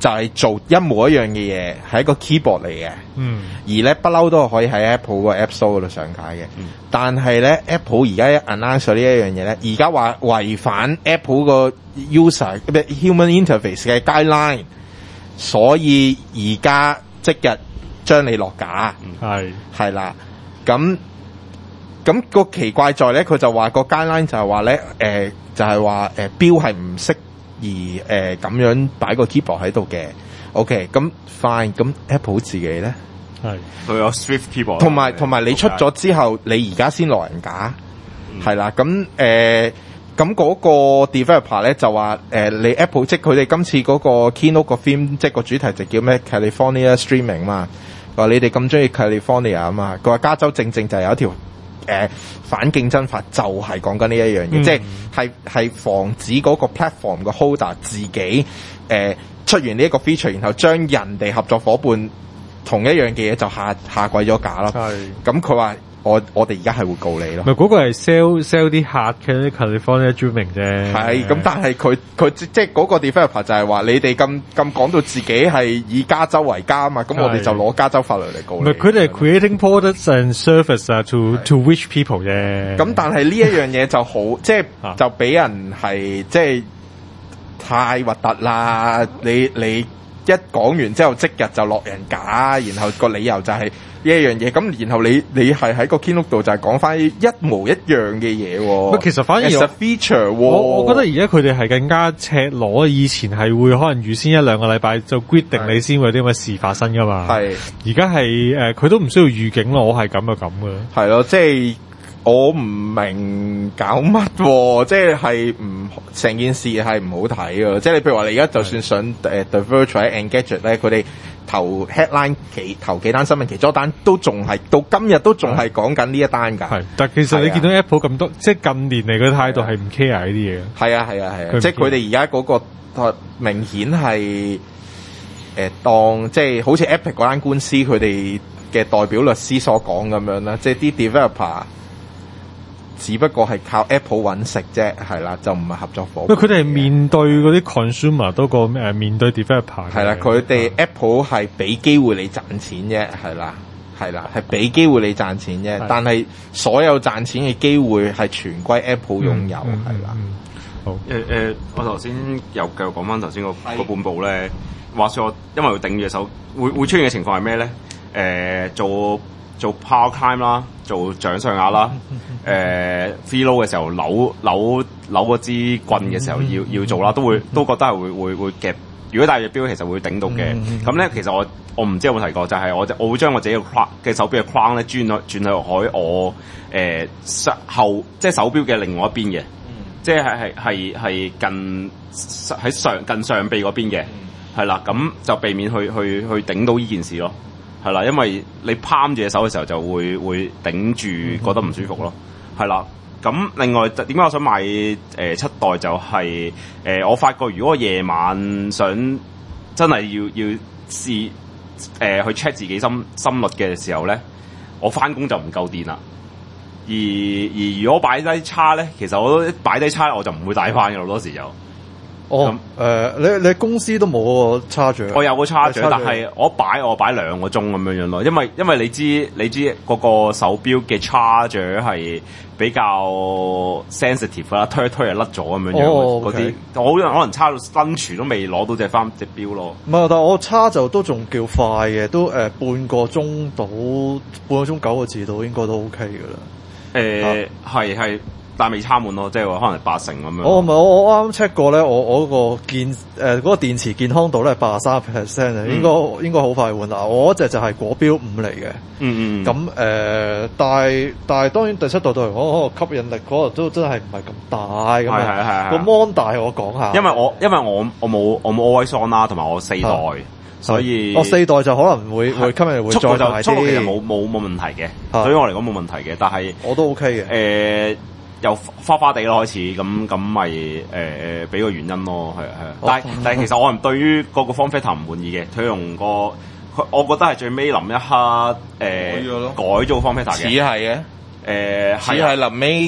就係做一模一樣嘅嘢，係一個 keyboard 嚟嘅。嗯，而咧不嬲都可以喺 Apple 個 App Store 嗰度上架嘅。嗯，但係咧 Apple 而家 announce 呢一樣嘢咧，而家話違反 Apple 個 user human interface 嘅 guideline， 所以而家即日將你落架。係係啦，咁咁個奇怪在咧，佢就話個 guideline 就係話咧，誒就係話誒標係唔識。而誒咁、呃、樣擺個 keyboard 喺度嘅 ，OK， 咁 fine， 咁 Apple 自己咧，係佢有 Swift keyboard， 同埋同埋你出咗之後，你而家先落人架，係、嗯、啦，咁誒咁嗰個 developer 咧就話誒、呃、你 Apple 即佢哋今次嗰個 keynote 個 theme 即個主題就叫咩 California Streaming 嘛，話你哋咁中意 California 啊嘛，佢話加州正正就有一條。誒、呃、反競爭法就係講緊呢一樣嘢，嗯、即係係係防止嗰個 platform 嘅 holder 自己誒、呃、出完呢一個 feature，然後將人哋合作伙伴同一樣嘅嘢就下下跪咗架咯。係咁佢話我我哋而家係會告你咯。 唔係嗰個係 sell sell 啲客嘅 California Dreaming 啫。係咁，但係佢佢即係嗰個 developer 就係話你哋咁咁講到自己係以加州為家啊嘛，咁我哋就攞加州法律嚟告你。唔係佢哋係 creating products and service 啊 to to rich people 啫。 咁但係呢一樣嘢就好，即係就俾人係即係太核突啦！你你一講完之後即日就落人架，然後個理由就係。呢一樣嘢，咁然後你你係喺個 keynote 度就係講翻一模一樣嘅嘢喎。 其實反而 as a feature， 我我覺得而家佢哋係更加赤裸，以前係會可能預先一兩個禮拜就決定你先會有啲咁嘅事發生噶嘛。係而家係誒，佢、呃、都唔需要預警咯，我係咁就咁噶啦。係咯，即係我唔明搞乜喎，即係係唔成件事係唔好睇㗎。即係你譬如話你而家就算上誒 The Verge 或者 Engadget 咧，佢哋。頭 headline 期頭幾單新聞，其中一單都仲係到今日都仲係講緊呢一單㗎。係，但其實你見到 Apple 咁多，即係近年嚟嘅態度係唔 care 呢啲嘢。係啊係啊係啊，即係佢哋而家嗰個明顯係誒、呃、當即係好似 Epic 嗰單官司，佢哋嘅代表律師所講咁樣啦，即係啲 developer。只不過係靠 Apple 揾食啫，係啦，就唔係合作伙伴。佢哋係面對嗰啲 consumer 多過誒面對 developer。係啦，佢哋 Apple 係俾機會你賺錢啫，係啦，係啦，係俾機會你賺錢啫。但係所有賺錢嘅機會係全歸 Apple 擁有，係、嗯、啦、嗯嗯。好誒誒、呃呃，我頭先又繼續講翻頭先個個半部咧，話說我因為佢頂住手，會會出現嘅情況係咩咧？誒、呃，做做 power climb 啦，做掌上壓啦。誒、呃、free load 嘅時候扭扭扭嗰支棍嘅時候要要做啦，都會都覺得係會會會夾。如果戴隻錶其實會頂到嘅。咁咧其實我我唔知有冇提過，就係、是、我我會將我自己嘅嘅手錶嘅框咧轉去轉去喺我誒身、呃、後，即係手錶嘅另外一邊嘅，即係係係係近喺上近上臂嗰邊嘅，係啦，咁就避免去去去頂到呢件事咯。係啦，因為你拋住隻手嘅時候就會會頂住，覺得唔舒服咯。係啦，咁另外點解我想買誒、呃、七代就係、是、誒、呃、我發覺如果我夜晚想真係要要試誒、呃、去 check 自己心心率嘅時候咧，我翻工就唔夠電啦。而而如果擺低叉咧，其實我都擺低叉我就唔會帶翻嘅，好多時就。哦，誒、呃，你你公司都冇個 charger？我有個 charger，但係我擺我擺兩個鐘咁樣樣咯，因為因為你知你知嗰個手錶嘅 charger 係比較 sensitive 啦，推一推就甩咗咁樣樣嗰啲，我可能差到 lunch 都未攞到隻翻隻錶咯。唔係，但係我叉就都仲叫快嘅，都誒、呃、半個鐘到，半個鐘九個字到應該都 OK 噶啦。誒係係。但未插滿咯，即係話可能八成咁樣。我唔係我我啱啱 check 過咧，我我嗰個健誒嗰個電池健康度咧係八十三 percent 啊，應該應該好快換啦。我嗰隻就係果標五嚟嘅。嗯嗯。咁誒、呃，但係但係當然第七代對嚟講，可能吸引力嗰個都真係唔係咁大咁樣。係係係。個 mon 大我講下。因為我因為我我冇我冇 always on 啦，同埋我四代，所以我四代就可能會會吸引力會再大啲。速度就速度其實冇冇冇問題嘅，對於我嚟講冇問題嘅，但係我都 OK 嘅。誒、呃。又花花地咯開始，咁咁咪誒誒俾個原因咯，係係、哦。但係、嗯、但係其實我唔對於嗰個 form factor 唔滿意嘅，佢用個佢，我覺得係最尾臨一刻誒、呃、改咗 form factor 嘅。似係嘅，誒似係臨尾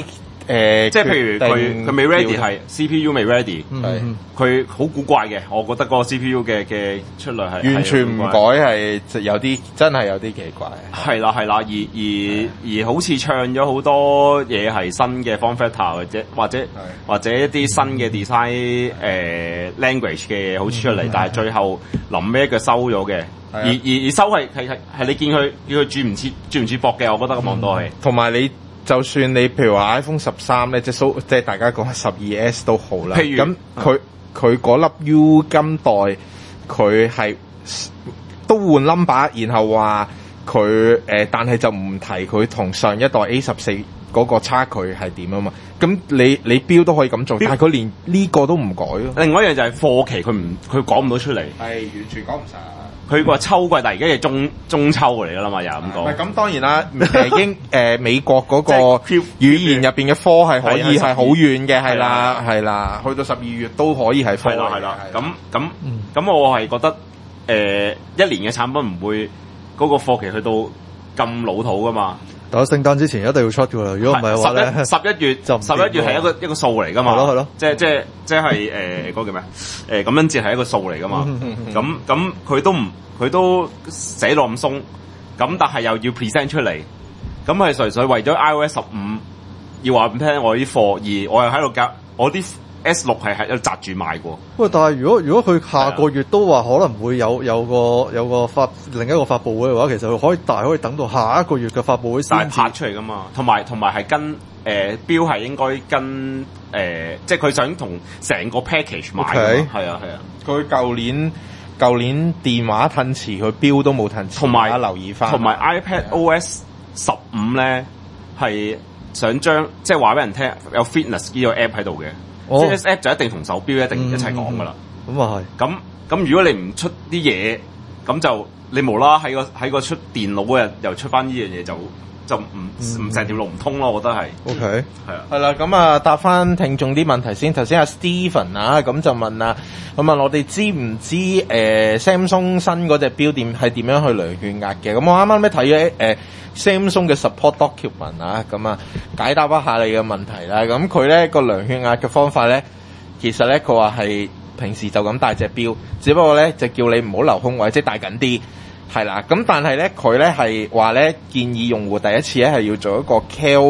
誒， 即係譬如佢佢未 ready 係 C P U 未 ready，佢好古怪嘅。我覺得嗰個 C P U 嘅嘅出嚟係完全唔改，係有啲真係有啲奇怪。 係啦係啦，而而而好似唱咗好多嘢係新嘅 form factor 或者或者或者一啲新嘅 design 誒 language 嘅嘢好似出嚟，但係最後臨尾一腳收咗嘅。而而而收係係係係你見佢叫佢轉唔切轉唔切駁嘅，我覺得咁望到係。 同埋你。就算你譬如話 iPhone 十三咧，即係即係大家講十二 S 都好啦。譬如咁，佢佢嗰粒 U 金帶，佢係都換 number，然後話佢誒，但係就唔提佢同上一代 A 十四嗰個差距係點啊嘛。咁你你標都可以咁做，但係佢連呢個都唔改咯。 另外一樣就係貨期，佢唔佢講唔到出嚟， 係完全講唔晒。 佢話秋季，但係而家係中中秋嚟㗎啦嘛，又咁講。 咁當然啦，誒英誒美國嗰個語言入邊嘅科係可以係好遠嘅，係啦係啦，去到十二月都可以係科。 係啦係啦，咁咁咁我係覺得誒、呃、一年嘅產品唔會嗰個貨期去到咁老土㗎嘛。 但係聖誕之前一定要出㗎啦，如果唔係嘅話咧， 十一月就十一月係一個一個數嚟㗎嘛。係咯係咯，即係即係即係誒嗰個叫咩？誒感恩節係一個數嚟㗎嘛。咁咁佢都唔佢都寫到咁鬆，咁但係又要 present 出嚟，咁係純粹為咗 iOS 十五要話俾聽我啲貨，而我又喺度夾我啲 S 六係喺度擲住賣過。 喂，但係如果如果佢下個月都話可能會有有個有個發另一個發佈會嘅話，其實佢可以大可以等到下一個月嘅發佈會先至拍出嚟噶嘛。同埋同埋係跟誒標係應該跟誒、呃，即係佢想同成個 package 買㗎嘛。係啊係啊， 佢舊年。舊年電話褪遲，佢標都冇褪遲， 同埋留意翻。 同埋 iPad O S 十五咧係想將即係話俾人聽有 fitness 呢個 app 喺度嘅，哦、fitness app 就一定同手錶一定一齊講噶啦。 咁啊係。咁咁如果你唔出啲嘢，咁就你無啦喺個喺個出電腦嗰日又出翻呢樣嘢就。就唔唔成條路唔通咯，我覺得係。 OK， 係啊。 係啦，咁啊答翻聽眾啲問題先。頭先阿 Steven 啊，咁就問啊，咁問我哋知唔知誒、呃、Samsung 新嗰隻錶點係點樣去量血壓嘅？咁我啱啱咧睇咗誒 Samsung 嘅 support document 啊，咁啊解答一下你嘅問題啦。咁佢咧個量血壓嘅方法咧，其實咧佢話係平時就咁戴隻錶，只不過咧就叫你唔好留空位，即係戴緊啲。係啦，咁但係咧，佢咧係話咧建議用戶第一次咧係要做一個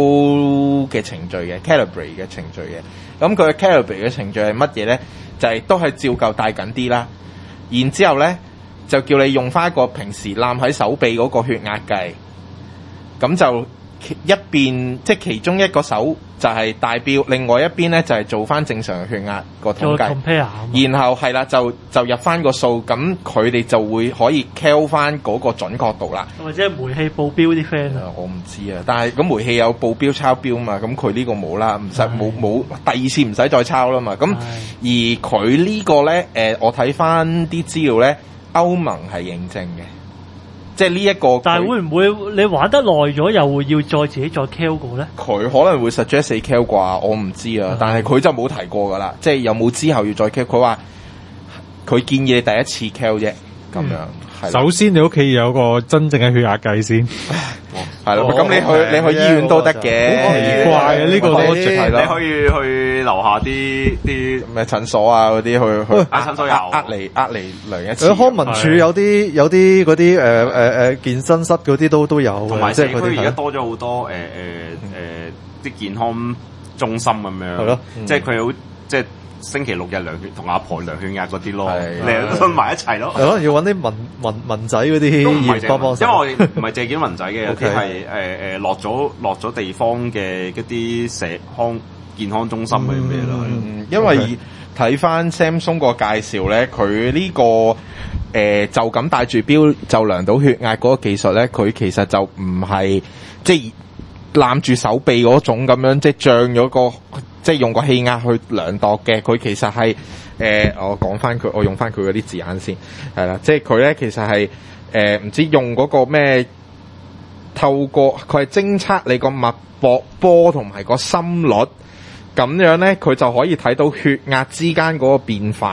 cal 嘅程序嘅 calibrate 嘅程序嘅。咁佢嘅 calibrate 嘅程序係乜嘢咧？就係、是、都係照舊戴緊啲啦。然之後咧就叫你用翻一個平時攬喺手臂嗰個血壓計，咁就一邊即係其中一個手就係戴錶，另外一邊咧就係做翻正常嘅血壓個統計，然後係啦就就入翻個數，咁佢哋就會可以 cal 翻嗰個準確度啦。 或者煤氣報錶啲 friend 啊， 我唔知啊，但係咁煤氣有報錶抄錶嘛，咁佢呢個冇啦，唔使冇冇第二次唔使再抄啦嘛。咁而佢呢個咧，誒我睇翻啲資料咧，歐盟係認證嘅。即係呢一個， 但係會唔會你玩得耐咗又會要再自己再 cal 過咧？ 佢可能會 suggest 你 cal 啩，我唔知啊。但係佢就冇提過噶啦，即係有冇之後要再 cal？佢話佢建議你第一次 cal 啫，咁樣。 嗯、首先你屋企有個真正嘅血壓計先， 係咯。咁你去你去醫院都得嘅， 好奇怪啊！呢個都係咯，你可以去樓下啲啲咩診所啊嗰啲去去， 啊診所有， 呃嚟呃嚟量一次。 康文署有啲有啲嗰啲誒誒誒健身室嗰啲都都有， 同埋社區而家多咗好多誒誒誒啲健康中心咁樣，係咯，即係佢好即係。星期六日量血同阿婆量血壓嗰啲咯，你都埋一齊咯。 可能要揾啲文文文仔嗰啲嘢幫幫手， 因為我哋唔係淨係見文仔嘅，有啲係誒誒落咗落咗地方嘅一啲社康健康中心嗰啲咩咯。 因為睇翻 Samsung 個介紹咧，佢呢、這個誒、呃、就咁戴住錶就量到血壓嗰個技術咧，佢其實就唔係即係攬住手臂嗰種咁樣，即係脹咗個。即係用個氣壓去量度嘅，佢其實係誒、呃，我講翻佢，我用翻佢嗰啲字眼先，係啦，即係佢咧其實係誒唔知用嗰個咩，透過佢係偵測你個脈搏波同埋個心率，咁樣咧佢就可以睇到血壓之間嗰個變化，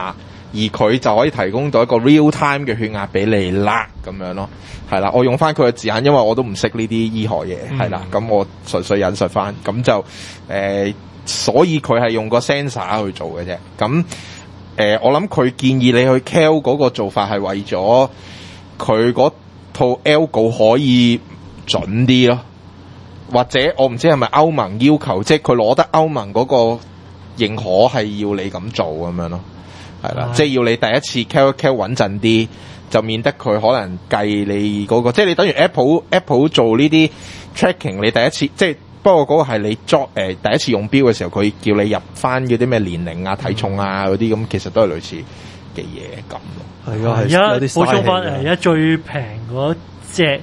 而佢就可以提供到一個 real time 嘅血壓俾你啦，咁樣咯，係啦，我用翻佢嘅字眼，因為我都唔識呢啲醫學嘢，係啦、嗯，咁我純粹引述翻，咁就誒、呃，所以佢係用個 sensor 去做嘅啫，咁誒、呃，我諗佢建議你去 Cal 嗰個做法係為咗佢嗰套 algo 可以準啲咯，或者我唔知係咪歐盟要求，即係佢攞得歐盟嗰個認可係要你咁做咁樣咯。係啦，即係要你第一次 cal 一 cal 穩陣啲，就免得佢可能計你嗰、嗰個，即係你等於 Apple Apple 做呢啲 tracking， 你第一次即係不過嗰個係你作、呃、第一次用錶嘅時候，佢叫你入翻嗰啲咩年齡啊、體重啊嗰啲咁，其實都係類似嘅嘢咁咯。 係啊， 而家補充翻誒，而家最平嗰隻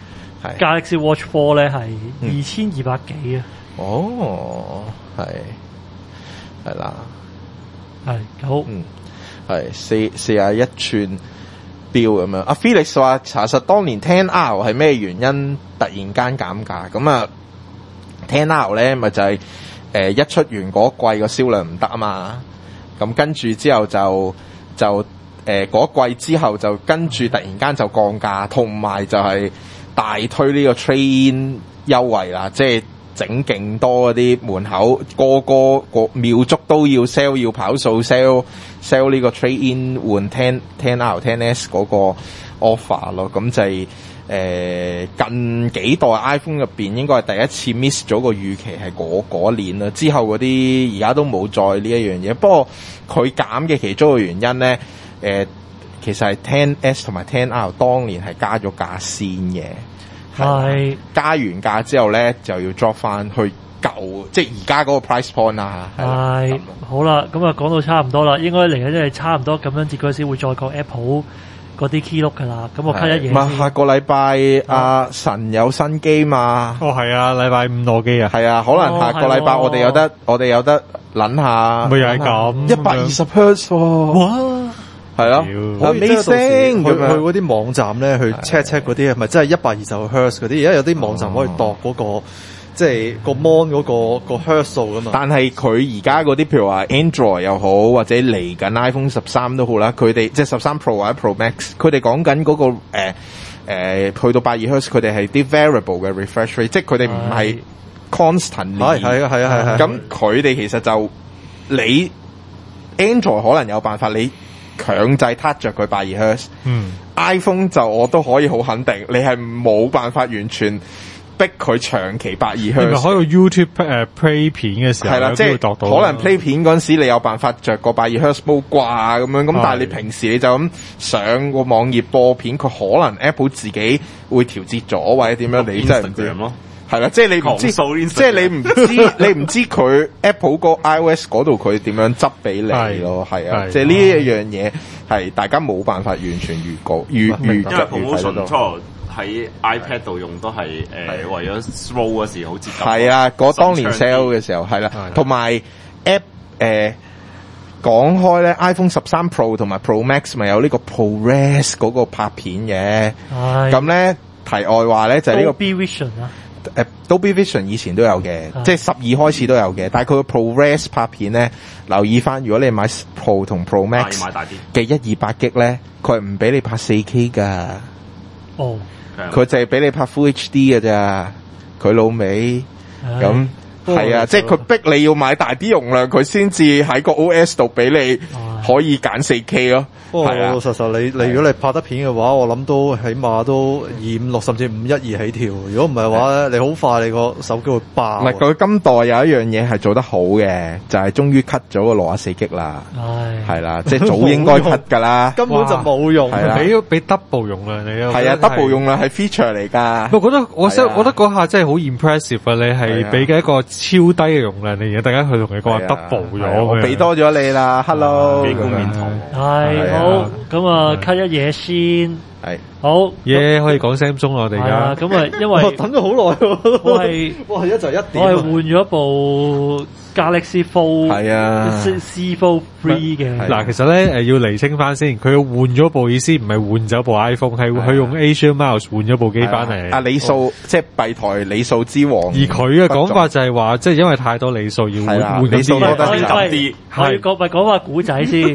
Galaxy Watch Four 咧係二千二百幾啊。 哦，係係啦， 係好。嗯係四四廿一寸錶咁樣。阿 Felix 話查實當年 Ten R 係咩原因突然間減價？咁啊 Ten R 咧咪就係、是、誒、呃、一出完嗰季個銷量唔得啊嘛。咁跟住之後就就誒嗰、呃、季之後就跟住突然間就降價，同埋就係大推呢個 trade-in 優惠啦，即係整勁多嗰啲門口個個個廟祝都要 sell 要跑數 sell sell 呢個 trade in 換 ten ten R ten S 嗰個 offer 咯，咁就係、是、誒、呃、近幾代 iPhone 入邊應該係第一次 miss 咗個預期係嗰嗰年啦，之後嗰啲而家都冇再呢一樣嘢。不過佢減嘅其中一個原因咧，誒、呃、其實係 ten S 同埋 ten R 當年係加咗價先嘅。係加完價之後咧，就要 drop 翻去舊，即係而家嗰個 price point 啊。 係好啦，咁啊講到差唔多啦，應該嚟緊即係差唔多咁樣節嗰時會再講 Apple 嗰啲 key look 噶啦。咁我 cut 一嘢。唔係下個禮拜阿神有新機嘛？ 哦係啊，禮拜五攞機啊。 係啊，可能下個禮拜我哋有得，我哋有得諗下。 咪又係咁， 一百二十 hertz 喎。哇！係咯， Amazing！去去嗰啲網站咧，去 check check 嗰啲係咪真係一百二十 hertz 嗰啲？而家有啲網站可以度嗰、嗰個，即係個 mon 嗰個個 hertz 數噶嘛。但係佢而家嗰啲，譬如話 Android 又好，或者嚟緊 iPhone 十三都好啦，佢哋即係十三 Pro 或者 Pro Max，佢哋講緊嗰個誒誒、呃呃、去到百二 hertz，佢哋係啲 variable 嘅 refresh rate，即係佢哋唔係 constant。係係啊係啊係啊。咁佢哋其實就你 Android 可能有辦法你。強制 touch 着佢百二赫茲，嗯 ，iPhone 就我都可以好肯定，你係冇辦法完全逼佢長期百二赫茲。你咪開個 YouTube 誒、uh, play 片嘅時候， 係啦，即係可能 play 片嗰陣時，你有辦法着個百二赫茲煲掛咁樣，咁但係你平時你就咁上個網頁播片，佢可能 Apple 自己會調節咗或者點樣，你真係唔知咯。係啦，即係你唔知，即係你唔知，你唔知佢 Apple 個 iOS 嗰度佢點樣執俾你咯，係啊，即係呢一樣嘢係大家冇辦法完全預告預預因為 promotion 初喺 iPad 度用都係誒、呃、為咗 slow 嗰時好接近。 係啊，嗰當年 sell 嘅時候係啦，同埋 App 誒講開咧 ，iPhone 十三 Pro 同埋 Pro Max 咪有呢個 ProRes 嗰個拍片嘅，咁咧題外話咧就係、是、呢、這個 Dolby Vision 啊。 誒 Dolby Vision 以前都有嘅，即係十二開始都有嘅，但係佢個 ProRes 拍片咧，留意翻，如果你買 Pro 同 Pro Max 嘅一二八 G 咧，佢係唔俾你拍四 K 噶，哦，佢就係俾你拍 Full H D 嘅咋，佢老味咁係啊，即係佢逼你要買大啲容量，佢先至喺個 O S 度俾你可以揀四 K 咯。 不過老老實實你你如果你拍得片嘅話，我諗都起碼都二五六甚至五一二起跳。如果唔係嘅話咧，你好快你個手機會爆。 唔係佢今代有一樣嘢係做得好嘅，就係、是、終於 cut 咗個六十四 G 啦。係啦，即係早應該 cut 㗎啦。 根本就冇用， 俾俾 double 用量你。 係啊 ，double 用量係 feature 嚟㗎。 我覺得我覺得我覺得嗰下真係好 impressive 啊！你係俾嘅一個超低嘅容量，你而家突然間佢同你講話 double 咗， 我俾多咗你啦。Hello， 幾冠冕堂。 係好咁啊。cut 一嘢先，係好耶，可以講 Samsung 啦，我哋而家咁啊，因為等咗好耐喎， 我係哇一就一點， 我係換咗一部 Galaxy Fold， 係啊 ，C Fold Three 嘅。嗱， 其實咧誒要釐清翻先，佢換咗部意思唔係換走部 iPhone， 係佢用 Asia Miles 換咗部機翻嚟。 啊，里數即係幣台里數之王。 而佢嘅講法就係話，即係因為太多里數要換換啲嘢。 我要講咪講下古仔先。係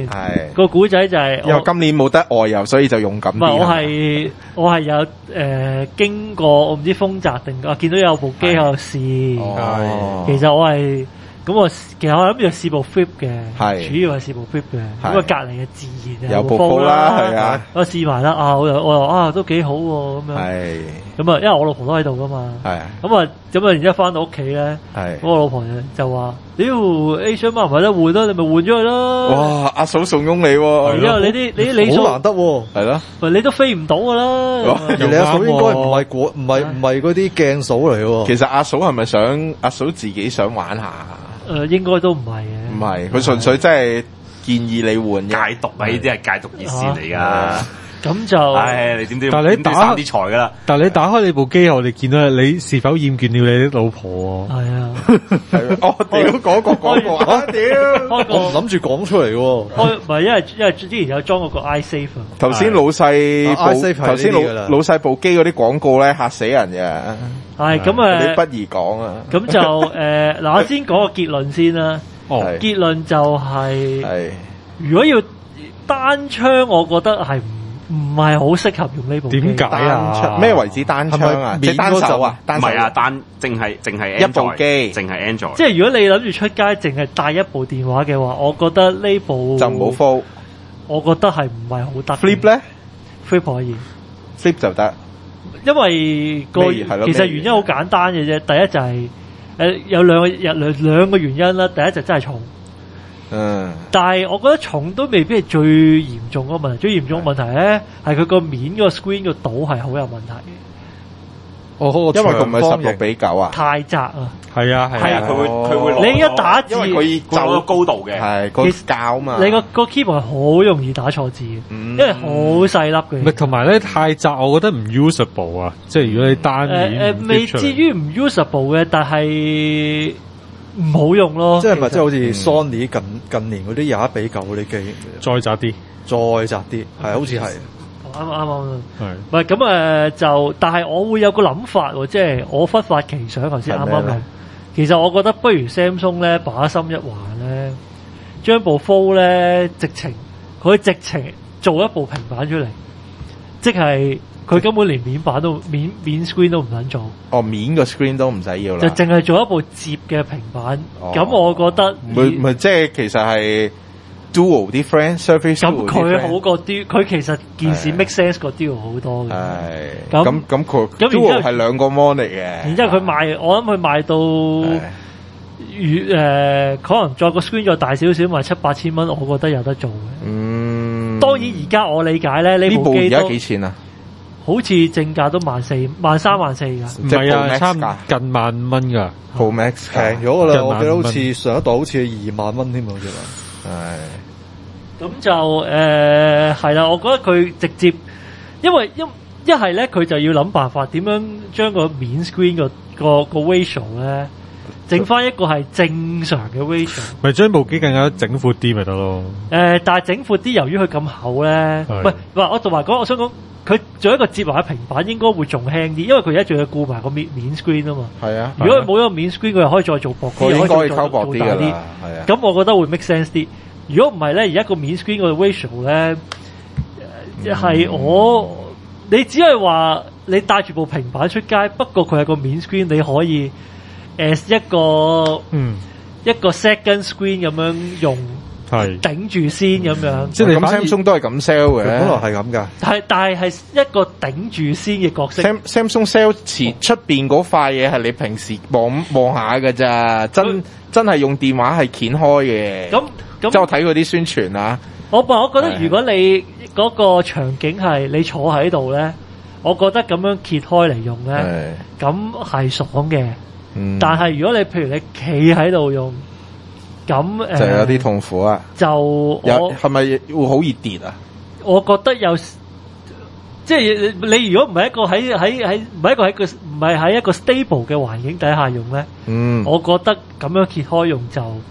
個古仔就係因為今年冇得外遊，所以就勇敢啲。 唔係我係我係有誒、呃、經過我唔知豐澤定啊，見到有部機喺度試。 哦， 其實我係咁我其實我諗住試部 flip 嘅，主要係試部 flip 嘅。咁啊隔離嘅自然有部 fold 啦，係啊， 我試埋啦啊！我又我又啊都幾好喎咁樣。係咁啊，因為我老婆都喺度噶嘛。係咁啊，咁啊，然之後翻到屋企咧，咁我老婆就就話：屌 Asian 媽唔係得換啦，你咪換咗佢咯。哇！ 阿嫂慫恿你喎， 因為你啲你啲理數好難得喎， 係咯， 喂你都飛唔到噶啦。 而你阿嫂應該唔係果唔係唔係嗰啲鏡嫂嚟喎。 其實阿嫂係咪想阿嫂自己想玩下？ 誒、呃、應該都唔係嘅， 唔係佢純粹真係建議你換戒毒啊！呢啲係戒毒熱線嚟㗎。 咁就， 唉，你點知？ 但係你打三啲財㗎啦。 但係你打開你部機，我哋見到你是否厭倦了你啲老婆？ 係啊， 係哦，屌嗰個嗰個啊，屌！ 我唔諗住講出嚟喎。 開唔係因為因為之前有裝嗰個 iSafe 啊。 頭先老細部頭先老老細部機嗰啲廣告咧嚇死人嘅。 係咁誒， 你不宜講啊。 咁就誒嗱，我先講個結論先啦。哦，結論就係，係如果要單槍，我覺得係唔。唔係好適合用呢部機。點解啊？咩為止單槍啊？即係單手啊？ 唔係啊，單淨係淨係一部機， 淨係 Android。 即係如果你諗住出街淨係帶一部電話嘅話，我覺得呢部就唔好 fold。 我覺得係唔係好得。 Flip 咧 ？Flip 可以 ，Flip 就得。 因為個其實原因好簡單嘅啫。第一就係誒有兩個有兩兩個原因啦。第一就真係重。嗯，但係我覺得重都未必係最嚴重嗰個問題，最嚴重嘅問題咧係佢個面個 screen 個島係好有問題嘅。 哦，因為佢唔係十六比九啊， 太窄啊。 係啊係啊， 佢會佢會你一打字， 因為佢就個高度嘅， 係個膠嘛。 你個個 keyboard 係好容易打錯字嘅，因為好細粒嘅。 唔係同埋咧太窄，我覺得唔 usable 啊。即係如果你單面誒誒，未至於唔 usable 嘅，但係。唔好用咯， 即係咪即係好似 Sony 近近年嗰啲廿一比九嗰啲機， 再窄啲， 再窄啲，係好似係啱啱啱，係唔係咁誒？就但係我會有個諗法喎，即係我忽發奇想頭先啱啱諗，其實我覺得不如 Samsung 咧把心一橫咧，將部 Fold 咧直情佢直情做一部平板出嚟，即係。佢根本連面板都面面 screen 都唔撚做， 哦面個 screen 都唔使要啦， 就淨係做一部摺嘅平板。咁、哦、我覺得唔係唔係即係其實係 dual 啲 friend surface。咁佢好過 dual，佢其實件事 make sense 過 dual 好多嘅。 係咁咁佢 dual 係兩個 mon 嚟嘅。然之後佢賣，我諗佢賣到與誒、呃、可能再個 screen 再大少少，賣七八千蚊，我覺得有得做嘅。嗯，當然而家我理解咧，呢部機而家幾錢啊？好似正價都萬四、萬三、萬四㗎， 唔係啊，差唔近萬五蚊㗎。 Pro Max 平咗㗎啦，我記得好似上一代好似二萬蚊添，好似話。 係。咁就誒係啦，我覺得佢直接，因為一一係咧，佢就要諗辦法點樣將個面 screen 個個個 ratio 咧，整翻一個係正常嘅 ratio。 咪將部機更加整闊啲咪得咯？ 誒，但係整闊啲，由於佢咁厚咧，唔係，話我同埋講，我想講。佢做一個摺埋嘅平板應該會仲輕啲，因為佢而家仲要顧埋個面面 screen 啊嘛。係啊，如果佢冇咗個面 screen，佢又可以再做薄啲， 應該可以溝薄啲㗎啦。係啊， 咁我覺得會 make sense 啲。如果唔係咧，而家個面 screen 個 ratio 咧，係、嗯、我你只係話你帶住部平板出街，不過佢係個面 screen，你可以 as 一個嗯一個 second screen 咁樣用。係頂住先咁樣， 即係咁 Samsung 都係咁 sell 嘅， 本來係咁噶。 但係但係係一個頂住先嘅角色。 Samsung sell 前出邊嗰塊嘢係你平時望望下㗎咋，真真係用電話係掀開嘅。咁咁，即係我睇佢啲宣傳啊。我我覺得如果你嗰個場景係你坐喺度咧，我覺得咁樣揭開嚟用咧，咁係爽嘅。嗯、但係如果你譬如你企喺度用。咁誒就有啲痛苦啊！ 就我係咪會好易跌啊？ 我覺得有，即係你你如果唔係一個喺喺喺唔係一個喺個唔係喺一個 stable 嘅環境底下用咧，嗯，我覺得咁樣揭開用就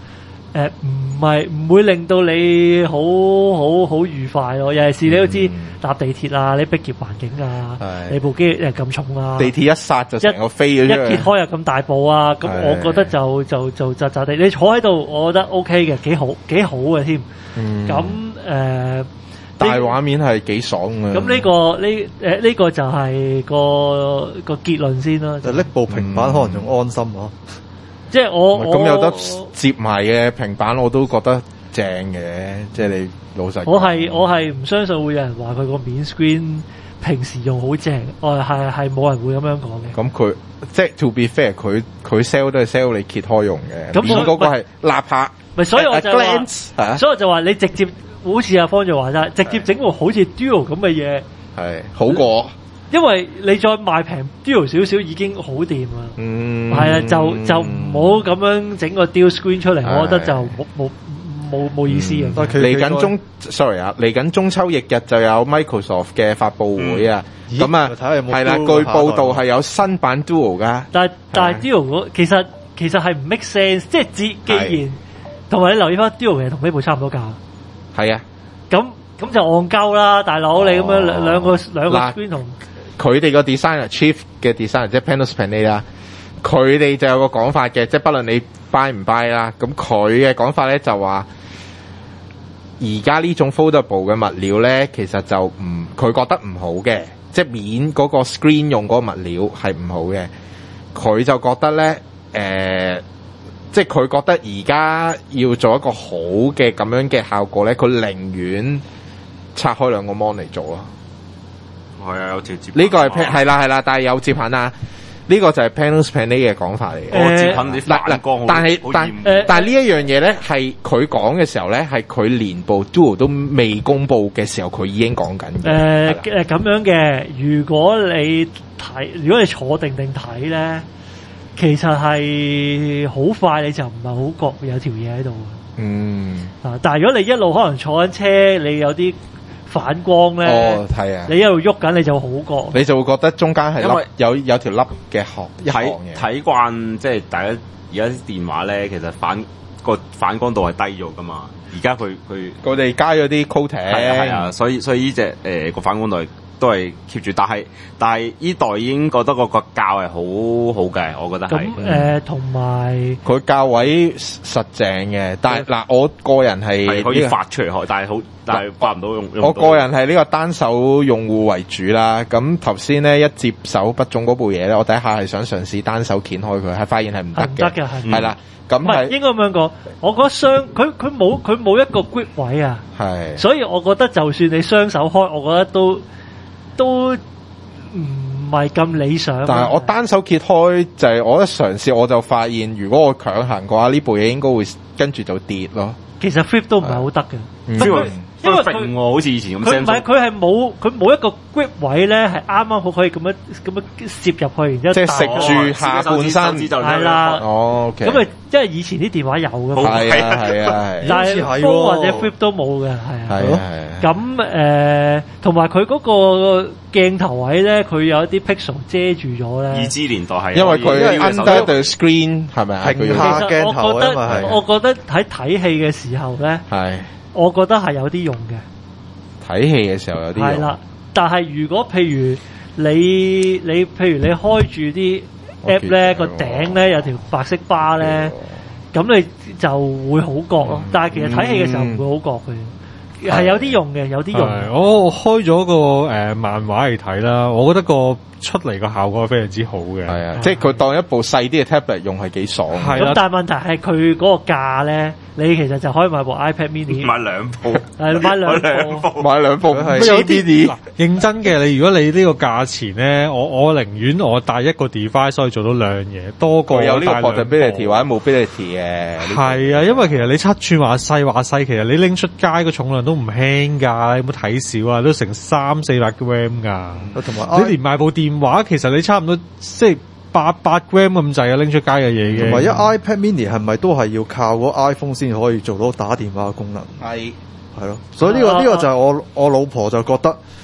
誒唔係唔會令到你好好好愉快咯。尤其是你都知、嗯、搭地鐵啊，你逼仄環境啊，你部機誒咁重啊， 地鐵一剎就成個飛咗出嚟， 一揭開又咁大部啊，咁我覺得就就就窒窒地。你坐喺度，我覺得 OK 嘅，幾好幾好嘅添。咁誒大畫面係幾爽嘅。 咁呢個呢誒呢個就係個個結論先啦。 就拎部平板可能仲安心啊。 即係我咁有得接埋嘅平板，我都覺得正嘅。即係你老實講， 我係我係唔相信會有人話佢個面 screen 平時用好正，我係係冇人會咁樣講嘅。 咁佢即係 to be fair，佢佢 sell 都係 sell 你揭開用嘅。咁嗰個係立下， 咪所以我就話， glance， 所以我就話你直接好似阿方就話齋，直接整部好似 Duo 咁嘅嘢， 係好過。 因為你再賣平 Duo 少少已經好掂啦， 嗯， 係啊，就就唔好咁樣整個 Dual Screen 出嚟，我覺得就冇冇冇冇意思嘅。 嚟緊中 sorry 啊，嚟緊中秋翌日就有 Microsoft 嘅發布會啊，咁啊係啦，據報道係有新版 Duo 噶， 但係但係 Duo 其實其實係唔 make sense，即係既既然同埋你留意翻 Duo 其實同呢部差唔多價， 係啊， 咁咁就戇鳩啦，大佬你咁樣兩兩個兩個 screen 同。 佢哋個 designer chief 嘅 designer 即係 Panos Panay 啦，佢哋就有個講法嘅，即係不論你 buy 唔 buy 啦，咁佢嘅講法咧就話，而家呢種 foldable 嘅物料咧，其實就唔佢覺得唔好嘅，即係面嗰個 screen 用嗰個物料係唔好嘅，佢就覺得咧，誒、呃，即係佢覺得而家要做一個好嘅咁樣嘅效果咧，佢寧願拆開兩個 mon 嚟做咯。 係啊，有條接呢個係係啦係啦，但係有接痕啊！呢、這個就係 Panos Panay 嘅講法嚟嘅。 我接痕啲反光好， 但係但係但係呢一樣嘢咧，係佢講嘅時候咧，係佢連部 Duo 都未公佈嘅時候，佢已經講緊嘅。 誒誒咁樣嘅，如果你睇，如果你坐定定睇咧，其實係好快你就唔係好覺有條嘢喺度。嗯。啊！但係如果你一路可能坐緊車，你有啲反光咧， 哦，係啊！ 你一路喐緊，你就好覺， 你就會覺得中間係粒有有條粒嘅殼一行嘅。 睇慣即係大家而家啲電話咧，其實反個反光度係低咗噶嘛。而家佢佢佢哋加咗啲 coating， 係啊係啊，所以所以呢隻誒個反光度都係 keep 住，但係但係呢代已經覺得個個較係好好嘅，我覺得係。 咁誒同埋佢價位實正嘅，但係嗱我個人係可以發出嚟，但係好。但係發唔到用，用我個人係呢個單手用戶為主啦。咁頭先咧一接手不中嗰部嘢咧，我第一下係想嘗試單手掀開佢，係發現係唔得嘅。唔得嘅係。係啦，咁係應該咁樣講。我覺得雙佢佢冇佢冇一個 grip 位啊。係。所以我覺得就算你雙手開，我覺得都都唔係咁理想。 但係我單手揭開就係、是、我一嘗試，我就發現如果我強行嘅話，呢部嘢應該會跟住就跌咯。 其實 flip 都唔係好得嘅。 因為因為佢好似以前咁， 佢唔係佢係冇佢冇一個 grip 位咧，係啱啱好可以咁樣咁樣攝入去，然之後即係食住下半身係啦。 哦，咁啊，因為以前啲電話有嘅， 係啊係啊係， 但係 fold 或者 flip 都冇嘅，係啊係啊。咁誒，同埋佢嗰個鏡頭位咧，佢有一啲 pixel 遮住咗咧。 二 G 年代係因為佢 under the screen 係咪啊？ 屏下鏡頭啊嘛係。 我覺得喺睇戲嘅時候咧係。我覺得係有啲用嘅， 睇戲嘅時候有啲用。係啦， 但係如果譬如你你譬如你開住啲 app 咧，個頂咧有條白色巴咧，咁你就會好覺咯。但係其實睇戲嘅時候唔會好覺嘅，係有啲用嘅，有啲用。 我開咗個誒、呃、漫畫嚟睇啦，我覺得個出嚟個效果係非常之好嘅。 係啊，即係佢當一部細啲嘅 tablet 用係幾爽。 係咁，但係問題係佢嗰個價咧。你其實就可以買部 iPad Mini， 買兩部， 係買兩部， 買兩部係有啲啲。認真嘅，你如果你呢個價錢咧，我我寧願我帶一個 device 可以做到兩嘢，多過有呢個 portability 或者 mobility 嘅。 係啊，因為其實你七寸話細話細，其實你拎出街個重量都唔輕㗎，你有冇睇少啊？都成三四百 gram 㗎。同埋你連買部電話，其實你差唔多即係。八八 gram 咁滯啊，拎出街嘅嘢嘅。 同埋一 iPad Mini 係咪都係要靠嗰 iPhone 先可以做到打電話嘅功能？ 係係咯， 所以呢、呢個呢、啊、個就係我我老婆就覺得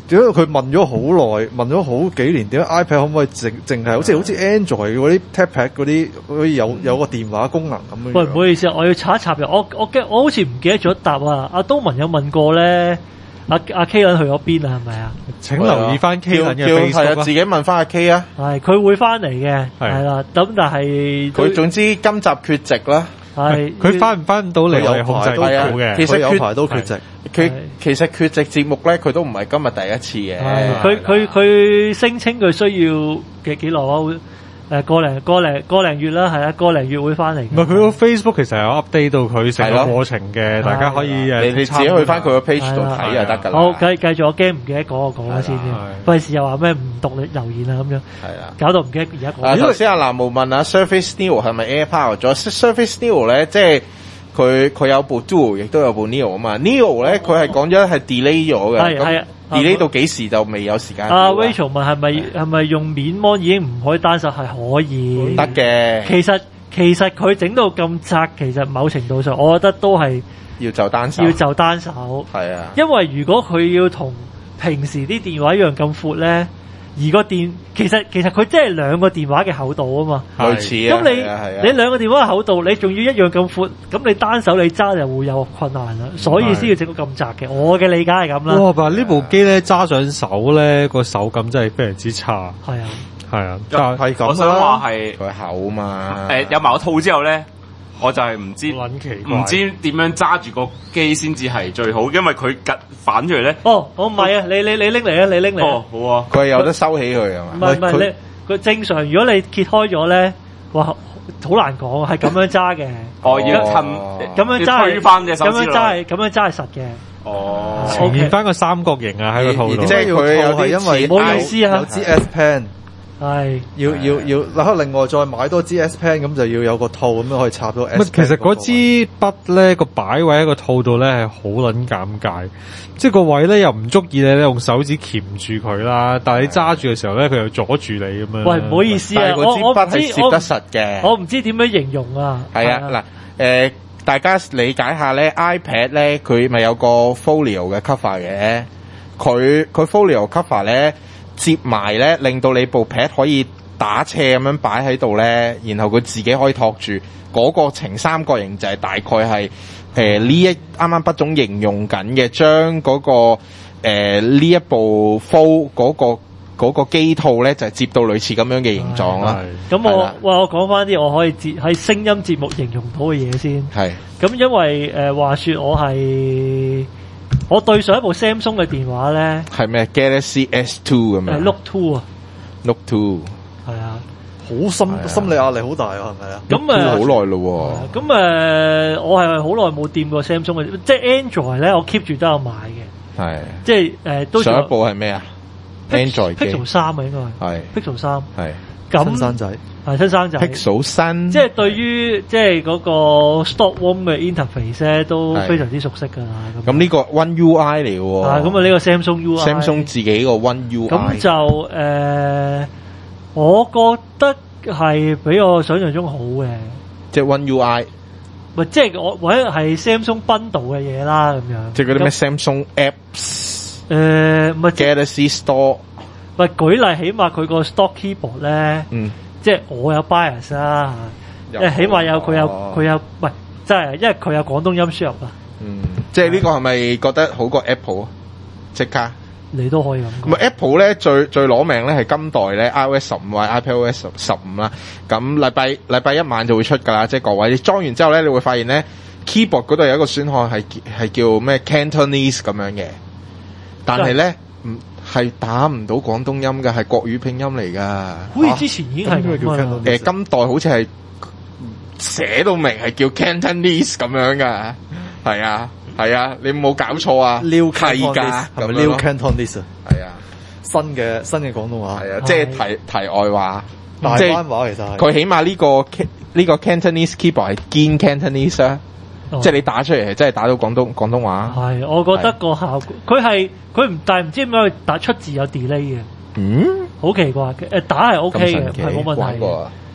點解佢問咗好耐，問咗好幾年，點解 iPad 可唔可以淨淨係好似好似 Android 嗰啲 TapPad 嗰啲可以有有個電話功能咁樣？ 喂，唔好意思，我要插一插入，我我嘅我好似唔記得咗答啊！阿東文有問過咧，阿阿 K 倫去咗邊啊？係咪啊？ 請留意翻 K 倫嘅 Facebook 啊，自己問翻阿 K 啊。 係，佢會翻嚟嘅，係啦。咁但係佢總之今集缺席啦。 係， 佢翻唔翻到嚟我哋控制唔到嘅。 其實有排都缺席。 佢其實缺席節目咧，佢都唔係今日第一次嘅。 佢佢佢聲稱佢需要嘅幾耐啊？誒個零個零個零月啦，係啊，個零月會翻嚟。 唔係佢個 Facebook 其實有 update 到佢成個過程嘅，大家可以誒你你自己去翻佢個 page 度睇就得㗎啦。 好，繼繼續，我驚唔記得講我講咗先啫，費事又話咩唔讀你留言啊咁樣。係啦，搞到唔記得而家講。 啊，頭先阿藍毛問啊 ，Surface Neo 係咪 AirPower 咗 ？Surface Neo 咧，即係佢佢有部 Duo，亦都有部 Neo 啊嘛。Neo 咧，佢係講咗係 delay 咗嘅。係係。delay 到幾時就未有時間。 阿 Rachel 問係咪係咪用面膜已經唔可以單手？係可以得嘅。 其實其實佢整到咁窄，其實某程度上我覺得都係要就單手。 要就單手。係啊。因為如果佢要同平時啲電話一樣咁闊咧，而個電其實其實佢真係兩個電話嘅厚度啊嘛。 類似啊。 咁你你兩個電話嘅厚度，你仲要一樣咁闊，咁你單手你揸就會有困難啦。所以先要整到咁窄嘅。我嘅理解係咁啦。 哇！但係呢部機咧揸上手咧個手感真係非常之差。 係啊， 係啊， 係咁啦。 我想話係佢厚嘛。 誒有埋個套之後咧，我就係唔知唔知點樣揸住個機先至係最好，因為佢趌反出嚟咧。 哦，我唔係啊，你你你拎嚟啊，你拎嚟。 哦，好啊。 佢係有得收起佢啊嘛？唔係唔係，你佢正常，如果你揭開咗咧，哇，好難講啊，係咁樣揸嘅。 哦，要褪咁樣揸， 推翻隻手指落。 咁樣揸係咁樣揸係實嘅。 哦， 呈現翻個三角形啊喺個套度。 即係佢有係因為唔好意思啊， 有支 S Pen。 係要要要，嗱，另外再買多支 S Pen，咁就要有個套咁樣可以插到 S Pen。 其實嗰支筆咧個擺位喺個套度咧係好撚尷尬，即係個位咧又唔足以你用手指鉗住佢啦，但係你揸住嘅時候咧佢又阻住你咁樣。 喂，唔好意思啊， 我我支筆係攝得實嘅。 我唔知點樣形容啊。 係啊，嗱，誒，大家理解下咧 ，iPad 咧佢咪有個 Folio 嘅 cover 嘅，佢佢 Folio cover 咧。接埋咧，令到你部 pad 可以打斜咁樣擺喺度咧，然後佢自己可以托住嗰、那個呈三角形，就係大概係誒呢一啱啱筆總形容緊嘅，將嗰、那個誒呢、呃、一部 Fold 嗰、那個嗰、那個機套咧，就係、是、接到類似咁樣嘅形狀啦。 咁我哇，我講翻啲我可以接喺聲音節目形容到嘅嘢先。係。咁因為誒、呃、話說我係。我對上一部 Samsung 嘅電話咧， 係咩 Galaxy S two 咁樣？ 係 Note two 啊 ，Note two 係啊，好心心理壓力好大啊，係咪啊？ 咁誒， 好耐咯喎。 咁誒，我係好耐冇掂過 Samsung 嘅，即係 Android 咧，我 keep 住都有買嘅。係，即係誒，都上一部係咩啊 ？Android Pixel 三啊，應該係 Pixel 三。係咁， 新生仔。 係新生仔 Pixel 新， 即係對於即係嗰個 Stock Room 嘅 interface 咧，都非常之熟悉㗎啦。 咁呢個 One U I 嚟喎。啊， 咁啊呢個 Samsung U I。Samsung 自己個 One U I。 咁就誒、呃，我覺得係比我想象中好嘅。 即係 One U I。 唔係，即係我或者係 Samsung bundle 嘅嘢啦，咁樣。即係嗰啲咩 Samsung Apps。 誒，唔係 Galaxy Store。 唔係舉例，起碼佢個 Stock Keyboard 咧。嗯。即係我有 bias 啦，因為起碼有佢有佢有，唔係即係因為佢有廣東音輸入啊。 嗯，即係呢個係咪覺得好過 Apple 啊？即刻你都可以咁講。 唔係 Apple 咧最最攞命咧係今代咧 iOS 十五或者 iPadOS 十五啦。咁禮拜禮拜一晚就會出㗎啦，即係各位你裝完之後咧，你會發現咧 keyboard 嗰度有一個選項係係叫咩 Cantonese 咁樣嘅，但係咧唔。係打唔到廣東音嘅，係國語拼音嚟噶。 好似之前已經係咁啊。 誒，今代好似係寫到明係叫 Cantonese 咁樣噶。係啊，係啊，你冇搞錯啊。 New Cantonese 係咪 New Cantonese 啊？ 係啊， 新嘅新嘅廣東話。 係啊，即係題題外話。 大灣話其實係。 佢起碼呢個呢個 Cantonese keyboard 係堅 Cantonese 啊。哦、即係你打出嚟係真係打到廣東廣東話。係， 我覺得個效果，佢係佢唔，但係唔知點解佢打出字有 delay 嘅。嗯，好奇怪嘅。誒，打係 OK 嘅，係冇問題嘅。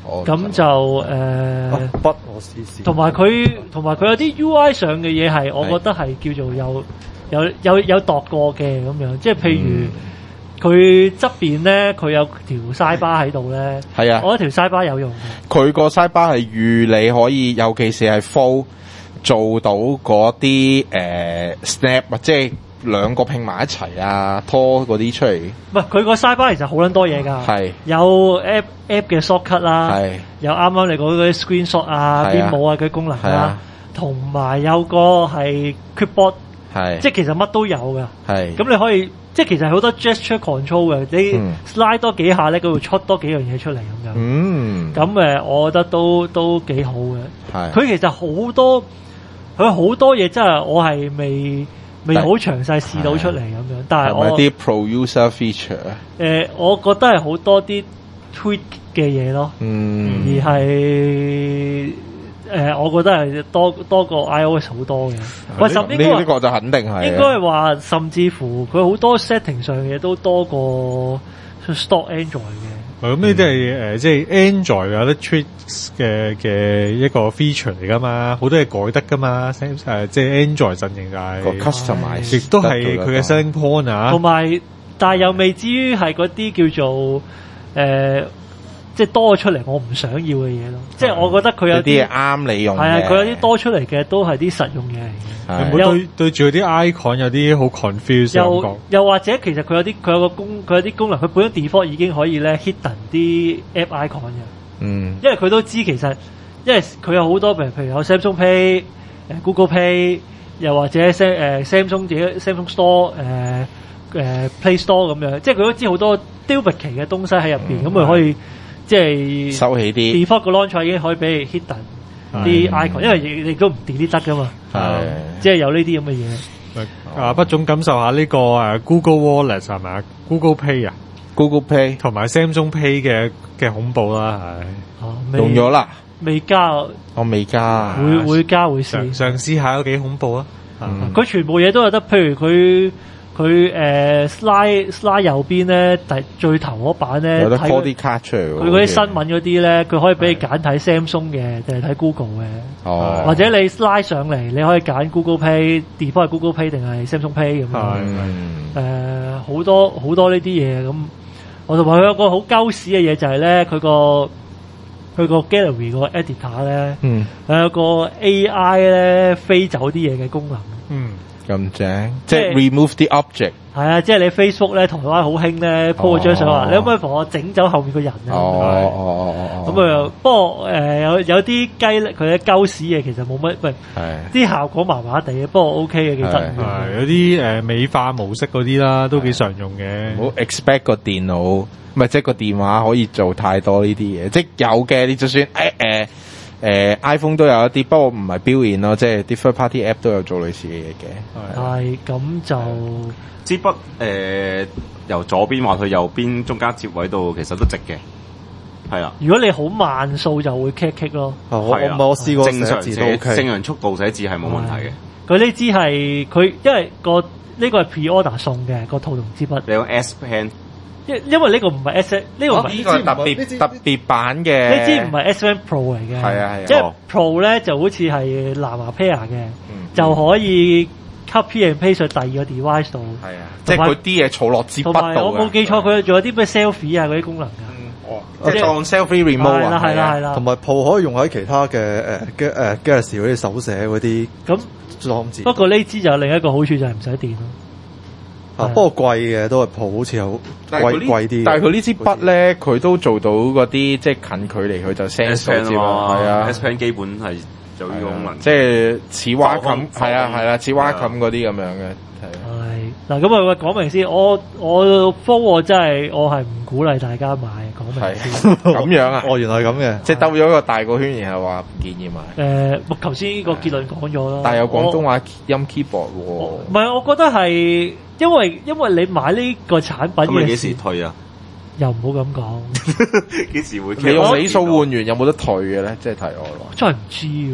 咁就誒， 筆我試試。 同埋佢同埋佢有啲 U I 上嘅嘢係，我覺得係叫做有有有有度過嘅咁樣，即係譬如佢側邊咧，佢有條 sidebar 喺度咧。係啊，我覺得條 sidebar 有用嘅。 佢個 sidebar 係預你可以，尤其是係 full 做到嗰啲誒 snap 或者係兩個拼埋一齊啊，拖嗰啲出嚟。 唔係佢個 sidebar 其實好撚多嘢㗎。係有 app app 嘅 shortcut 啦，係有啱啱你講嗰啲 screenshot 啊、編舞啊嗰啲功能啦，同埋有個係 clipboard， 係即係其實乜都有㗎。係咁你可以即係其實好多 gesture control 嘅，你 slide 多幾下咧，佢會出多幾樣嘢出嚟咁樣。嗯，咁誒，我覺得都都幾好嘅。係佢其實好多佢好多嘢真係我係未。未好詳細試到出嚟咁樣，但係我係咪啲 pro user feature？誒、 呃，我覺得係好多啲 tweak 嘅嘢咯，嗯，而係誒、呃，我覺得係多多過 iOS 好多嘅。喂，甚至呢呢個就肯定係應該係話，甚至乎佢好多 setting 上嘅嘢都多過 stock Android 嘅。 咁呢啲係誒，即係 Android 有啲 tricks 嘅嘅一個 feature 嚟噶嘛，好多嘢改得噶嘛，誒即係 Android 陣營就係、是、 customize， 亦都係佢嘅 selling point 啊。 同埋，但係又未至於係嗰啲叫做誒、呃，即係多出嚟我唔想要嘅嘢咯。即係我覺得佢有啲啱你用嘅， 係啊，佢有啲多出嚟嘅都係啲實用嘢嚟嘅。 有冇對對住嗰啲 icon 有啲好 confuse 又又或者其實佢有啲佢有個功佢有啲功能，佢本身 default 已經可以咧 hidden 啲 app icon 嘅。嗯，因為佢都知其實，因為佢有好多譬如譬如有 Samsung Pay、誒 Google Pay，又或者 Sam 誒 Samsung 自己 Samsung Store 誒、呃、誒、呃、Play Store 咁樣，即係佢都知好多 duplicate 嘅東西喺入邊，咁佢、嗯、可以即係收起啲 default 個 launcher 已經可以俾你 hidden。啲 icon，因為亦亦都唔 delete 得噶嘛，即係有呢啲咁嘅嘢。 啊，不總感受下呢個誒 Google Wallet 係咪 Google Pay 啊 ，Google Pay 同埋 Samsung Pay 嘅嘅恐怖啦， 係用咗啦， 未加， 我未加， 會會加會試， 嘗試下都幾恐怖啊！ 佢全部嘢都有得，譬如佢。佢誒 slide slide 右邊咧，第最頭嗰版咧， 有得 call 啲卡出嚟。 佢嗰啲新聞嗰啲咧，佢可以俾你揀睇 Samsung 嘅定係睇 Google 嘅。哦。或者你 slide 上嚟，你可以揀 Google Pay，default 係 Google Pay 定係 Samsung Pay 咁樣。係。誒好多好多呢啲嘢咁，我同埋佢有個好鳩屎嘅嘢就係咧，佢個佢個 gallery 個 editor 咧，嗯，有個 A I 咧飛走啲嘢嘅功能。嗯。 咁正，即係 remove 啲 object。 係啊，即係你 Facebook 咧，台灣好興咧 po 張相話，你可唔可以幫我整走後面個人啊？哦哦哦哦。咁啊，不過誒有有啲雞佢嘅鳩屎嘢其實冇乜，喂，啲效果麻麻地嘅，不過 OK 嘅，幾得意。 係有啲誒美化模式嗰啲啦，都幾常用嘅。 唔好 expect 個電腦，唔係即係個電話可以做太多呢啲嘢，即係有嘅，你就算誒誒。誒、呃、iPhone 都有一啲，不過唔係標現咯，即係啲 third party app 都有做類似嘅嘢嘅。 係咁就支筆誒由左邊畫去右邊中間接位度，其實都直嘅。係啊， 如果你好慢數就會 kick kick 咯。 我我我試過正常寫字都 OK， 正常速度寫字係冇問題嘅。 佢呢支係佢因為個呢、呢個係 pre-order 送嘅個套同支筆。 你用 S Pen。 因因為呢個唔係 S， 呢個唔係呢個特別特別版嘅， 呢支唔係 S Pen Pro 嚟嘅， 係啊係啊， 即係 Pro 咧就好似係藍牙 pair 嘅，就可以 copy and paste 去第二個 device 度，係啊， 即係佢啲嘢儲落支筆度。同埋我冇記錯，佢仲有啲咩 selfie 啊嗰啲功能㗎。 哦，即係當 selfie remote 啊， 係啦係啦， 同埋 Pro 可以用喺其他嘅誒嘅誒 Galaxy 嗰啲手寫嗰啲咁裝置。 不過呢支就有另一個好處就係唔使電咯。 啊，不過貴嘅都係鋪，好似有貴貴啲。 但係佢呢支筆咧，佢都做到嗰啲即係近距離佢就 send 數字嘛，係啊 ，S Pen 基本係做呢個功能， 即係似 Wacom，係啊係啦，似 Wacom嗰啲咁樣嘅。 係嗱，咁啊講明先，我我 Fold 我真係我係唔鼓勵大家買，講明先。 咁樣啊？ 哦，原來係咁嘅， 即係兜咗個大個圈，然後話唔建議買。 誒，我頭先個結論講咗啦。 但係有廣東話音 keyboard 喎。 唔係，我覺得係因為因為你買呢個產品嘅時， 咁你幾時退啊？ 又唔好咁講。 幾時會？ 你用尾數換完有冇得退嘅咧？即係提我咯。 真係唔知喎。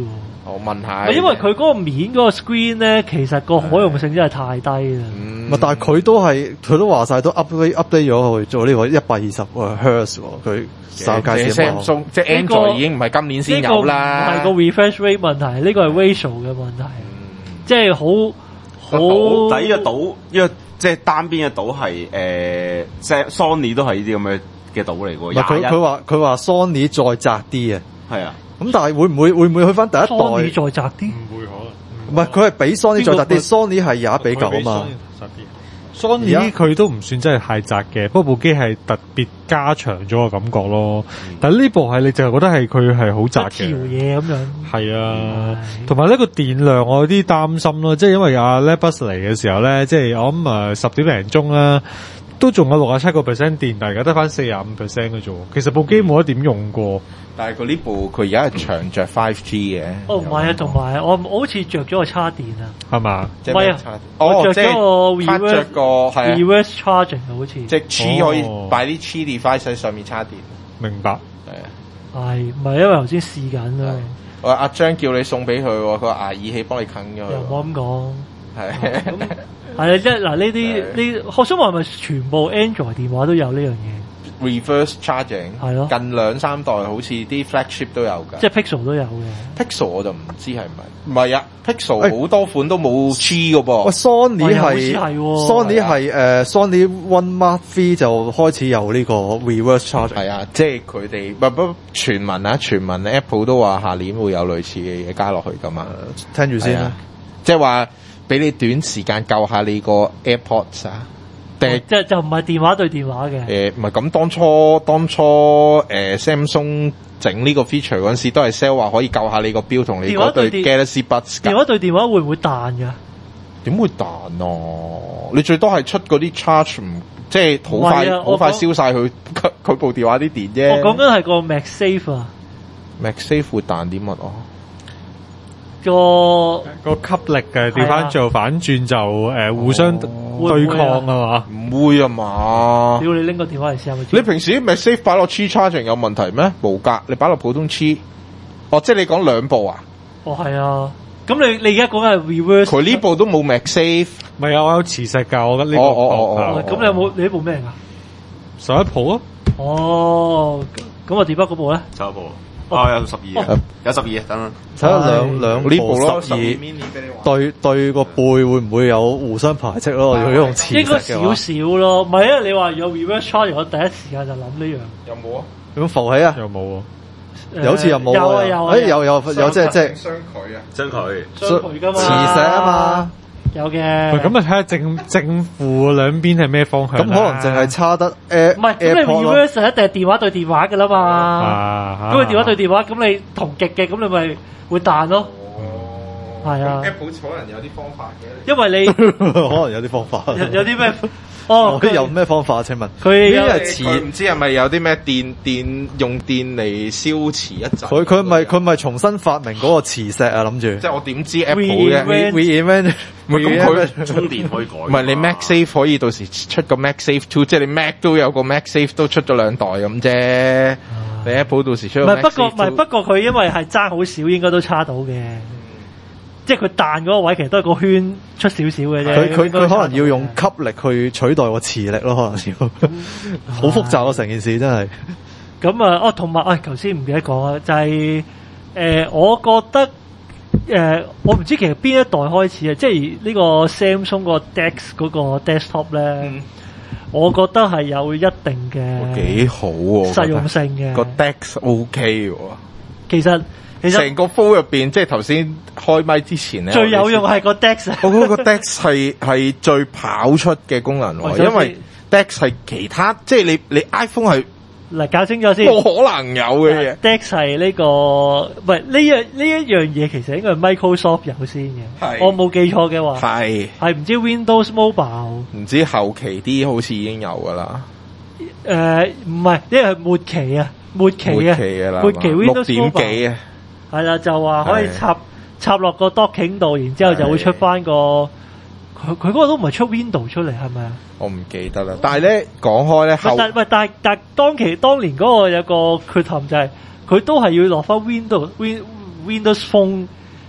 我問下， 因為佢嗰個面嗰個 screen 咧，其實個可用性真係太低啦。 嗯，但係佢都係佢都話晒都 update update 咗去做呢個一百二十個 hertz 喎，佢手介線網。 Samsung 即係 Android 已經唔係今年先有啦。 呢個唔係個 refresh rate 問題，呢個係 ratio 嘅問題，即係好好。 但係呢個島，呢個即係單邊嘅島係誒，即係 Sony 都係呢啲咁嘅嘅島嚟㗎。 佢佢話佢話 Sony 再窄啲啊， 係啊。 咁但係會唔會會唔會去翻第一代 Sony 再窄啲？ 唔會可能。 唔係佢係比 Sony 再窄啲 ，Sony 係廿一比九啊嘛。 Sony 佢都唔算真係太窄嘅，不過部機係特別加長咗個感覺咯。嗯、但係呢部係你就係覺得係佢係好窄嘅。 條嘢咁樣。 係啊，同埋呢個電量我有啲擔心咯，即係因為阿 Labus 嚟嘅時候咧，即係我諗誒十點零鐘啦。都仲有六十七個 percent 電，但係而家得翻四十五 percent 嘅啫。其實部機冇得點用過， 但係佢呢部佢而家係長着 five G 嘅。 哦，唔係啊，同埋我我好似着咗個叉電啊， 係嘛？ 唔係啊， 我着咗個 reverse 個係 reverse charging 啊，好似即係 Qi 可以擺啲 Qi device 喺上面叉電。 明白。 係啊。 係唔係因為頭先試緊啊？ 我阿張叫你送俾佢喎，佢話牙耳器幫你啃咗佢。 又冇咁講。 係。 係啊，即係嗱呢啲呢，我想話係咪全部 Android 電話都有呢樣嘢 ？Reverse charging 係咯， 近兩三代好似啲 flagship 都有㗎。 即係 Pixel 都有嘅。 Pixel 我就唔知係咪，唔係啊 ，Pixel 好多款都冇 G 㗎噃。 喂 ，Sony 係 Sony 係誒 Sony One Mark Three 就開始有呢個 reverse charging。 係啊，即係佢哋唔不傳聞啊，傳聞 Apple 都話下年會有類似嘅嘢加落去㗎嘛。 聽住先啦， 即係話。俾你短時間救下你個 AirPods 啊？定係即係就唔係電話對電話嘅？ 誒唔係咁，當初當初誒、呃、Samsung 整呢個 feature 嗰陣時，都係 sell 話可以救下你個錶同你嗰對 Galaxy Buds。 電話對電話會唔會彈㗎？ 點會彈啊？你最多係出嗰啲 charge 唔即係好快好、啊、快燒晒佢佢部電話啲電啫。 我講緊係個 MagSafe 啊 ，MagSafe 會彈啲乜啊？ 個個吸力嘅調翻做反轉就誒、呃、互相對抗啊嘛， 唔會啊嘛。 屌你拎個電話嚟試下， 你平時啲 MagSafe 擺落 Qi charging 有問題咩？冇㗎，你擺落普通 Qi。哦，即係你講兩部啊？ 哦係啊，咁你你而家講係 reverse。佢呢部都冇 MagSafe。 唔係啊，我有磁石㗎，我覺得呢個。 哦哦哦咁你有冇你呢部咩㗎？ 十一 Pro 啊。 哦，咁啊 debug 嗰部咧？ 十一部。哦，有十二啊，有十二啊，等睇下兩兩呢部咯， 十二對對個背會唔會有互相排斥咯？如果用磁石嘅話，應該少少咯。唔係啊，你話有 reverse charge，我第一時間就諗呢樣。 有冇啊？ 有冇浮起啊？ 有冇啊？ 有好似有冇有啊有啊， 誒有有有即係即係雙距啊， 雙距雙距㗎嘛， 磁石啊嘛。 有嘅， 咁啊睇下正正負兩邊係咩方向？ 咁可能淨係差得誒， 唔係咁你 reverse 一定係電話對電話㗎啦嘛。 啊， 咁你電話對電話，咁你同極嘅，咁你咪會彈咯。 哦， 係啊 ，Apple 可能有啲方法嘅。 因為你可能有啲方法。 有有啲咩？哦， 佢有咩方法？請問佢因為磁唔知係咪有啲咩電電用電嚟消磁一陣？ 佢佢咪佢咪重新發明嗰個磁石啊？諗住即係我點知 Apple 嘅 reinvent？ 唔係咁佢充電可以改。 唔係你 MagSafe 可以到時出個 MagSafe Two，即係你 Mac 都有個 MagSafe 都出咗兩代咁啫。你 Apple 到時出個 MagSafe Two。唔係不過唔係不過佢因為係爭好少，應該都差到嘅。即係佢彈嗰個位，其實都係個圈出少少嘅啫。 佢佢佢可能要用吸力去取代個磁力咯，可能要。好複雜啊！成件事真係。 咁啊，哦，同埋，誒，頭先唔記得講啊，就係誒，我覺得誒，我唔知其實邊一代開始啊，即係呢個 Samsung 個 Dex 嗰個 desktop 咧，我覺得係有一定嘅幾好喎， 實用性嘅個 Dex OK 喎。 其實。其實成個 phone 入邊，即係頭先開麥之前咧， 最有用係個 Dex。 我覺得個 Dex 係係最跑出嘅功能喎，因為 Dex 係其他，即係你你 iPhone 係嗱搞清楚先， 冇可能有嘅嘢。 Dex 係呢個唔係呢樣呢一樣嘢，其實應該係 Microsoft 有先嘅。我冇記錯嘅話， 係係唔知 Windows Mobile， 唔知後期啲好似已經有噶啦。 誒唔係，因為係末期啊，末期啊，末期 Windows Mobile 六點幾啊。係啦，就話可以插插落個 docking 度，然之後就會出翻個佢佢嗰個都唔係出 Window 出嚟係咪啊？ 我唔記得啦。但係咧講開咧，後但係但係但係當期當年嗰個有個缺陷就係、是、佢都係要落翻 Windows Win Windows Phone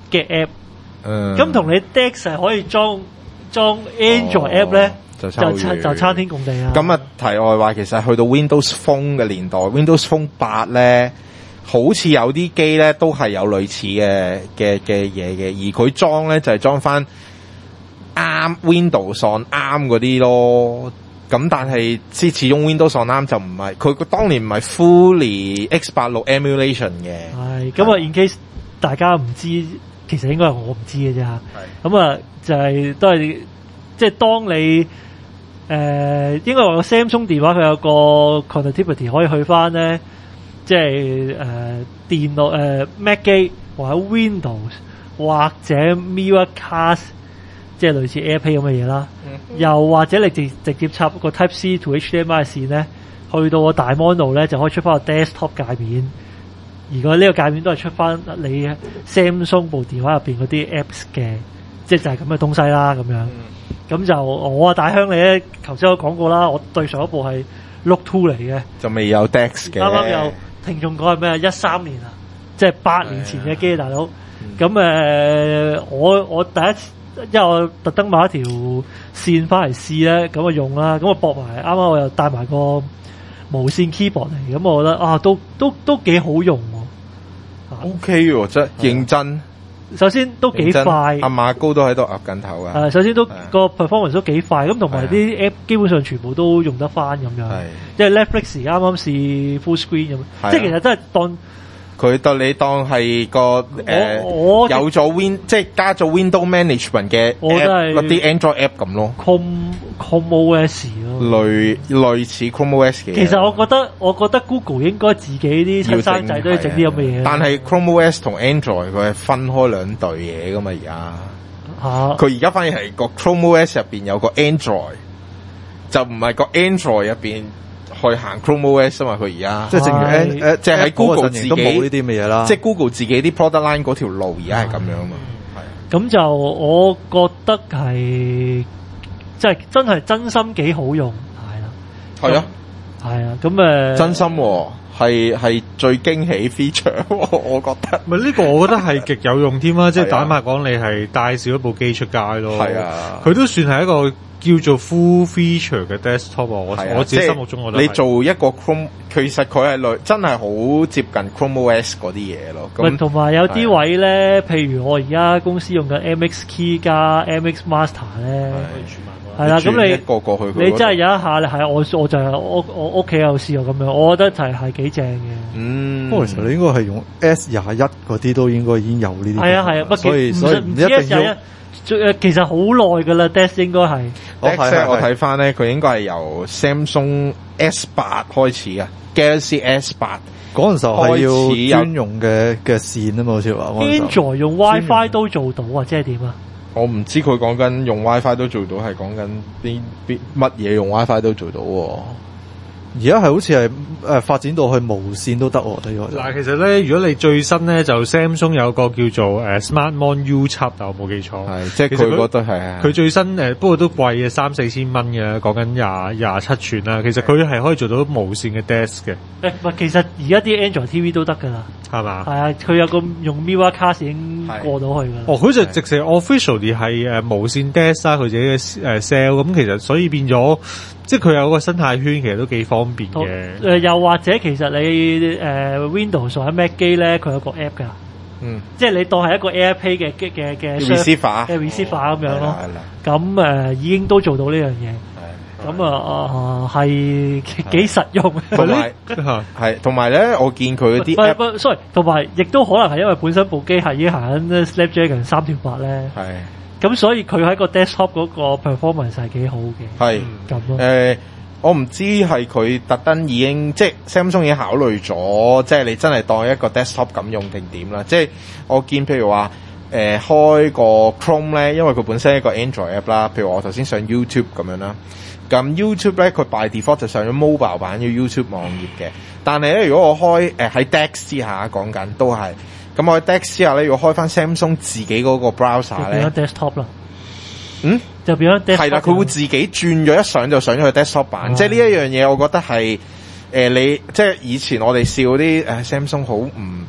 嘅 app， 嗯， 咁同你 Dex 係可以裝裝 Android app 咧， 就就差就差天共地啊！ 咁啊，題外話，其實去到 Windows Phone 嘅年代，Windows Phone 八咧，好似有啲機咧都係有類似嘅嘅嘅嘢嘅，而佢裝咧就係裝翻啱 Windows on 啱嗰啲咯。咁但係即始終 Windows on 啱就唔係，佢佢當年唔係 fully X 八六 emulation 嘅。係咁啊，in case 大家唔知，其實應該係我唔知嘅啫嚇。咁啊，就係、是、都係即係當你誒、呃、應該話個 Samsung 電話佢有個 connectivity 可以去翻咧，即係誒、呃、電腦誒、呃、Mac 機或者 Windows 或者 Miracast。即係類似 AirPlay 咁嘅嘢啦，又或者你直直接插個 Type C to H D M I 嘅線咧，去到個大 mon 度咧就可以出翻個 desktop 界面，而個呢個界面都係出翻你 Samsung 部電話入邊嗰啲 apps 嘅，即係就係咁嘅東西啦咁樣。咁就我啊大鄉里咧，頭先我講過啦，我對上一部係 Look Two 嚟嘅， 就未有 Dex 嘅。 啱啱有聽眾講係咩啊？一三年啊，即係八年前嘅機大佬。咁誒、呃，我我第一次。因為我特登買一條線翻嚟試咧，咁啊用啦，咁啊駁埋，啱啱我又帶埋個無線 keyboard 嚟，咁我覺得啊都都都幾好用喎。 O K 喎，真認真。 首先都幾快， 阿馬高都喺度岌緊頭啊。 誒，首先都個 performance 都幾快，咁同埋啲 app 基本上全部都用得翻咁樣。即係 Netflix 啱啱試 full screen 咁，即係其實真係當。 佢當你當係個誒有咗 Win 即係加咗 Window Management 嘅 app 嗰啲 Android app 咁咯 ，Chrome Chrome O S 咯， 類類似 Chrome O S 嘅。 其實我覺得我覺得 Google 應該自己啲親生仔都要整啲咁嘅嘢。 但係 Chrome O S 同 Android 佢係分開兩隊嘢噶嘛而家。 嚇！ 佢而家反而係個 Chrome O S 入邊有個 Android，就唔係個 Android 入邊。去行 Chrome O S 啊嘛，佢而家即係正如 N 誒， 即係喺 Google 自己都冇呢啲嘅嘢啦。 即係 Google 自己啲 product line 嗰條路而家係咁樣啊嘛。係。 咁就我覺得係即係真係真心幾好用，係啦。 係啊， 係啊，咁誒真心係係最驚喜 feature，我覺得。 唔係呢個，我覺得係極有用添啦。即係坦白講，你係帶少一部機出街咯。係啊，佢都算係一個。叫做 full feature 嘅 desktop，我、啊、我自己心目中我覺得你做一個 Chrome，其實佢係類真係好接近 Chrome O S 嗰啲嘢咯。咁同埋有啲位咧，譬如我而家公司用緊 M X Key 加 M X Master 咧，係啦，咁你一個過去你真係有一下你係我我就係我我屋企有試過咁樣，我覺得係係幾正嘅。 嗯，不過其實你應該係用 S 廿一嗰啲都應該已經有呢啲。係啊係啊， 所以所以唔一定要。其實好耐㗎啦 ，Dex 應該係。 Dex 我睇翻咧，佢應該係由 Samsung S 八開始啊 ，Galaxy S 八嗰陣時候係要專用嘅嘅線啊嘛，好似話。 Android 用 WiFi 都做到啊，即係點啊？ 我唔知佢講緊用 WiFi 都做到，係講緊啲啲乜嘢用 WiFi 都做到喎。 而家係好似係誒發展到去無線都得喎，睇落。 嗱，其實咧，如果你最新咧，就 Samsung 有個叫做誒 Smart Mon U 七啊，我冇記錯。 係，即係佢覺得係。佢最新誒，不過都貴嘅，三四千蚊嘅，講緊廿廿七寸啦。其實佢係可以做到無線嘅 Dex 嘅。 誒，唔係，其實而家啲 Android T V 都得㗎啦。係嘛？係啊，佢有個用 Miracast 已經過到去㗎啦。 哦，佢就直情 officially 係誒無線 Dex 啦，佢自己嘅誒 sell 咁，其實所以變咗。即係佢有個生態圈，其實都幾方便嘅。誒、呃，又或者其實你誒、呃、Windows 或者 Mac 機咧，佢有個 app 㗎。嗯。即係你當係一個 AirPlay 嘅嘅嘅嘅 receiver 嘅 receiver 咁樣咯。咁誒、呃、已經都做到呢樣嘢。咁啊啊係幾實用。 同埋係同埋咧，我見佢嗰啲 app。 sorry， 同埋亦都可能係因為本身部機係已經行緊 Snapdragon 三條八咧。係。咁所以佢喺個 desktop 嗰個 performance 係幾好嘅，係咁咯。誒， 我唔知係佢特登已經即係 Samsung 已經考慮咗，即係你真係當一個 desktop 咁用定點啦。即係我見譬如話誒、呃、開個 Chrome 咧，因為佢本身係一個 Android app 啦。譬如我頭先上 YouTube 咁樣啦，咁 YouTube 咧佢 by default 就上咗 mobile 版嘅 YouTube 網頁嘅。但係咧，如果我開誒喺 Dex 之下講緊都係。咁我喺 Dex 之下咧，如果開翻 Samsung 自己嗰個 browser 咧， 就變咗 desktop 啦。 嗯， 就變咗 desktop。係啦， 佢會自己轉咗一上就上咗去 desktop 版。哦、即係呢一樣嘢，我覺得係誒、呃、你即係以前我哋笑啲誒 Samsung 好唔好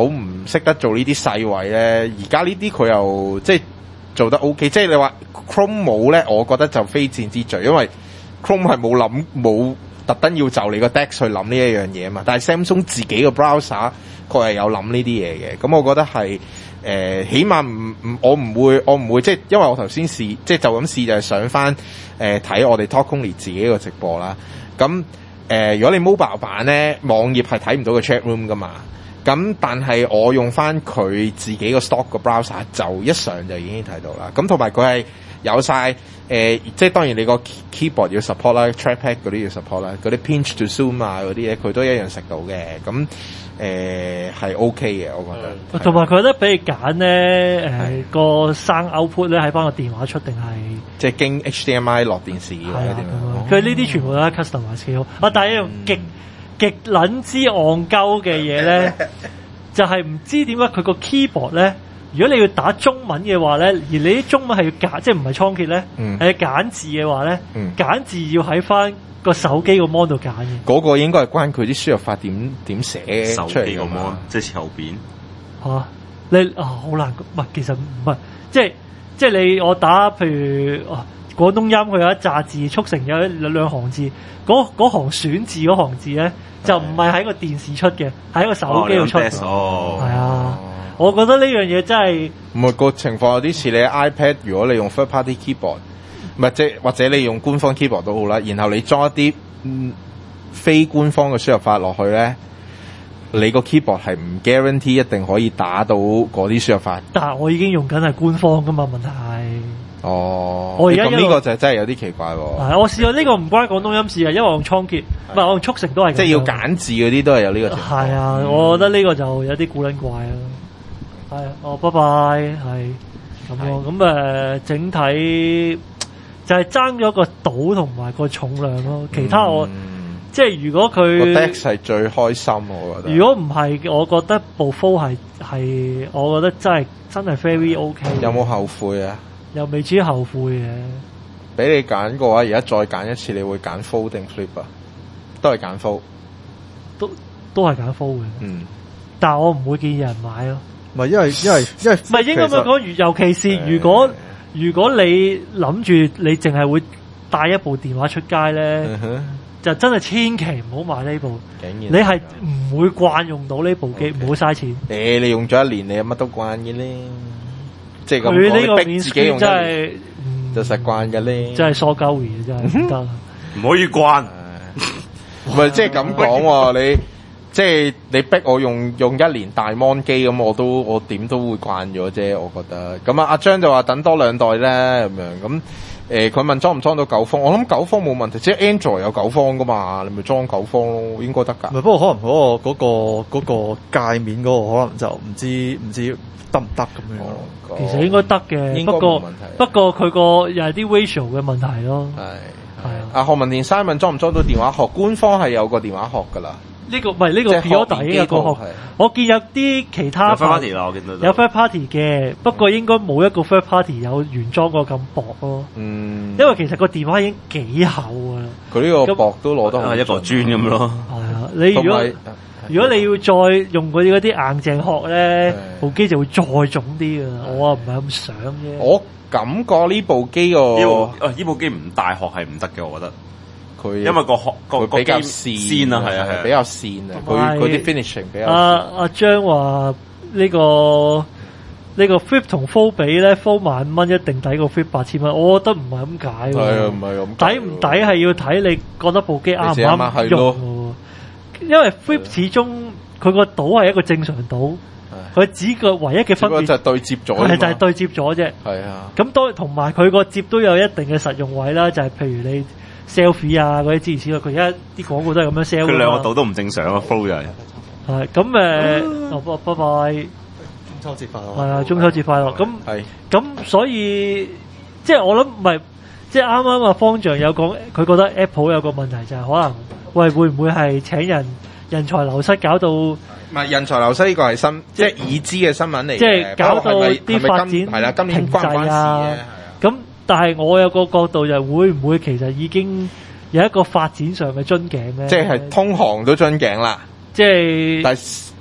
好唔識得做呢啲細位咧。而家呢啲佢又即係做得 OK， 即係你話 Chrome 冇咧，我覺得就非戰之罪，因為 Chrome 係冇諗冇特登要就你個 Dex 去諗呢一樣嘢嘛。但係 Samsung 自己個 browser 佢係有諗呢啲嘢嘅，咁我覺得係誒、呃，起碼唔唔，我唔會我唔會即係，因為我頭先試即係就咁試就係上翻誒睇我哋 Talk Only 自己個直播啦。咁誒、呃，如果你 mobile 版咧，網頁係睇唔到個 chat room 噶嘛。咁但係我用翻佢自己個 stock 個 browser 就一上就已經睇到啦。咁同埋佢係有晒誒、呃，即係當然你個 keyboard 要 support 啦 ，trackpad 嗰啲要 support 啦，嗰啲 pinch to zoom 啊嗰啲嘢佢都一樣食到嘅。咁誒係 OK 嘅，我覺得。 同埋佢有得俾你揀咧，誒、呃、個聲 output 咧喺翻個電話出定係即係經 H D M I 落電視或者點樣？ 佢呢啲全部都係 customize 幾好。啊，但係一樣極極撚之戇鳩嘅嘢咧，就係唔知點解佢個 keyboard 咧，如果你要打中文嘅話咧，而你啲中文係要揀，即係唔係倉頡咧，係、嗯、揀字嘅話咧，揀、嗯、字要喺翻個手機個 mon 度揀嘅。嗰個應該係關佢啲輸入法點點寫手機個 mon，即係後邊嚇你啊好難，唔係其實唔係，即係即係你我打譬如啊廣東音佢有一紮字速成有兩兩行字，嗰嗰行選字嗰行字咧就唔係喺個電視出嘅，喺個手機度出。 哦， 係啊，我覺得呢樣嘢真係唔係個情況有啲似你 iPad， 如果你用 third party keyboard， 唔係即係或者你用官方 keyboard 都好啦，然後你裝一啲、嗯、非官方嘅輸入法落去咧，你個 keyboard 係唔 guarantee 一定可以打到嗰啲輸入法。 但係我已經用緊係官方噶嘛，問題係。 哦， 我而家咁呢個就真係有啲奇怪喎。 係，我試過呢個唔關廣東音事啊，因為我用倉頡，唔係我用速成都係。 即係要揀字嗰啲都係有呢個情況。 係啊，嗯、我覺得呢個就有啲古撚怪啊。係啊，哦，拜拜，係咁咯。咁誒、呃，整體就係爭咗個度同埋個重量咯。其他我、嗯、即係如果佢個 Dex 係最開心，我覺得。 如果唔係，我覺得部 Fold 係係，我覺得真係真係 very OK。 有冇後悔啊？ 又未至於後悔嘅。 俾你揀嘅話，而家再揀一次，你會揀 Fold 定 Flip 啊？都係揀 Fold， 都都係揀 Fold 嘅。嗯，但係我唔會建議人買咯。 唔係因為因為因為唔係應該咁講，尤其是如果、呃、如果你諗住你淨係會帶一部電話出街咧、嗯，就真係千祈唔好買呢部。你係唔會慣用到呢部機，唔好嘥錢。誒、 欸，你用咗一年，你乜都慣嘅咧。即係咁佢呢個逼自己用真係、 嗯、就習慣嘅咧， 真係疏鳩嘅真係唔得， 唔可以慣。 唔係即係咁講喎，你即係你逼我用用一年大 mon 機咁，我都我點都會慣咗啫。我覺得咁啊，阿張就話等多兩代咧咁樣咁誒，佢、呃、問裝唔裝到九方，我諗九方冇問題，即係 Android 有九方噶嘛，你咪裝九方咯，應該得㗎。 唔係不過可能嗰、嗰個嗰、嗰個嗰、嗰個界面嗰個可能就唔知唔知得唔得咁樣。哦其實應該得嘅，不過不過佢個又係啲 ratio 嘅問題咯。係係啊。阿何文田三問裝唔裝到電話殼？官方係有個電話殼㗎啦。 呢、這個唔係呢個 P.O.D 嘅個殼。我見有啲其他有 third party 啦，我見到有 third party 嘅，不過應該冇一個 third party 有原裝個咁薄咯。嗯。因為其實個電話已經幾厚㗎啦。 佢呢個薄都攞得係一個磚咁咯。 係啊，你如果如果你要再用嗰啲嗰啲硬淨殼咧，部機就會再腫啲㗎。我啊唔係咁想啫。 我感覺呢部機個呢部啊呢部機唔帶殼係唔得嘅，我覺得。佢因為個殼個比較線啊，係啊係啊， 比較線啊。佢嗰啲 finishing 比較。 阿阿張話呢個呢個 Flip 同 Fold 比咧 ，Fold 萬蚊一定抵過 Flip 八千蚊。我覺得唔係咁解。 係啊，唔係咁。 抵唔抵係要睇你覺得部機啱唔啱用。因為 Flip 始終佢個島係一個正常島，佢只個唯一嘅分別就係對接咗， 係就係對接咗啫。 係啊， 咁當同埋佢個接都有一定嘅實用位啦，就係、是、譬如你 selfie 啊嗰啲諸如此類，佢而家啲廣告都係咁樣 sell。 佢兩個島都唔正常啊 ，flow 就係。 係咁誒，哦，拜拜， 中秋節快樂。 係啊，中秋節快樂。咁係咁，所以即係我諗唔係，即係啱啱啊方丈有講，佢覺得 Apple 有個問題就係可能。喂，會唔會係請人人才流失搞到？唔係人才流失呢個係新，即係已知嘅新聞嚟嘅。 即係搞到啲發展係啦，今年關唔關事啊？ 咁但係我有個角度就會唔會其實已經有一個發展上嘅樽頸咧？ 即係通航都樽頸啦。 即係， 但係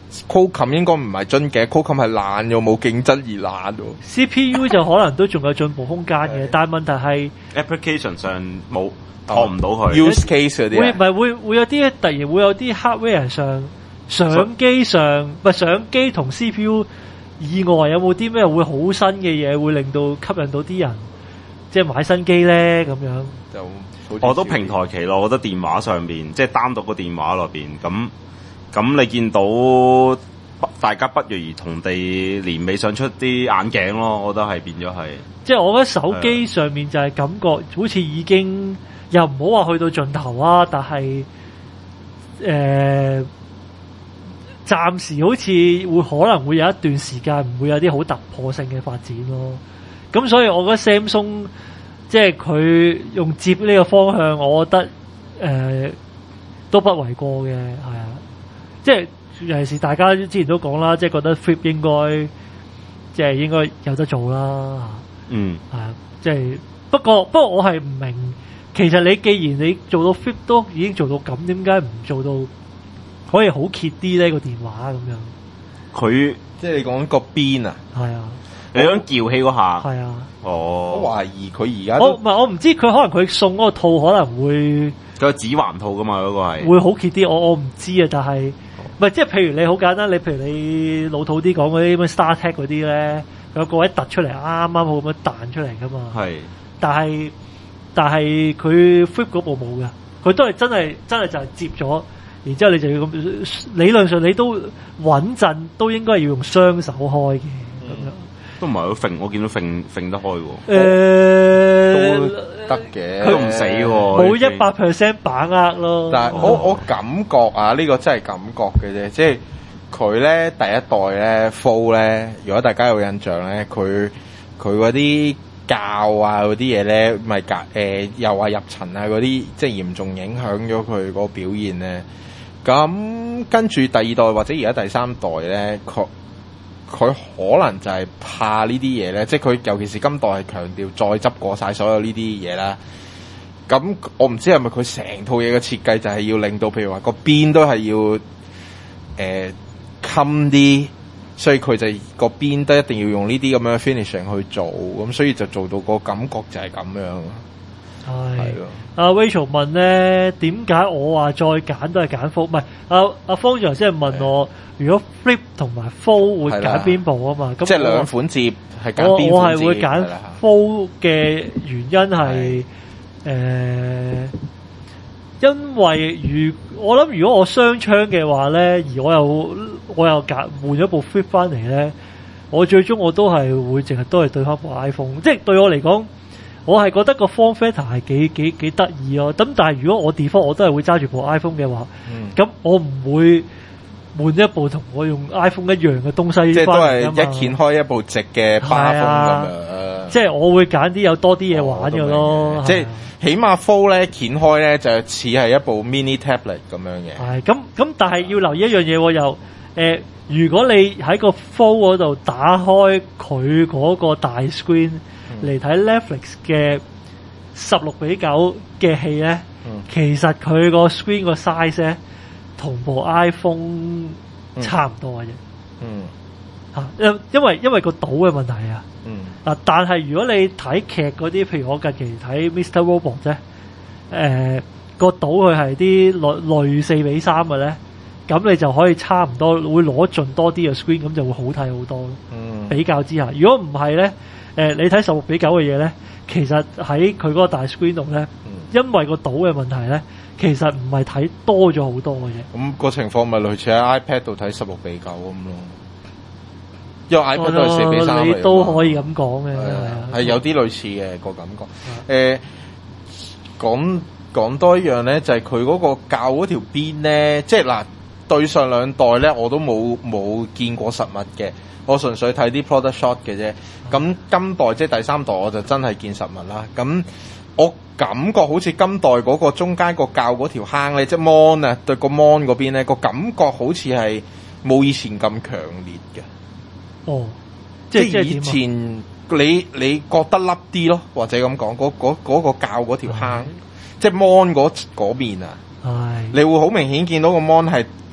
Qualcomm 應該唔係樽頸 ，Qualcomm 係爛咗，冇競爭而爛喎。 C P U 就可能都仲有進步空間嘅，但係問題係 application 上冇學唔到佢 use case 嗰啲會唔係會會有啲突然會有啲 hardware 上相機上唔係相機同 C P U 以外有冇啲咩會好新嘅嘢會令到吸引到啲人即係買新機咧咁樣？ 就我都平台期咯，我覺得電話上邊即係單獨個電話裏邊咁咁，你見到大家不約而同地年尾想出啲眼鏡咯，我覺得係變咗係。即係我覺得手機上面就係感覺好似已經又唔好話去到盡頭啊，但係誒暫時好似會可能會有一段時間唔會有啲好突破性嘅發展咯。咁所以我覺得 Samsung 即係佢用接呢個方向，我覺得誒、呃、都不為過嘅，係啊。即係尤其是大家之前都講啦，即係覺得 Flip 應該即係應該有得做啦。 嗯， 係啊，即係不過不過我係唔明，其實你既然你做到 Flip 都已經做到咁，點解唔做到可以好揭啲呢個電話咁樣？ 佢即係你講個邊啊？ 係啊。 你想撬起嗰下？ 係啊。 哦。 我懷疑佢而家我唔係我唔知佢可能佢送嗰個套可能會佢個指環套噶嘛，嗰、嗰個係會好揭啲。我我唔知啊，但係唔係即係譬如你好簡單，你譬如你老土啲講嗰啲咩 StarTech 嗰啲咧，有個位突出嚟，啱啱好咁樣彈出嚟噶嘛。 係。 但係但係佢 Flip 嗰部冇嘅，佢都係真係真係就係接咗，然之後你就要咁理論上你都穩陣，都應該係要用雙手開嘅咁、嗯、樣。 都唔係好揈，我見到揈揈得開喎。 誒、呃， 都得嘅， 佢都唔死喎。 冇一百 percent 把握咯。 但係我我感覺啊，呢、呢個真係感覺嘅啫。即係佢咧第一代咧 Fold 咧，如果大家有印象咧，佢佢嗰啲膠啊嗰啲嘢咧，咪隔誒又話入塵啊嗰啲，即係嚴重影響咗佢個表現咧。咁跟住第二代或者而家第三代咧，佢佢可能就係怕呢啲嘢咧，即係佢尤其是今代係強調再執過晒所有呢啲嘢啦。咁我唔知係咪佢成套嘢嘅設計就係要令到譬如話個邊都係要誒襟啲，所以佢就個邊都一定要用呢啲咁樣嘅 finishing 去做，咁所以就做到個感覺就係咁樣。 係咯。阿 Rachel 問咧，點解我話再揀都係揀 Fold？ 唔係阿阿方丈先係問我，如果 Flip 同埋 Fold 會揀邊部啊嘛？咁即係兩款接係揀邊款接？ 我我係會揀 Fold 嘅原因係誒、呃，因為如我諗，如果我雙槍嘅話咧，而我又我又揀換咗部 Flip 翻嚟咧，我最終我都係會淨係都係對翻部 iPhone，即係對我嚟講。我係覺得個 form factor 係幾幾幾得意咯，咁但係如果我 default 我都係會揸住部 iPhone 嘅話，咁、嗯、我唔會換一部同我用 iPhone 一樣嘅東西。即係都係一掀開一部直嘅巴風咁樣。即係我會揀啲有多啲嘢玩嘅咯。 哦、即係起碼 Fold 咧掀開咧就似係一部 mini tablet 咁樣嘅。 係咁咁，但係要留意一樣嘢，又誒、呃，如果你喺個 Fold 嗰度打開佢嗰個大 screen。嚟睇 Netflix 嘅十六比九嘅戲咧、嗯，其實佢個 screen 個 size 咧同部 iPhone 差唔多嘅啫。嗯，嚇，因因為因為個島嘅問題啊。嗯。嗱，但係如果你睇劇嗰啲，譬如我近期睇 Mister Robot 啫，誒個島佢係啲類類四比三嘅咧，咁你就可以差唔多會攞盡多啲嘅 screen，咁就會好睇好多。嗯。比較之下，如果唔係咧。誒、呃，你睇十六比九嘅嘢咧，其實喺佢嗰個大 screen 度咧、嗯，因為個島嘅問題咧，其實唔係睇多咗好多嘅嘢。咁、 個情況咪類似喺 iPad 度睇十六比九咁咯，因為 iPad 都係四比三， 你都可以咁講嘅， 係有啲類似嘅、個感覺。誒，講講多一樣咧，就係佢嗰個教嗰條邊咧，即係嗱對上兩代咧，我都冇冇見過實物嘅。我純粹睇啲 product shot 嘅啫，咁今代即係第三代我就真係見實物啦。咁我感覺好似今代嗰個中間個教嗰條坑咧，即係 mon 啊對個 mon 嗰邊咧個感覺好似係冇以前咁強烈嘅。 哦， 即係以前你你覺得凹啲咯，或者咁講，嗰嗰嗰個教嗰條坑，即係 mon 嗰嗰邊啊，你會好明顯見到個 mon 係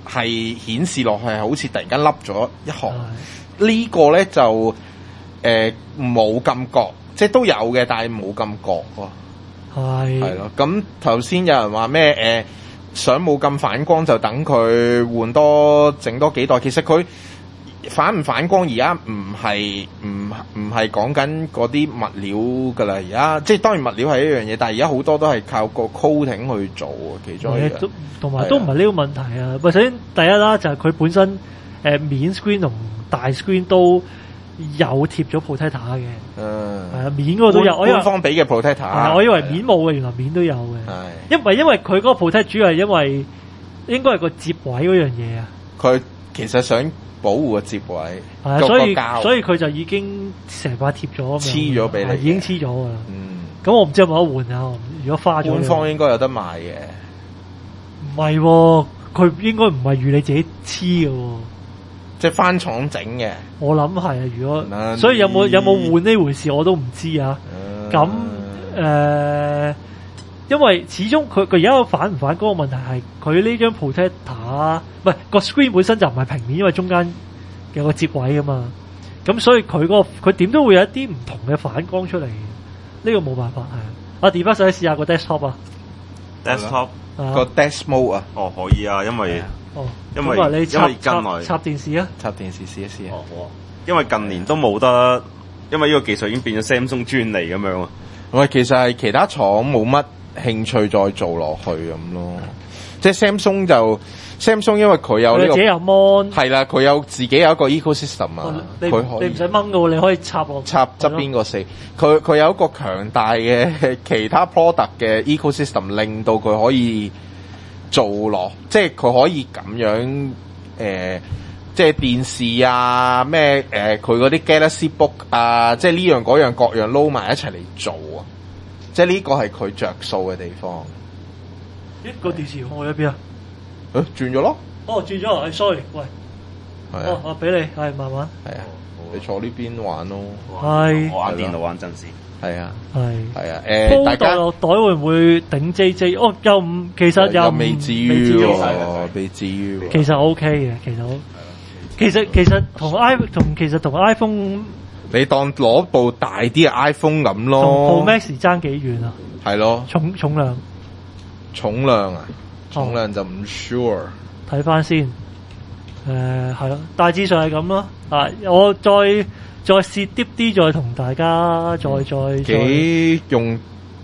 係顯示落去係好似突然間凹咗一行。呢個咧就誒冇咁覺，即係都有嘅，但係冇咁覺喎。係係咯。咁頭先有人話咩誒想冇咁反光就等佢換多整多幾代，其實佢反唔反光而家唔係唔唔係講緊嗰啲物料噶啦，而家即係當然物料係一樣嘢，但係而家好多都係靠個 coating 去做其中一樣， 同埋都唔係呢個問題啊。首先第一啦，就係佢本身誒、呃、面 screen 同大 screen 都有貼咗 protector 嘅，嗯，係啊，面嗰個都有。 官方俾嘅 protector， 我以為面冇嘅，原來面都有嘅。係，因為因為佢嗰個 protector 主要係因為應該係個接位嗰樣嘢啊。 佢其實想保護個接位， 係啊，所以所以佢就已經成塊貼咗， 黐咗俾你， 已經黐咗噶啦。 嗯， 咁我唔知有冇得換啊？如果花咗， 官方應該有得賣嘅。 唔係喎，佢應該唔係預你自己黐嘅喎。 即係翻廠整嘅， 我諗係啊。如果所以有冇有冇換呢回事我都唔知啊。咁誒、呃，因為始終佢佢而家反唔反光個問題係佢呢張 protector 唔係個 screen 本身就唔係平面，因為中間有個接位啊嘛。咁所以佢嗰個佢點都會有一啲唔同嘅反光出嚟。呢、這個冇辦法係。阿 Deepak 想試下個 desktop 啊 ，desktop 個 desk mode 啊， 哦可以啊，因為。 哦， 因為你插因為近來插電視啊， 插電視試一試啊。 哦，好啊。因為近年都冇得，因為呢個技術已經變咗 Samsung 專利咁樣啊。 喂，其實係其他廠冇乜興趣再做落去咁咯。即係 Samsung 就 Samsung， 因為佢有呢、這個自己有 mon 係啦，佢有自己有一個 ecosystem 啊。 佢、哦、可以你唔使掹嘅喎，你可以插落插側邊個四。佢佢有一個強大嘅其他 product 嘅 ecosystem， 令到佢可以。做落，即係佢可以咁樣誒、呃，即係電視啊，咩誒，佢嗰啲 Galaxy Book 啊，即係呢樣嗰樣各樣撈埋一齊嚟做啊！即係呢個係佢着數嘅地方。 咦？個電視我喺邊啊？ 誒，轉咗咯。 哦，轉咗啊！誒 ，sorry，喂。係啊。哦，我俾你，係慢慢。 係啊，你坐呢邊玩咯。 係。 我玩電腦玩陣時。 係啊， 係係啊，誒，大家落袋會唔會頂 J J？哦，又唔，其實又未至於喎，未至於喎。 其實 OK 嘅，其實好。其實其實同 iPhone 同其實同 iPhone， 你當攞部大啲嘅 iPhone 咁咯。 同 Pro Max 爭幾遠啊？ 係咯。重重量。 重量啊？重量就唔 sure。 睇翻先，誒係咯，大致上係咁咯。啊，我再。再試啲啲，再同大家再再幾用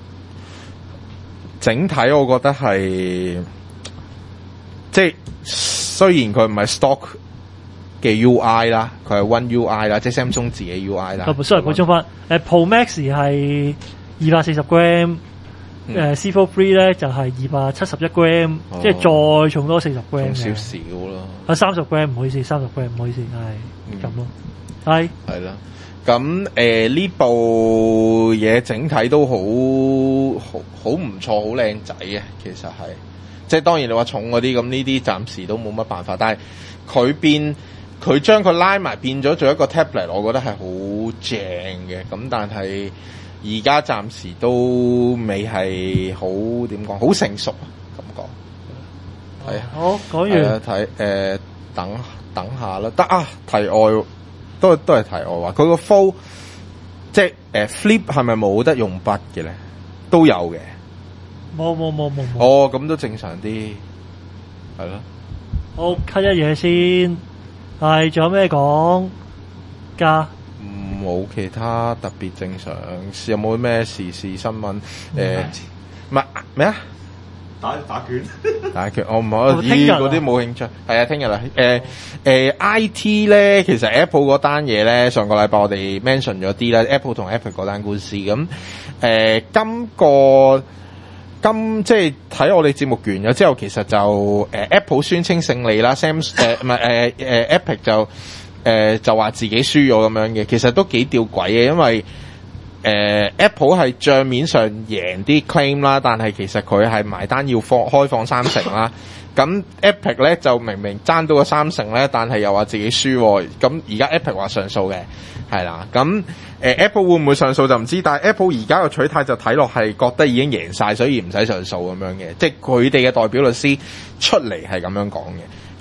整體，我覺得係即係雖然佢唔係 stock 嘅 U I 啦，佢係 One U I 啦，即係 Samsung 自己 U I 啦。 啊，sorry，補充翻，誒 Pro Max 係二百四十 gram，誒 C Fold Three 咧就係二百七十一 gram，即係再重多四十 gram 嘅。 少少咯。 啊，三十 gram 唔好意思，三十 gram 唔好意思，係咁咯。係係啦，咁誒呢部嘢整體都好好好唔錯，好靚仔嘅，其實係，即係當然你話重嗰啲咁呢啲暫時都冇乜辦法，但係佢變佢將佢拉埋變咗做一個 tablet， 我覺得係好正嘅，咁但係而家暫時都未係好點講，好成熟啊感覺，係啊， 好講完睇誒、呃、等等下啦，得啊題外。都都係題外話，佢個 Fold 即係誒、呃、Flip 係咪冇得用筆嘅咧？都有嘅。 冇冇冇冇冇。 哦，咁都正常啲，係咯。 好 cut 一嘢先，係仲有咩講？加冇其他特別正常，有冇咩時事新聞？誒唔係咩啊？ 打打拳， 打拳，我唔可以嗰啲冇興趣。係啊，聽日啦。誒誒 I T 咧，其實 Apple 嗰單嘢咧，上個禮拜我哋 mention 咗啲啦 ，Apple 同 Apple 嗰單官司。咁誒、呃，今個今即係睇我哋節目完咗之後，其實就誒、呃、Apple 宣稱勝利啦 ，Sam 誒唔係誒誒 Epic 就誒、呃、就話自己輸咗咁樣嘅，其實都幾吊詭嘅，因為。誒、呃、Apple 係帳面上贏啲 claim 啦，但係其實佢係埋單要放開放三成啦。咁 Epic 咧就明明爭到個三成咧，但係又話自己輸。咁而家 Epic 話上訴嘅，係啦。咁、呃、Apple 會唔會上訴就唔知，但係 Apple 而家個取態就睇落係覺得已經贏晒，所以唔使上訴咁樣嘅。即係佢哋嘅代表律師出嚟係咁樣講嘅。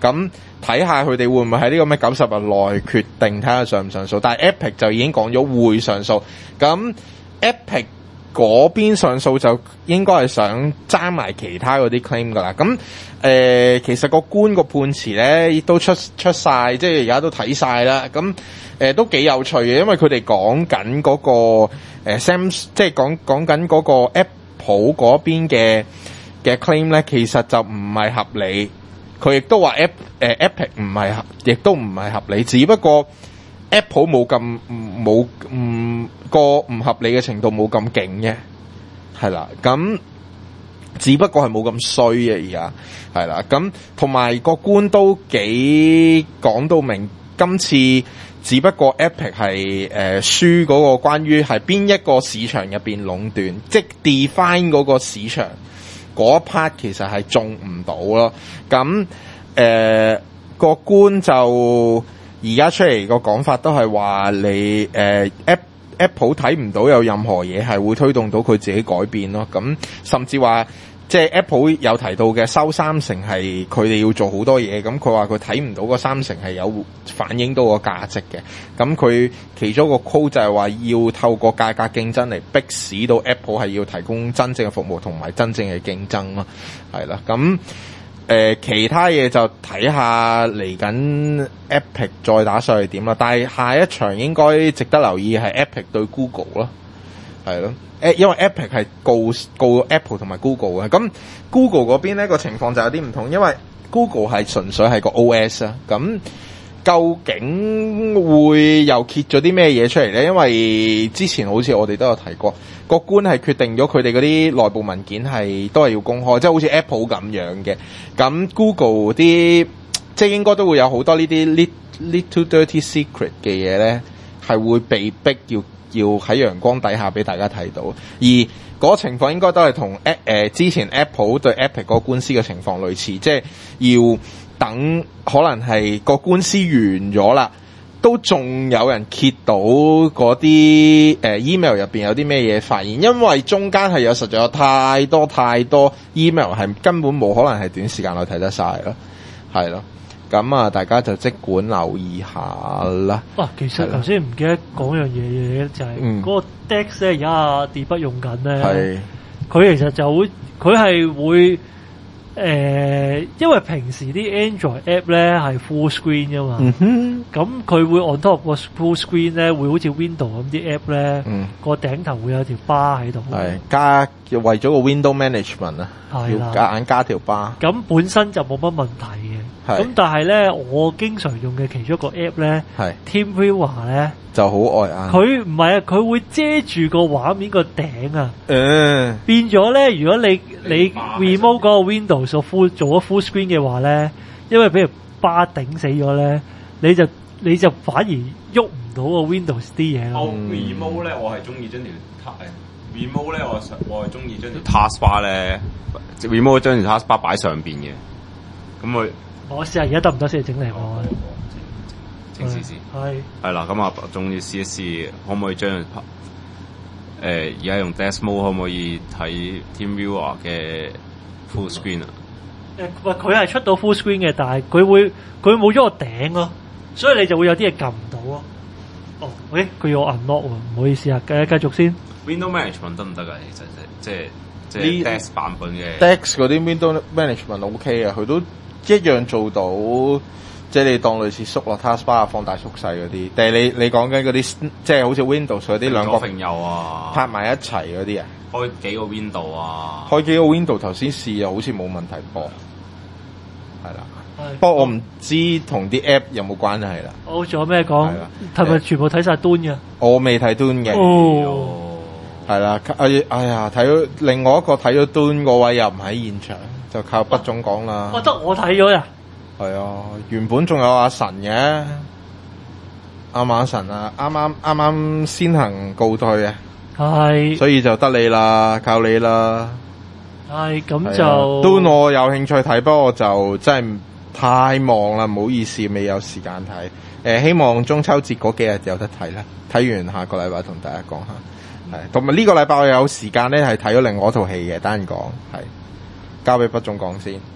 咁睇下佢哋會唔會喺呢個咩九十日內決定睇下上唔上訴。但係 Epic 就已經講咗會上訴，咁 Epic 嗰邊上訴就應該係想爭埋其他嗰啲 claim 噶啦。咁誒、呃，其實個官個判詞咧都出出晒，即係而家都睇晒啦。咁誒、呃、都幾有趣嘅，因為佢哋講緊嗰個誒、呃、Sam， 即係講講緊嗰個 Apple 嗰邊嘅嘅 claim 咧，其實就唔係合理。佢亦都話 App 誒 Epic 唔係合，亦都唔係合理，只不過 Apple 冇咁冇唔個唔合理嘅程度冇咁勁嘅，係啦，咁只不過係冇咁衰嘅而家，係啦，咁同埋個官都幾講到明，今次只不過 Epic 係誒輸嗰個關於係邊一個市場入邊壟斷，即 define 嗰個市場嗰一 part 其實係中唔到咯，咁誒個官就。而家出嚟個講法都係話你誒、呃、Apple 睇唔到有任何嘢係會推動到佢自己改變咯，咁甚至話即係 Apple 有提到嘅收三成係佢哋要做好多嘢，咁佢話佢睇唔到個三成係有反映到個價值嘅，咁佢其中一個 call 就係話要透過價格競爭嚟逼使到 Apple 係要提供真正嘅服務同埋真正嘅競爭咯，係啦，咁。誒、呃、其他嘢就睇下嚟緊 Epic 再打上去點啦，但係下一場應該值得留意係 Epic 對 Google 咯，係咯，誒因為 Epic 係告告 Apple 同埋 Google 嘅，咁 Google 嗰邊呢個情況就有啲唔同，因為 Google 係純粹係個 O S 啊，咁究竟會又揭咗啲咩嘢出嚟咧？因為之前好似我哋都有提過。個官係決定咗佢哋嗰啲內部文件係都係要公開，即係好似 Apple 咁樣嘅。咁 Google 啲即係應該都會有好多呢啲 little dirty secret 嘅嘢咧，係會被逼要要喺陽光底下俾大家睇到。而嗰個情況應該都係同誒之前 Apple 對 Epic 嗰個官司嘅情況類似，即係要等可能係個官司完咗啦。都仲有人揭到嗰啲誒 email 入邊有啲咩嘢發現，因為中間係有實在有太多太多 email 係根本冇可能係短時間內睇得晒咯，係咯，咁啊大家就即管留意下啦。 啊，其實頭先唔記得講樣嘢嘅，就係、是、嗰個 Dex 咧，而家阿 D 不用緊咧，佢其實就會佢係會。誒、呃，因為平時啲 Android app 咧係 full screen 㗎嘛，咁、嗯、佢會 on top 個 full screen 咧，會好似 Windows 咁啲 app 咧，個、嗯、頂頭會有條 bar 喺度，係加為咗個 Window Management 啊，要夾硬加條 bar。咁本身就冇乜問題嘅，咁但係咧，我經常用嘅其中一個 app 咧，TeamViewer 咧就好礙眼。佢唔係啊，佢會遮住個畫面個頂啊，嗯、變咗咧，如果你你 remote 嗰個 Windows 做 full 做咗 full screen 嘅話咧，因為俾條巴頂死咗咧，你就你就反而喐唔到個 Windows 啲嘢咯。 remote 咧，我係中意將條 remote 咧，我我係中意將條 taskbar 咧 remote 將條 taskbar 擺上邊嘅。咁佢我試下而家得唔得先整嚟我？ 整試試係係啦，咁啊，中意試一試，可唔可以將誒而家用 Desk Mode 可唔可以睇 TeamViewer 嘅 full screen 啊？ 誒，喂，佢係出到 full screen 嘅，但係佢會佢冇咗個頂咯，所以你就會有啲嘢撳唔到咯。哦，喂，佢要 unlock 喎，唔好意思啊，繼繼續先。 Window Management 得唔得㗎？其實即係即係 Desk 版本嘅 Desk 嗰啲 Window Management OK 啊，佢都一樣做到，即係你當類似縮落 Taskbar 放大縮細嗰啲。但係你你講緊嗰啲，即係好似 Windows 嗰啲兩個平右啊， 拍埋一齊嗰啲啊， 開幾個 Window 啊， 開幾個 Window 頭先試又好似冇問題噃，係啦。不過我唔知同啲 app 有冇關係啦。 我仲有咩講？係咪全部睇晒端嘅？ 我未睇端嘅。哦，係啦。哎哎呀，睇到另外一個睇咗端嗰位又唔喺現場，就靠畢總講啦。 我得我睇咗呀。 係啊，原本仲有阿神嘅，阿馬神啊，啱啱啱啱先行告退啊。係。所以就得你啦，靠你啦。 係咁就。 端我有興趣睇，不過我就真係。太忙啦，唔好意思，未有時間睇。誒、呃，希望中秋節嗰幾日有得睇啦。睇完下個禮拜同大家講下。係，同埋呢個禮拜我有時間咧，係睇咗另外一套戲嘅，單講係交俾畢總講先。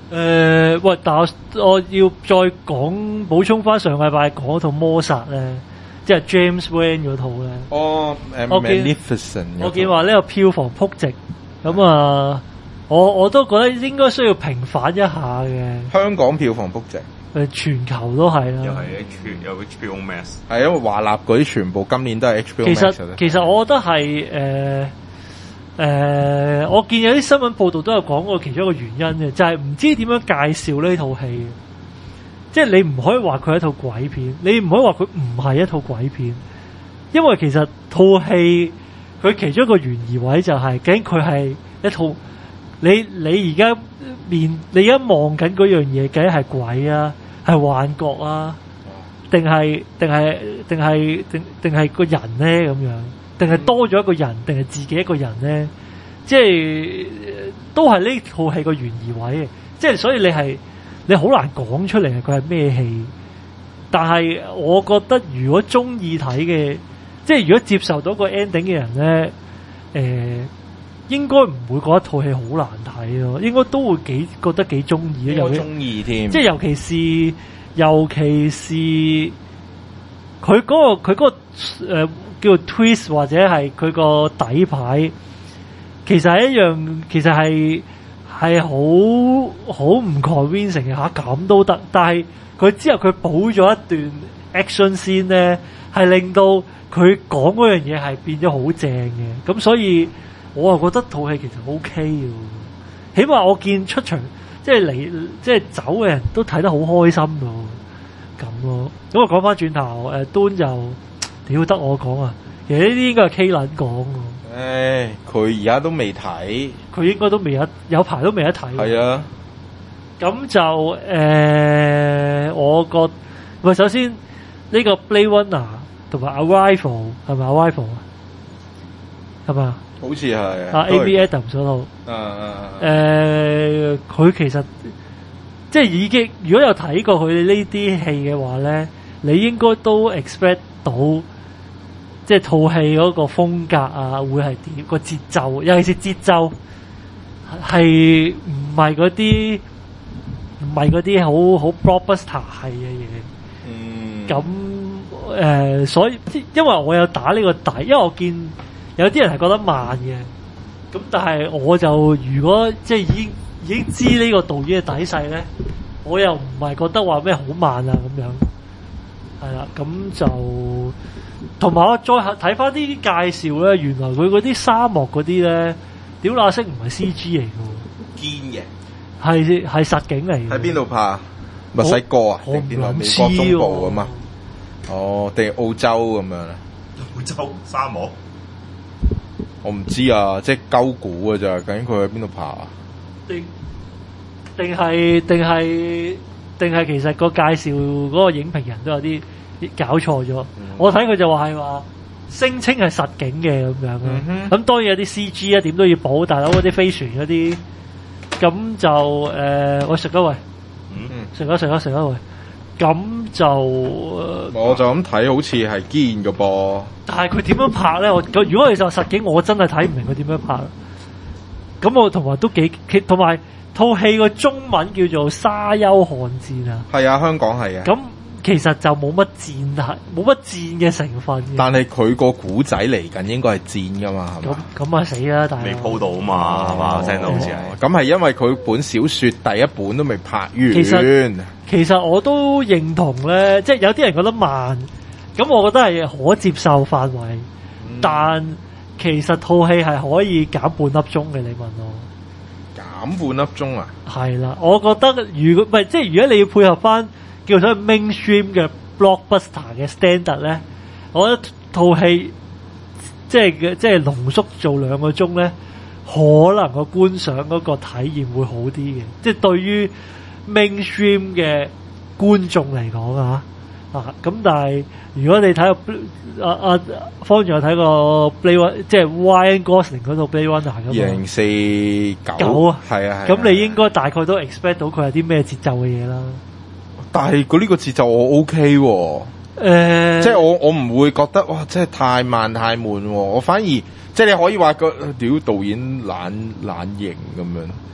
誒，喂！但我我要再講補充翻上禮拜講套魔殺咧，即係 James Wan 嗰套咧。 哦，誒 Magnificent。 我見話呢個票房撲直，咁啊，我我都覺得應該需要平反一下嘅。 香港票房撲直， 誒，全球都係啦。 又係 H 有 H B O Max。 係因為華納嗰啲全部今年都係 H B O Max。 其實其實我覺得係誒。誒、呃，我見有啲新聞報道都有講過其中一個原因嘅，就係、是、唔知點樣介紹呢套戲嘅。即係你唔可以話佢係一套鬼片，你唔可以話佢唔係一套鬼片，因為其實套戲佢其中一個懸疑位就係、是，究竟佢係一套你你而家面你而家望緊嗰樣嘢，究竟係鬼啊，係幻覺啊，定係定係定係定定係個人咧咁樣？定係多咗一個人，定係自己一個人咧？即係都係呢套戲個懸疑位嘅，即係所以你係你好難講出嚟佢係咩戲。但係我覺得如果中意睇嘅，即係如果接受到個 ending 嘅人咧，誒、呃、應該唔會覺得套戲好難睇咯，應該都會幾覺得幾中意咯， 有中意添。 即係尤其是尤其是佢嗰、嗰個佢嗰、嗰個誒。呃叫做 twist 或者係佢個底牌，其實係一樣，其實係係好好唔 convincing 嘅嚇，咁都得。但係佢之後佢補咗一段 action scene 咧，係令到佢講嗰樣嘢係變咗好正嘅。咁所以我啊覺得套戲其實 OK 嘅，起碼我見出場即係嚟即係走嘅人都睇得好開心咯，咁咯。咁我講翻轉頭，誒端就。屌得我講啊！其實呢啲應該係 K 撚講喎。 唉，佢而家都未睇， 佢應該都未有有排都未得睇。 係啊， 咁就誒、呃，我覺喂，首先呢、呢個 Blade Runner 同埋 Arrival 係咪 Arrival 啊？係嘛？ 好似係啊 Amy Adams 嗰套。 啊啊誒，佢其實即係已經，如果有睇過佢呢啲戲嘅話咧，你應該都 expect 到。即係套戲嗰個風格啊，會係點個節奏，尤其是節奏係唔係嗰啲唔係嗰啲好好 blockbuster 係嘅嘢。嗯。咁誒、呃，所以因為我有打呢個底，因為我見有啲人係覺得慢嘅。咁但係我就如果即係已經已經知呢個導演嘅底細咧，我又唔係覺得話咩好慢啊咁樣。係啦，咁就。同埋我再睇翻呢啲介紹咧，原來佢嗰啲沙漠嗰啲咧，屌那色唔係 C G 嚟嘅， 堅嘅， 係係實景嚟嘅。 喺邊度拍？墨西哥啊？定邊度？美國中部啊嘛？哦，定係澳洲咁樣啊？ 澳洲沙漠？ 我唔知啊，即係鳩估嘅咋？究竟佢喺邊度拍啊？ 定定係定係定係其實個介紹嗰個影評人都有啲。搞錯咗，嗯、我睇佢就話係話聲稱係實景嘅咁樣，咁、嗯、哼當然有啲 C G 啊，點都要補，大佬嗰啲飛船嗰啲，咁就誒、呃，我食咗喂，食咗食咗食咗喂，咁就、呃、 我就咁睇好似係堅嘅噃， 但係佢點樣拍咧？我如果你就實景，我真係睇唔明佢點樣拍。咁我同埋都幾，同埋套戲個中文叫做《沙丘瀚戰》啊， 係啊，香港係啊， 咁。其實就冇乜戰係，冇乜戰嘅成分。 但係佢個古仔嚟緊應該係戰噶嘛，係嘛？ 咁咁啊死啦！但係未鋪到啊嘛，係嘛？聽到好似係。 咁係因為佢本小說第一本都未拍完。 其實其實我都認同咧，即係有啲人覺得慢，咁我覺得係可接受範圍。嗯、但其實套戲係可以減半粒鐘嘅，你問我。 減半粒鐘啊？係啦，我覺得如果唔係，即係如果你要配合翻。叫做 mainstream 嘅 blockbuster 嘅 standard 咧，我覺得套戲即係即係濃縮做兩個鐘咧，可能個觀賞嗰個體驗會好啲嘅。即係對於 mainstream 嘅觀眾嚟講啊，啊咁但係如果你睇個啊啊方仲有睇過 Blade 即係 Ryan Gosling 嗰套 Blade Runner 咁二零四九啊， 係啊， 咁你應該大概都 expect 到佢係啲咩節奏嘅嘢啦。 但係佢呢個節奏我 OK 喎、哦，誒、呃，即係我我唔會覺得哇，真係太慢太悶喎，我反而即係你可以話個屌導演懶懶型咁樣，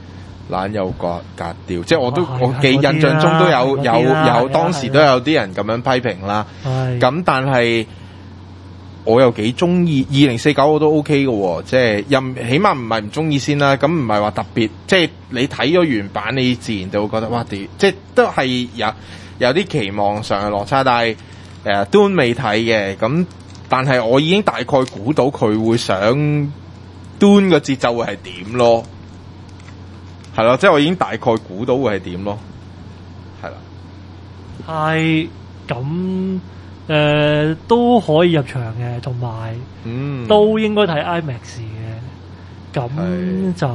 懶有格格調，即係我都哦我記印象中都有有有有當時都有啲人咁樣批評啦。 係咁但係我又幾中意二零四九我都 OK 嘅喎，即係任起碼唔係唔中意先啦。咁唔係話特別，即係你睇咗原版，你自然就會覺得哇屌，即係都係有有啲期望上嘅落差。但係誒都未睇嘅，咁但係我已經大概估到佢會想端個節奏會係點咯。係咯，即係我已經大概估到會係點咯，係啦， 係咁誒都可以入場嘅，同埋嗯， 都應該睇 IMAX 嘅，咁就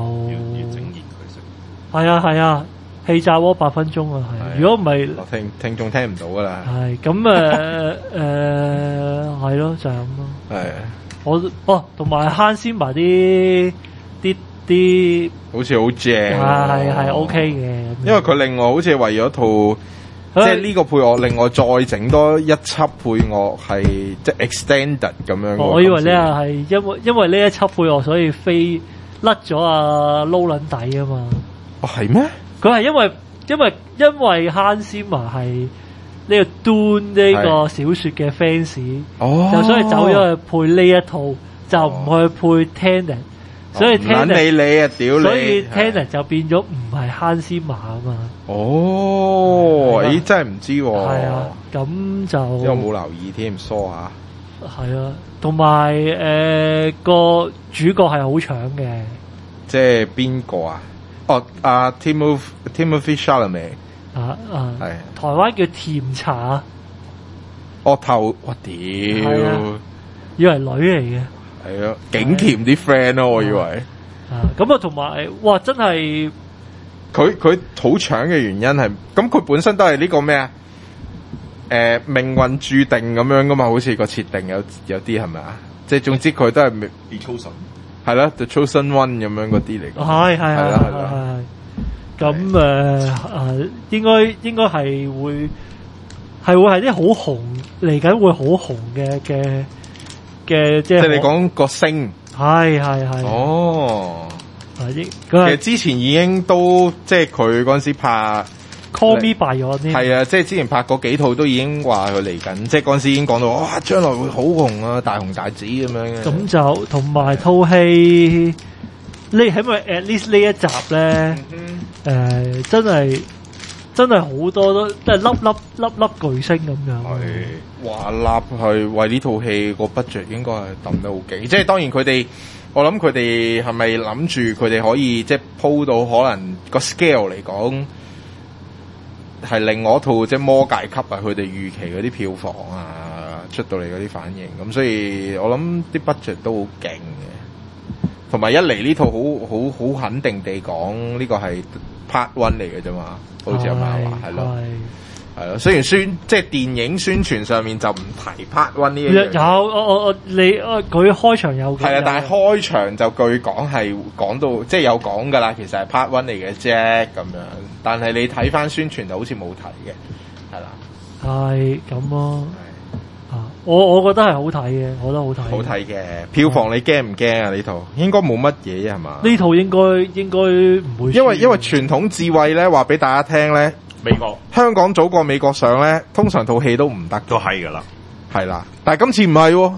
係啊係啊，氣炸鍋八分鐘啊，係，如果唔係聽聽眾聽唔到噶啦， 係咁誒誒係咯，就係咁咯， 係， 我哦同埋慳先埋啲啲。啲好似好正， 係係 OK 嘅， 因為佢另外好似為咗套，即係呢個配樂，另外再整多一輯配樂係即係 extended 咁樣。 我以為呢係因為因為呢一輯配樂，所以飛甩咗阿撈撚底啊嘛。 哦，係咩？ 佢係因為因為因為 Hans Zimmer 係呢個 Dune 呢個小説嘅 fans， 哦， 就所以走咗去配呢一套，就唔去配 Tenet。所以 Tenet 你你啊，屌你！ 所以 Tenet 就變咗唔係 Hans Zimmer啊嘛。 哦，咦，真係唔知喎。 係啊，咁就因為我冇留意添，疏下。 係啊，同埋誒個主角係好搶嘅。 即係邊個啊？哦，阿 Timothée Timothée Chalamet。 啊啊， 係台灣叫甜茶。 我頭，我屌， 以為女嚟嘅。 係啊，景甜啲 friend 咯，我以為。 啊，咁啊，同埋，哇，真係佢佢好搶嘅原因係，咁佢本身都係呢個咩啊？誒、呃，命運注定咁樣噶嘛，好似個設定有有啲係咪啊？即係總之佢都係 The Chosen， 係啦 The Chosen One 咁樣嗰啲嚟。 係係係係啦係係。咁誒誒，應該應該係會係會係啲好紅嚟緊會好紅嘅嘅。嘅即係你講個星， 係係係。 哦， 其實之前已經都即係佢嗰陣時拍 Call Me By Your Name， 係啊，即係之前拍嗰幾套都已經話佢嚟緊，即係嗰陣時已經講到哇，將來會好紅啊，大紅大紫咁樣嘅。 咁就同埋套戲，你係咪 at least 呢一集咧？誒、嗯呃，真係真係好多都即係粒粒粒粒巨星咁樣。 係華納係為呢套戲個 budget 應該係抌得好勁，即係當然佢哋，我諗佢哋係咪諗住佢哋可以即係鋪到可能個 scale 嚟講係另外一套即係魔界級啊，佢哋預期嗰啲票房啊出到嚟嗰啲反應，咁所以我諗啲 budget 都好勁嘅，同埋一嚟呢套好好好肯定地講呢個係 part one 嚟嘅啫嘛，好似阿媽話係咯。係咯，雖然宣即係電影宣傳上面就唔提 part one 呢樣嘢， 有我我我你佢開場有嘅， 係啊，但係開場就據講係講到即係有講㗎啦，其實係 part one 嚟嘅啫咁樣，但係你睇翻宣傳就好似冇提嘅，係啦， 係咁咯，啊，我我覺得係好睇嘅，我覺得好睇， 好睇嘅，票房你驚唔驚啊？呢套應該冇乜嘢係嘛？ 呢套應該應該唔會， 因為因為傳統智慧咧話俾大家聽咧。 美國、 香港早過美國上咧，通常套戲都唔得， 都係噶啦， 係啦。但係今次唔係喎，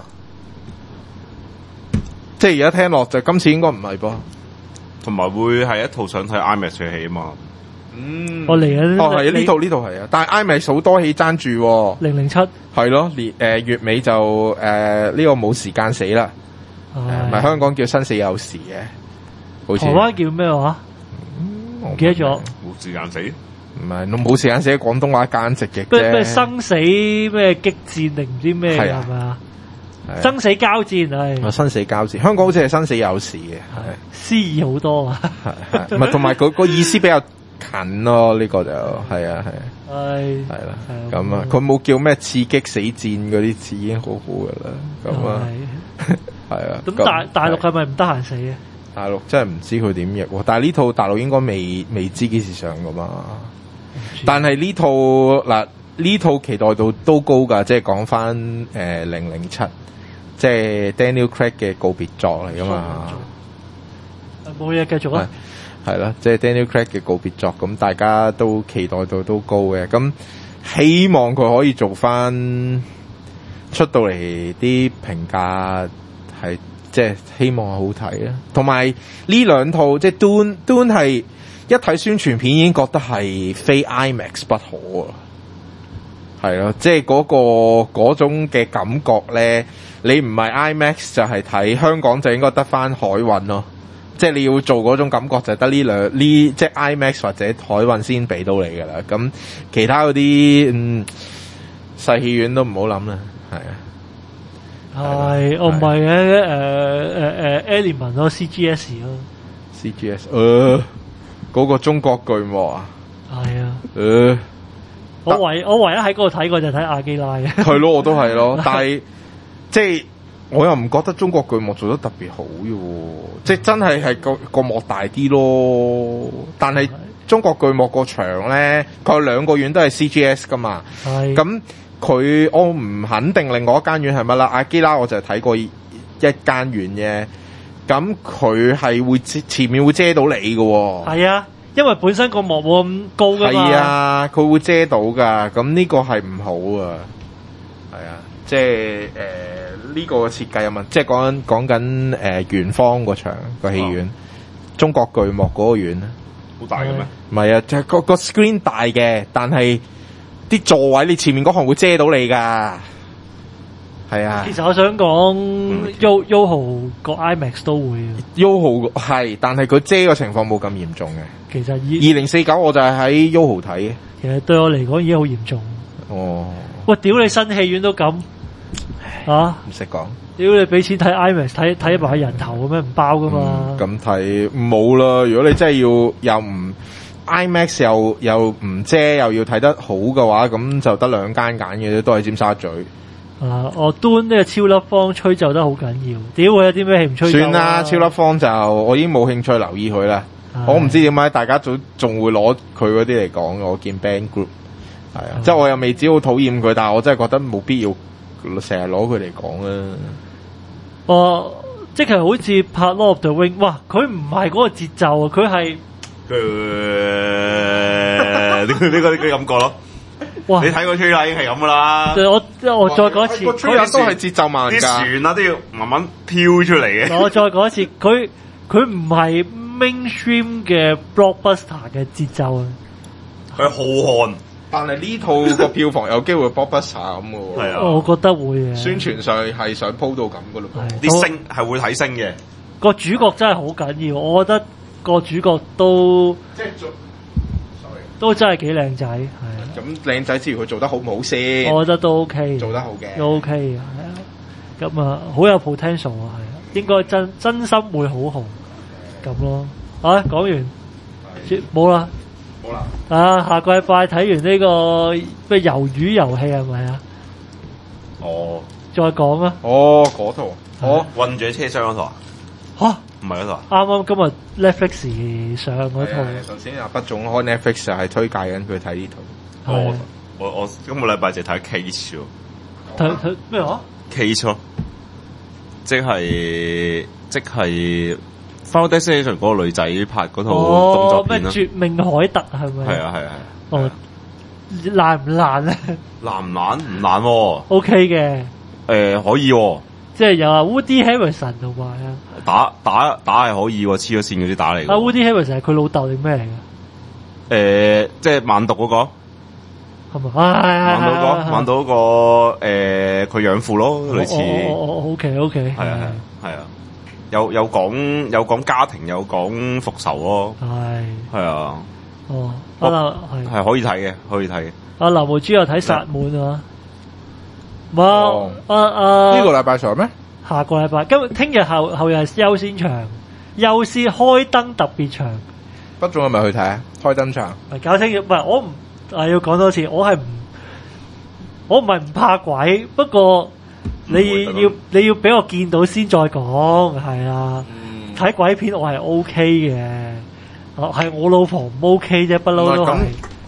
即係而家聽落就今次應該唔係噃，同埋會係一套想睇 IMAX 嘅戲啊嘛。 嗯， 我嚟緊哦係呢套呢套係啊，但係 IMAX 好多戲爭住， 零零七係咯，年誒月尾就誒呢、呃這個冇時間死啦，唔係、呃、香港叫生死有時嘅，好似台灣叫咩話？唔、嗯、記得咗， 冇時間死。 唔係，冇時間寫廣東話簡直嘅咩咩生死咩激戰定唔知咩係咪啊？生死交戰係。 生死交戰，香港好似係生死有時嘅，係詩意好多啊。 係係，唔係同埋佢個意思比較近咯，呢、這個就係啊係啊。係係啦，咁啊，佢冇叫咩刺激死戰嗰啲字已經好好噶啦，咁啊係啊。 咁大大陸係咪唔得閒死嘅？ 大陸真係唔知佢點譯喎，但係呢套大陸應該未未知幾時上噶嘛。但係呢套嗱呢套期待度都高㗎，即係講翻誒零零七，即係 Daniel Craig 嘅告別作嚟㗎嘛。 冇嘢，繼續啊。 係啦，即係 Daniel Craig 嘅告別作，咁大家都期待到都高嘅，咁希望佢可以做翻出到嚟啲評價係即係希望係好睇啊。同埋呢兩套即係 Dune Dune 係一睇宣傳片已經覺得係非 IMAX 不可啊。係咯，即係嗰個嗰種嘅感覺咧，你唔係 IMAX 就係睇香港就應該得翻海運咯。即係你要做嗰種感覺就係得呢兩呢，即係 IMAX 或者海運先俾到你噶啦。咁其他嗰啲嗯細戲院都唔好諗啦，係啊。 係，我唔係嘅，誒誒誒 Element 咯 ，C G S 咯 ，C G S， 誒嗰個中國巨幕啊， 係啊， 誒我唯我唯一喺嗰度睇過就睇阿基拉嘅，係咯，我都係咯，但係即係。我又唔覺得中國巨幕做得特別好嘅，即係真係係個個幕大啲咯。但係中國巨幕個場咧，佢有兩個院都係 C G S 噶嘛。咁佢我唔肯定另外一間院係乜啦。阿基拉我就係睇過一間院啫。咁佢係會前面會遮到你嘅。 係啊，因為本身個幕冇咁高噶嘛。係啊，佢會遮到㗎。咁呢個係唔好啊。係啊，即係誒。呃呢個設計有問題，即係講緊講緊誒圓方個場個戲院，哦、中國巨幕嗰個院咧， 好大嘅咩？ 唔係啊，就係個個 screen 大嘅，但係啲座位你前面嗰行會遮到你㗎，係啊。 其實我想講、嗯、，Yo Yoho 個 IMAX 都會 ，Yoho 係，但係佢遮個情況冇咁嚴重嘅。 其實二零四九我就係喺 Yoho 睇嘅。 其實對我嚟講已經好嚴重。 哦，喂， 屌你新戲院都咁。啊！唔識講， 屌你俾錢睇 IMAX 睇睇埋人頭咁樣唔包噶嘛？ 咁睇冇啦。如果你真係要又唔 IMAX 又又唔遮又要睇得好嘅話，咁就得兩間揀嘅啫，都係尖沙咀。 啊！我 Dune 呢個超粒方吹奏得好緊要。屌佢有啲咩戲唔吹奏？算啦， 超粒方就我已經冇興趣留意佢啦。我唔知點解大家仲仲會攞佢嗰啲嚟講。我見 Band Group 係啊，即係我又未知好討厭佢，但係我真係覺得冇必要。成日攞佢嚟講啊！ 哦，即係好似拍 Lord of the Ring， 哇！佢唔係嗰個節奏啊，佢係呢個呢個呢個感覺咯。哇！你睇個吹啦，已經係咁噶啦。 我我再講一次， 個吹啦都係節奏慢㗎。啲船啊都要慢慢飄出嚟嘅。 我再講一次，佢佢唔係 mainstream 嘅 blockbuster 嘅節奏啊。 佢浩瀚。 但係呢套個票房有機會 blockbuster 咁嘅喎， 係啊，我覺得會嘅。 宣傳上係想鋪到咁嘅咯， 啲星係會睇星嘅。 個主角真係好緊要，我覺得個主角都即係做 ，sorry，都真係幾靚仔，係。 咁靚仔之餘，佢做得好唔好先？ 我覺得都 OK， 做得好嘅， 都 OK 嘅，係啊。咁啊，好有 potential 啊，係啊，應該真真心會好紅咁咯。啊，講完冇啦。 好啦， 啊，下個禮拜睇完呢個咩魷魚遊戲係咪啊？ 哦， 再講啊！ 哦，嗰套， 哦，困住喺車廂嗰套啊？ 吓， 唔係嗰套啊？ 啱啱今日 Netflix 上嗰套。 頭先阿畢總開 Netflix 就係推介緊佢睇呢套。 我我我今個禮拜就睇 Cage 喎。 睇睇咩話 ？Cage 咯，即係即係。Final Destination 嗰個女仔拍嗰套動作片啦， 咩絕命海特係咪？ 係啊係啊係。 哦，爛唔爛咧？ 爛唔爛？唔爛喎。 O K 嘅。誒可以喎。 即係有啊 Woody Harrelson 同埋啊。 打打打係可以喎，黐咗線嗰啲打嚟。 啊 Woody Harrelson 係佢老豆定咩嚟㗎？ 誒，即係萬毒嗰個。 係咪？萬毒嗰個，萬毒嗰個誒，佢養父咯，類似。 哦哦 O K O K。 係啊係啊。有有講有講家庭，有講復仇咯，係係啊， 哦，阿係係可以睇嘅，可以睇嘅。 阿劉浩珠又睇殺滿啊，冇啊啊！ 呢個禮拜上咩？ 下個禮拜，今日聽日後後日係優先場，優先開燈特別場。 畢總係咪去睇啊？開燈場。 搞清楚，唔係我唔啊要講多次，我係唔我唔係唔怕鬼，不過。你要你要俾我見到先再講，係啊！睇、嗯、鬼片我係 O K 嘅，係我老婆唔 O K 啫，不嬲都係。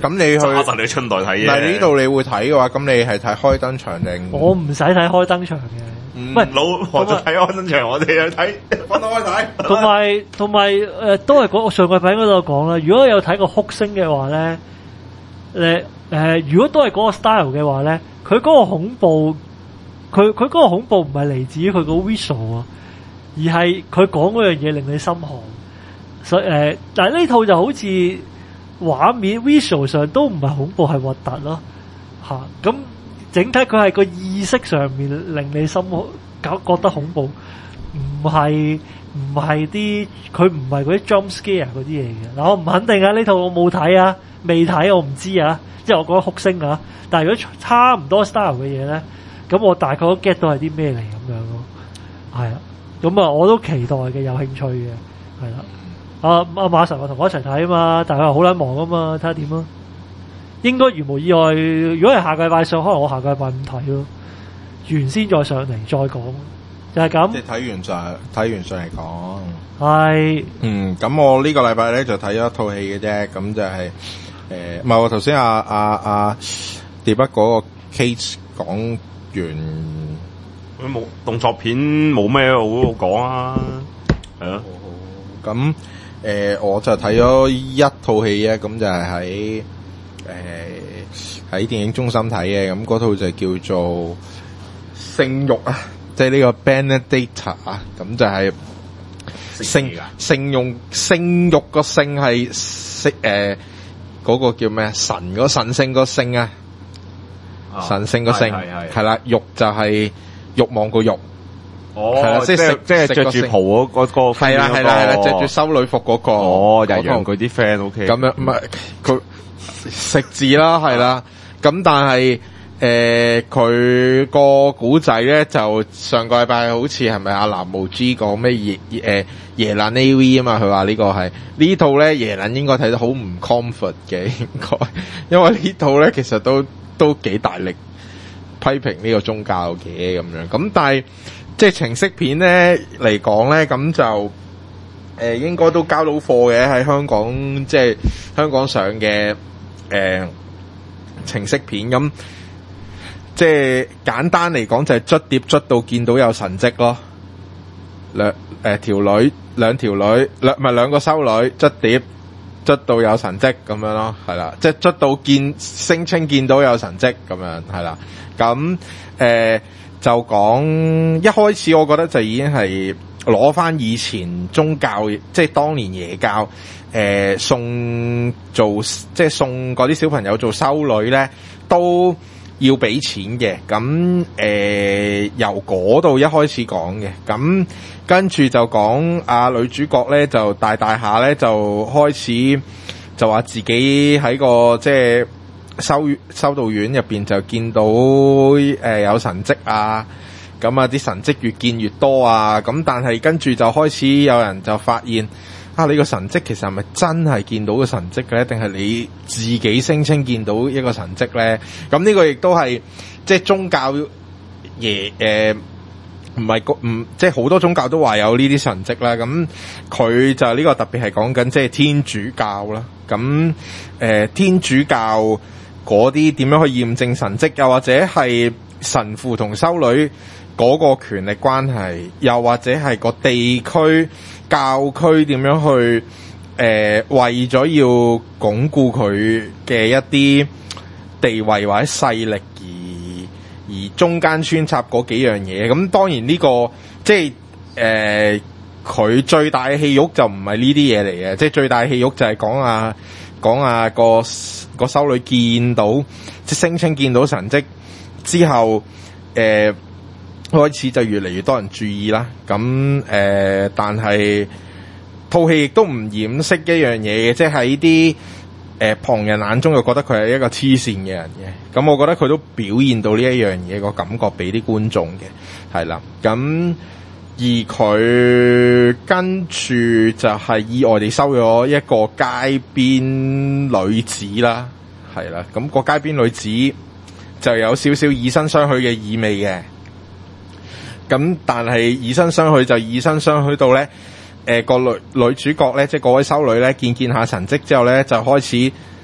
咁你去揸實你春代睇嘅。 嗱呢度你會睇嘅話，咁你係睇開燈場定？ 我唔使睇開燈場嘅。 唔係老婆就睇開燈場，我哋去睇分開睇。 同埋同埋誒，都係講上個禮拜嗰度講啦。如果有睇過哭聲嘅話咧，誒、呃、誒，如果都係嗰個 style 嘅話咧，佢嗰個恐怖，佢佢嗰個恐怖唔係嚟自於佢個 visual 啊，而係佢講嗰樣嘢令你心寒。所以誒、呃，但係呢套就好似畫面 visual 上都唔係恐怖，係核突咯嚇咁。啊整體佢係個意識上面令你心覺覺得恐怖，唔係唔係啲佢唔係嗰啲 jump scare 嗰啲嘢嘅。嗱，我唔肯定啊，呢套我冇睇啊，未睇我唔知啊。即係我覺得哭聲啊，但係如果差唔多 style 嘅嘢咧，咁我大概都 get 到係啲咩嚟咁樣咯。係啊，咁啊我都期待嘅，有興趣嘅，係啦。阿阿馬神話同我一齊睇啊嘛，但係佢話好撚忙啊嘛，睇下點啊。應該如無意外，如果係下個禮拜上，可能我下個禮拜五睇咯，完先再上嚟再講，就係、是、咁。即係睇完上睇完上嚟講，係嗯咁我呢個禮拜咧就睇咗一套戲嘅啫，咁就係、是、誒，唔、呃、係我頭先阿阿阿碟筆嗰個 case 講完， 佢冇動作片冇咩好好講啊，係啊， 咁誒、呃、我就睇咗一套戲啊，咁就係喺。誒喺電影中心睇嘅，咁嗰套就叫做性慾啊，即係呢個 Benedetta 啊，咁就係性性用性慾個性係色誒嗰個叫咩神嗰神聖個性啊，神聖個性係啦，慾就係慾望個慾。哦，係啦，即係食，即係着住袍嗰嗰個，係啦係啦係啦，着住修女服嗰個。哦，又讓佢啲 friend OK。咁樣唔係佢。食字啦，係啦，咁但係誒佢個古仔咧就上個禮拜好似係咪阿藍無 G 講咩耶誒耶蘭 A V 啊嘛，佢話呢個係呢套咧耶蘭應該睇得好唔 comfort 嘅應該，因為呢套咧其實都都幾大力批評呢個宗教嘅咁樣，咁但係即係情色片咧嚟講咧咁就誒、呃、應該都交到貨嘅喺香港，即係香港上嘅。誒、呃，情色片咁，即係簡單嚟講就係捽碟捽到見到有神蹟咯，兩誒條女兩條女兩唔係兩個修女捽碟捽到有神蹟咁樣咯，係啦，即係捽到見聲稱見到有神蹟咁樣係啦，咁誒、呃、就講一開始我覺得就已經係攞翻以前宗教，即係當年耶教。誒、呃、送做即係送嗰啲小朋友做修女咧，都要俾錢嘅。咁誒、呃、由嗰度一開始講嘅，咁跟住就講啊女主角咧就大大下咧就開始就話自己喺個即係修修道院入邊就見到誒、呃、有神蹟啊，咁啊啲神蹟越見越多啊，咁但係跟住就開始有人就發現。啊！你個神蹟其實係咪真係見到個神蹟嘅咧？定係你自己聲稱見到一個神蹟咧？咁呢個亦都係即係宗教嘢誒，唔係個唔即係好多宗教都話有呢啲神蹟啦。咁佢就呢個特別係講緊即係天主教啦。咁誒、呃、天主教嗰啲點樣去驗證神蹟，又或者係神父同修女嗰個權力關係，又或者係個地區。教區點樣去誒、呃、為咗要鞏固佢嘅一啲地位或者勢力而而中間穿插嗰幾樣嘢，咁當然呢、這個即係誒佢最大嘅戲肉就唔係呢啲嘢嚟嘅，即係最大嘅戲肉就係講啊講啊個個修女見到即係聲稱見到神蹟之後誒。呃開始就越嚟越多人注意啦，咁誒、呃，但係套戲亦都唔掩飾一樣嘢嘅，即係喺啲誒旁人眼中就覺得佢係一個黐線嘅人嘅，咁我覺得佢都表現到呢一樣嘢個感覺俾啲觀眾嘅，係啦，咁而佢跟住就係意外地收咗一個街邊女子啦，係啦，咁、個街邊女子就有少少以身相許嘅意味嘅。咁但係以身相許就以身相許到咧，誒、呃、個女女主角咧，即係嗰位修女咧，見見下神蹟之後咧，就開始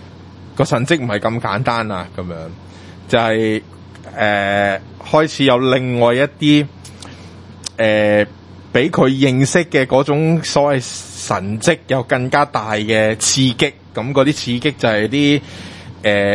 個神蹟唔係咁簡單啊，咁樣就係、是、誒、呃、開始有另外一啲誒俾佢認識嘅嗰種所謂神蹟有更加大嘅刺激，咁嗰啲刺激就係啲誒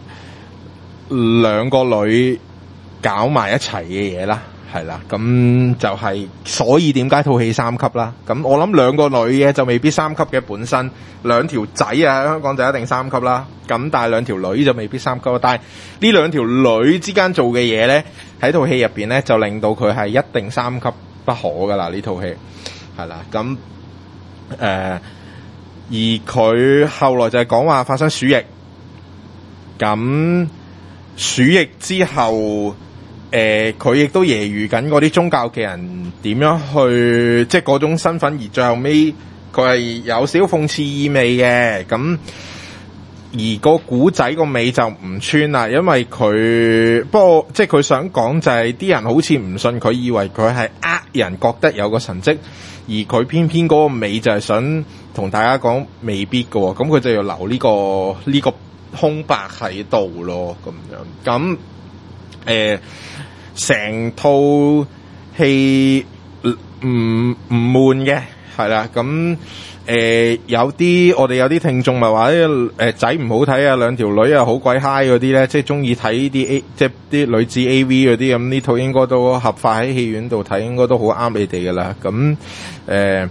兩個女搞埋一齊嘅嘢啦。係啦，咁就係所以點解套戲三級啦？咁我諗兩個女嘅就未必三級嘅，本身兩條仔啊，香港就一定三級啦。咁但係兩條女就未必三級啦。但係呢兩條女之間做嘅嘢咧，喺套戲入邊咧就令到佢係一定三級不可噶啦。呢套戲係啦，咁誒、呃，而佢後來就係講話發生鼠疫，咁鼠疫之後。誒，佢亦、呃、都揶揄緊嗰啲宗教嘅人點樣去，即係嗰種身份，而最後尾佢係有少少諷刺意味嘅。咁而個古仔個尾就唔穿啦，因為佢不過即係佢想講就係、是、啲人好似唔信佢，以為佢係呃人，覺得有個神蹟，而佢偏偏嗰個尾就係想同大家講未必㗎喎。咁佢就要留呢、這個呢、這個空白喺度咯，咁樣咁。誒，成套戲唔唔悶嘅，係啦，咁誒、呃、有啲我哋有啲聽眾咪話啲誒仔唔好睇啊，兩條女啊好鬼嗨嗰啲咧，即係中意睇啲 A 即係啲女子 A V 嗰啲，咁呢套應該都合法喺戲院度睇，應該都好啱你哋噶啦。咁誒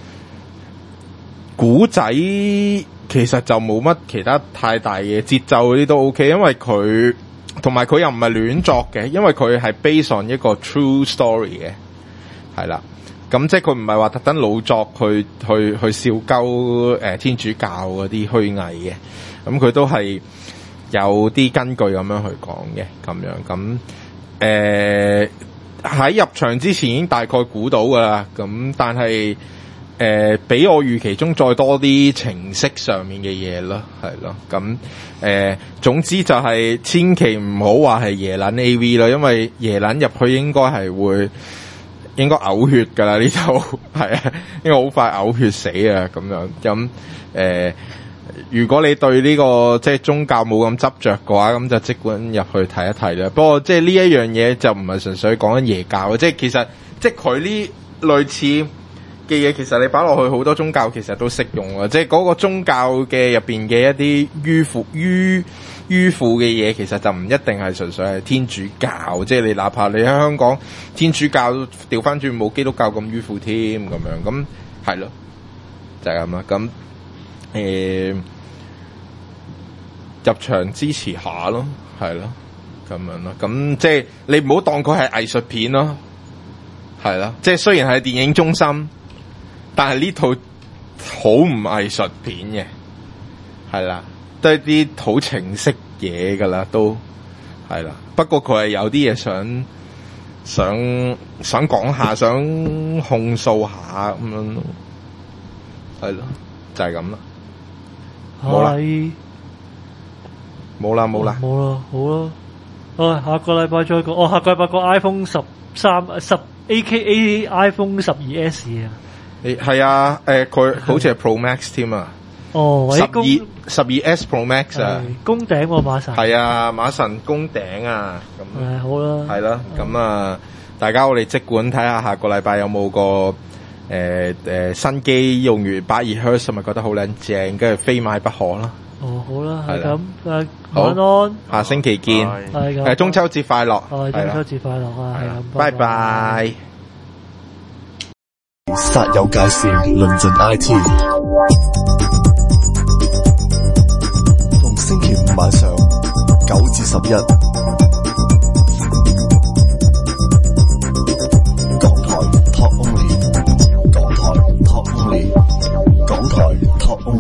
古仔其實就冇乜其他太大嘅節奏嗰啲都 OK，因為佢。同埋佢又唔係亂作嘅，因為佢係 based on 一個 true story 嘅，係啦。咁即係佢唔係話特登老作去去去笑鳩誒、呃、天主教嗰啲虛偽嘅。咁佢都係有啲根據咁樣去講嘅，咁樣咁誒喺入場之前已經大概估到噶啦。咁但係。誒、呃，比我預期中再多啲情色上面嘅嘢咯，係咯，咁誒、呃，總之就係千祈唔好話係耶撚 A V 咯，因為耶撚入去應該係會應該嘔血噶啦呢套，係啊，應該好快嘔血死啊咁樣，咁誒、呃，如果你對呢、這個即係宗教冇咁執着嘅話，咁就即管入去睇一睇啦。不過即係呢一樣嘢就唔係純粹講緊耶教，即係其實即係佢呢類似。嘅嘢其實你擺落去好多宗教其實都適用啊，即係嗰個宗教嘅入邊嘅一啲迂腐迂迂腐嘅嘢，其實就唔一定係純粹係天主教，即係你哪怕你喺香港天主教調翻轉冇基督教咁迂腐添咁樣，咁係咯，就係咁啦。咁誒、呃、入場支持下咯，係咯，咁樣咯。咁即係你唔好當佢係藝術片咯，係咯，即係雖然係電影中心。但係呢套好唔藝術片嘅，係啦，都係啲好情色嘢噶啦，都係啦。不過佢係有啲嘢想想想講下，想控訴下咁樣咯，係咯，就係咁啦。冇啦，冇啦，冇啦， 冇啦，好咯。哦，下個禮拜再講。哦，下個禮拜個 iPhone 十三十 A K A iPhone 十二 S 啊。 誒係啊，誒佢好似係 Pro Max 添啊， 哦， 十二十二 S Pro Max 啊， 攻頂喎馬神， 係啊馬神攻頂啊，咁誒好啦， 係啦，咁啊大家我哋即管睇下下個禮拜有冇個誒誒新機用完百二赫茲咪覺得好靚正，跟住非買不可啦。 哦好啦，係咁，誒好， 晚安， 下星期見， 係咁， 誒中秋節快樂， 係中秋節快樂啊，係咁， 拜拜。 煞有介事，論盡 I T。逢星期五晚上九至十一。